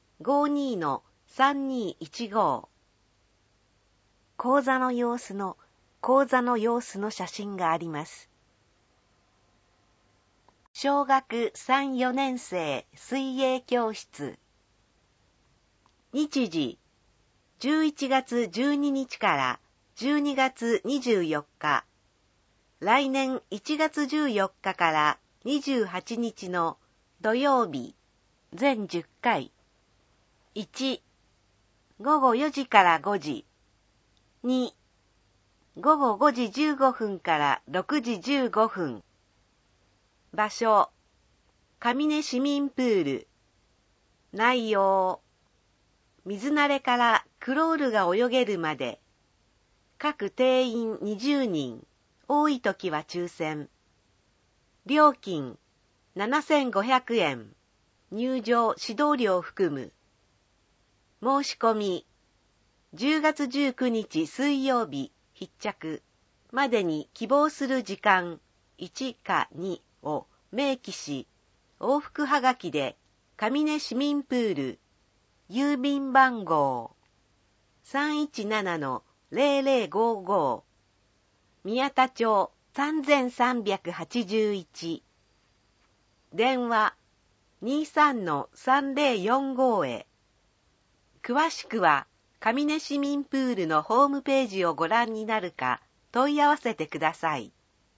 52-3215。講座の様子の写真があります。小学3、4年生水泳教室。日時、11月12日から12月24日。来年1月14日から28日の土曜日、全10回。1、午後4時から5時。2、午後5時15分から6時15分。場所、上根市民プール。内容、水慣れからクロールが泳げるまで。各定員20人、多いときは抽選。料金、7500円。入場指導料含む。申し込み、10月19日水曜日必着までに希望する時間1か2を明記し、往復はがきで上根市民プール、郵便番号 317-0055 宮田町3381。電話 23-3045 へ。詳しくは上根市民プールのホームページをご覧になるか問い合わせてください。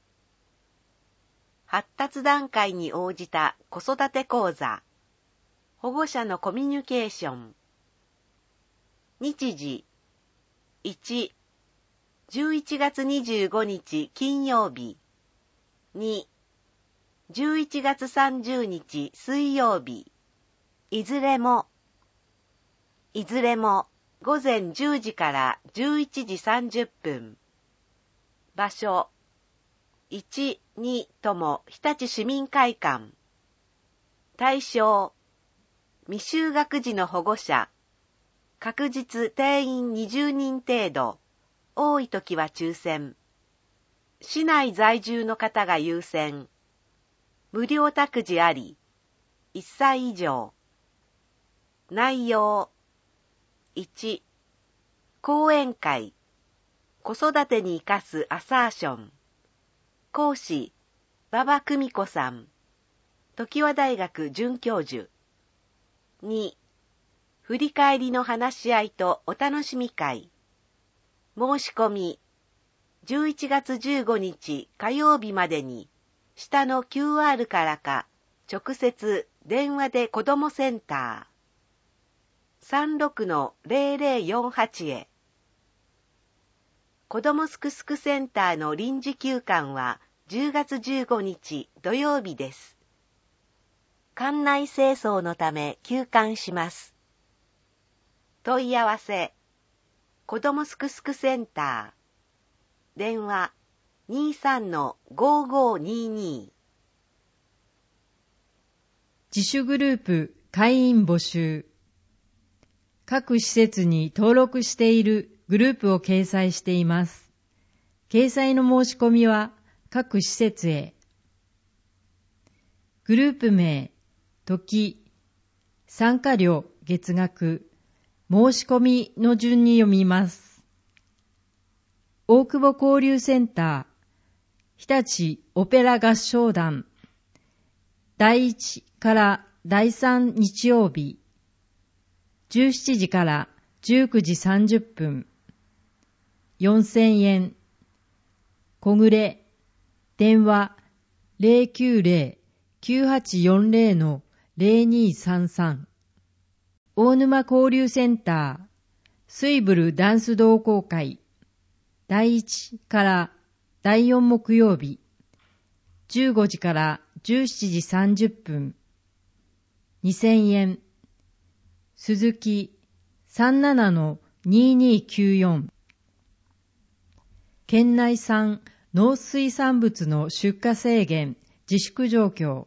発達段階に応じた子育て講座。保護者のコミュニケーション。日時。1、11月25日金曜日。2、11月30日水曜日。いずれも午前10時から11時30分。場所、1、2とも日立市民会館。対象、未就学児の保護者、 確実定員20人程度、多い時は抽選。市内在住の方が優先。無料託児あり。1歳以上。内容。1、講演会。子育てに生かすアサーション。講師、馬場久美子さん。常盤大学准教授。2、振り返りの話し合いとお楽しみ会。申し込み、11月15日火曜日までに、下の QR からか、直接電話で子どもセンター 36-0048 へ。子どもすくすくセンターの臨時休館は10月15日土曜日です。館内清掃のため休館します。問い合わせ、子どもすくすくセンター、電話 23-5522。 自主グループ会員募集。各施設に登録しているグループを掲載しています。掲載の申し込みは各施設へ。グループ名、時、参加料、月額、申し込みの順に読みます。大久保交流センター、日立オペラ合唱団、第1から第3日曜日、17時から19時30分、4000円、小暮、電話 090-9840-0233。大沼交流センター、スイブルダンス同好会、第1から第4木曜日、15時から17時30分、2000円、鈴木 37-2294。県内産農水産物の出荷制限、自粛状況。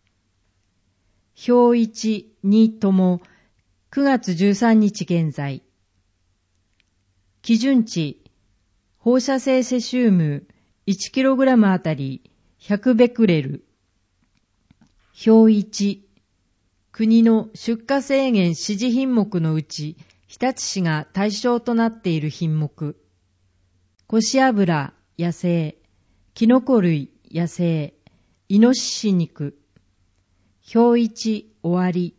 表1、2とも9月13日現在。基準値、放射性セシウム 1kg あたり100ベクレル。表1、国の出荷制限指示品目のうち、日立市が対象となっている品目。こし油、野生、キノコ類、野生、イノシシ肉。表1、終わり。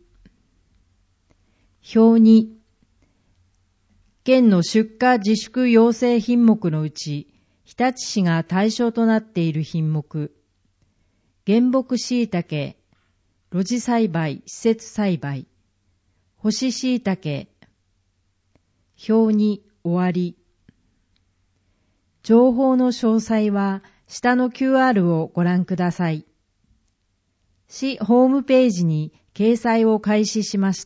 表2、県の出荷自粛要請品目のうち、日立市が対象となっている品目。原木椎茸、露地栽培、施設栽培。干し椎茸。表2、終わり。情報の詳細は下の QR をご覧ください。市ホームページに掲載を開始しました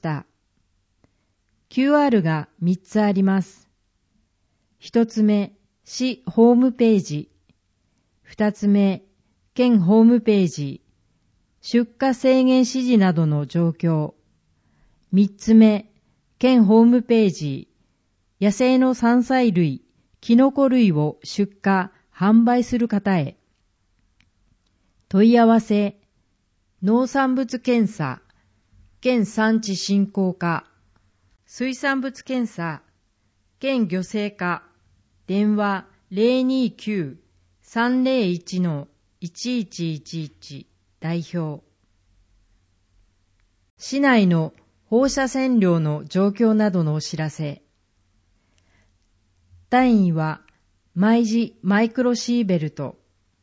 。QR が3つあります。1つ目、市ホームページ。2つ目、県ホームページ。出荷制限指示などの状況。3つ目、県ホームページ。野生の山菜類、キノコ類を出荷、販売する方へ。問い合わせ、農産物検査、県産地振興課。水産物検査、県漁政課、電話 029-301-1111 代表。市内の放射線量の状況などのお知らせ。単位は毎時マイクロシーベルト。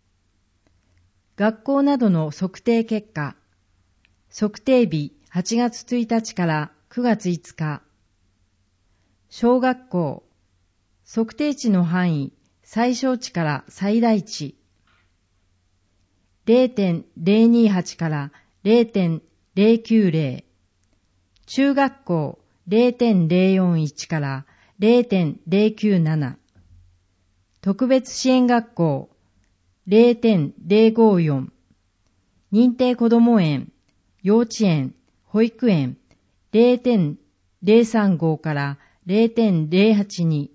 学校などの測定結果。測定日8月1日から9月5日。小学校、測定値の範囲、最小値から最大値。0.028 から 0.090。中学校、0.041 から 0.097。特別支援学校、0.054。認定こども園、幼稚園、保育園、0.035 から 0.082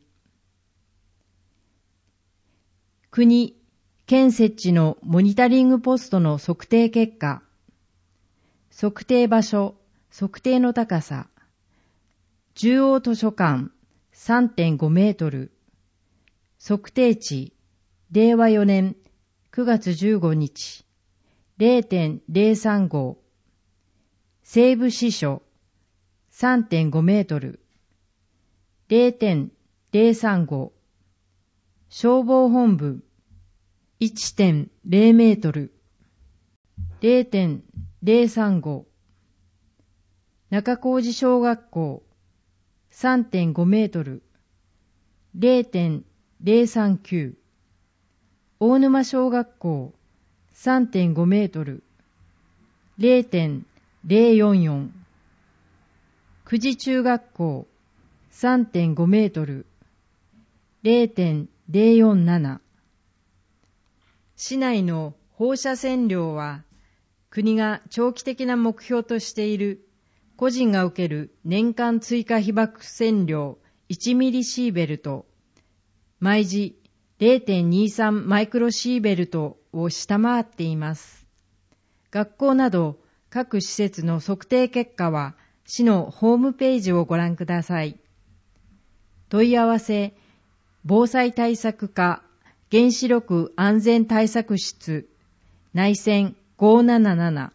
国、県設置のモニタリングポストの測定結果、測定場所、測定の高さ、中央図書館 3.5 メートル、測定値、令和4年9月15日、0.035、西部支所 3.5 メートル、0.035、消防本部 1.0 メートル、0.035、中小路小学校 3.5 メートル、0.039、大沼小学校 3.5 メートル、0.044、久慈中学校 3.5 メートル、0.047。市内の放射線量は、国が長期的な目標としている個人が受ける年間追加被曝線量1ミリシーベルト、毎時 0.23 マイクロシーベルトを下回っています。学校など各施設の測定結果は、市のホームページをご覧ください。問い合わせ、防災対策課原子力安全対策室内線577。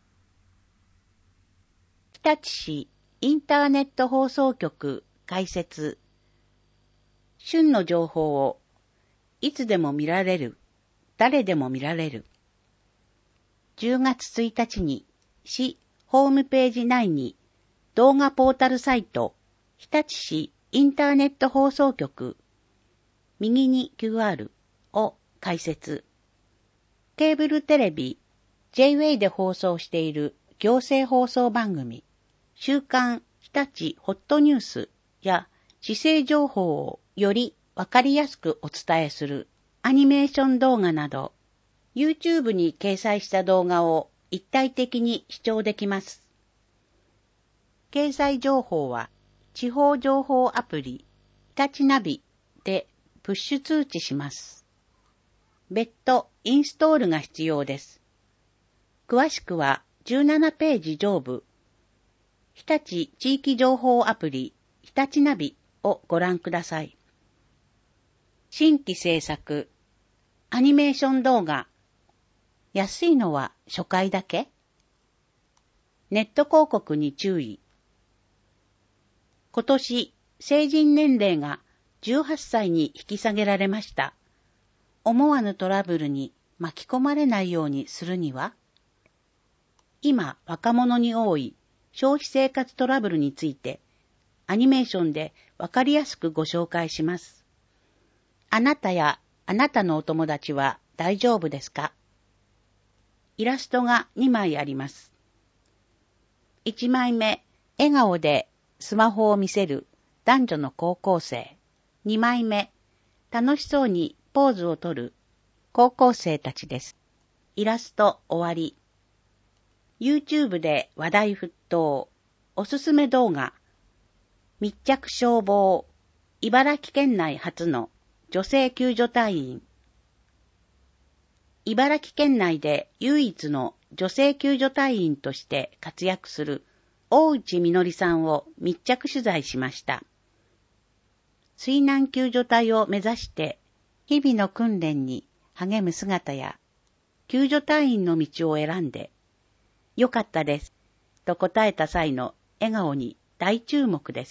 日立市インターネット放送局開設。旬の情報をいつでも見られる、誰でも見られる。10月1日に市ホームページ内に動画ポータルサイト日立市インターネット放送局右に QR を開設。ケーブルテレビ J-Way で放送している行政放送番組週刊日立ホットニュースや市政情報をよりわかりやすくお伝えするアニメーション動画など YouTube に掲載した動画を一体的に視聴できます。掲載情報は地方情報アプリ日立ナビでプッシュ通知します。別途インストールが必要です。詳しくは17ページ上部日立地域情報アプリ日立ナビをご覧ください。新規制作アニメーション動画安いのは初回だけ？ネット広告に注意。今年、成人年齢が18歳に引き下げられました。思わぬトラブルに巻き込まれないようにするには？今、若者に多い消費生活トラブルについて、アニメーションでわかりやすくご紹介します。あなたやあなたのお友達は大丈夫ですか？イラストが2枚あります。1枚目、笑顔でスマホを見せる男女の高校生。2枚目、楽しそうにポーズをとる高校生たちです。イラスト終わり。YouTube で話題沸騰。おすすめ動画。密着消防。茨城県内初の女性救助隊員。茨城県内で唯一の女性救助隊員として活躍する大内みのりさんを密着取材しました。水難救助隊を目指して日々の訓練に励む姿や救助隊員の道を選んでよかったですと答えた際の笑顔に大注目です。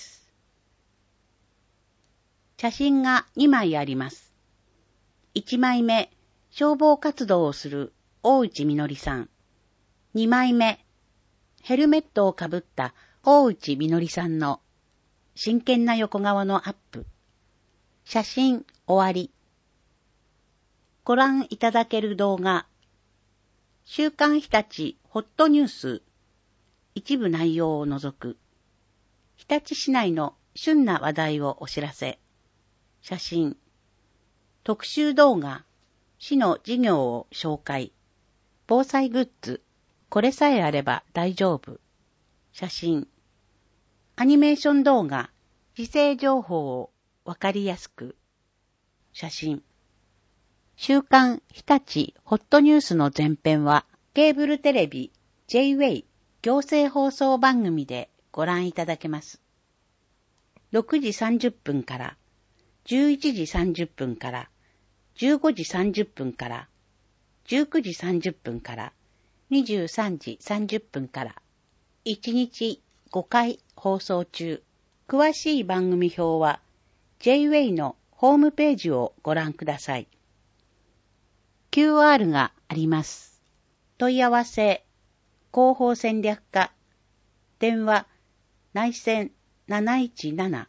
写真が2枚あります。1枚目、消防活動をする大内みのりさん。2枚目、ヘルメットをかぶった大内みのりさんの真剣な横顔のアップ。写真終わり。ご覧いただける動画。週刊日立ホットニュース。一部内容を除く。日立市内の旬な話題をお知らせ。写真。特集動画。市の事業を紹介。防災グッズ。これさえあれば大丈夫。写真。アニメーション動画。 時勢情報をわかりやすく。写真。週刊日立ホットニュースの前編は、ケーブルテレビ J-Way 行政放送番組でご覧いただけます。6時30分から、11時30分から、15時30分から、19時30分から、23時30分から、1日5回放送中。詳しい番組表は J-Way のホームページをご覧ください。QR があります。問い合わせ、広報戦略課、電話、内線717。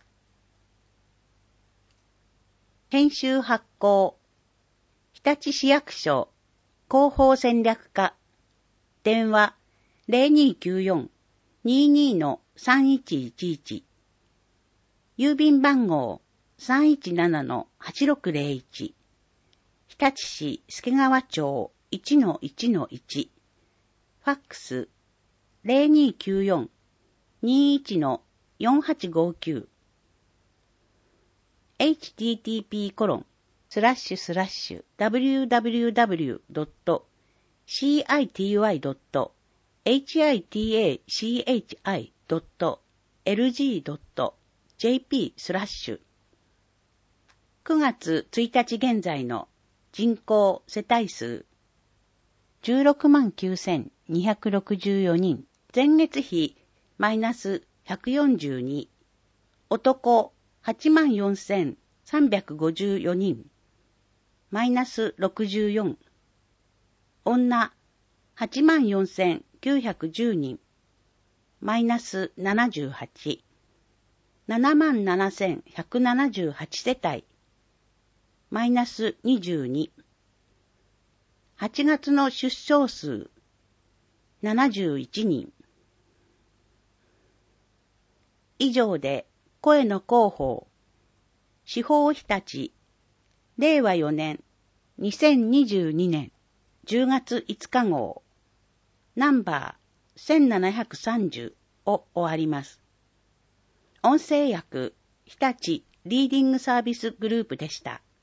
編集発行、日立市役所、広報戦略課、電話0294-22-3111。郵便番号 317-8601 日立市助川町 1-1-1 ファックス 0294-21-4859 http://www.city.hitachi.lg.jp/9 月1日現在の人口世帯数 169,264 人、前月比マイナス142、男 84,354 人、マイナス64、女 84,910 人、マイナス78、77,178 世帯、マイナス22、8月の出生数、71人。以上で、声の広報、司法日立、令和4年、2022年10月5日号、ナンバー1730を終わります。音声訳、日立リーディングサービスグループでした。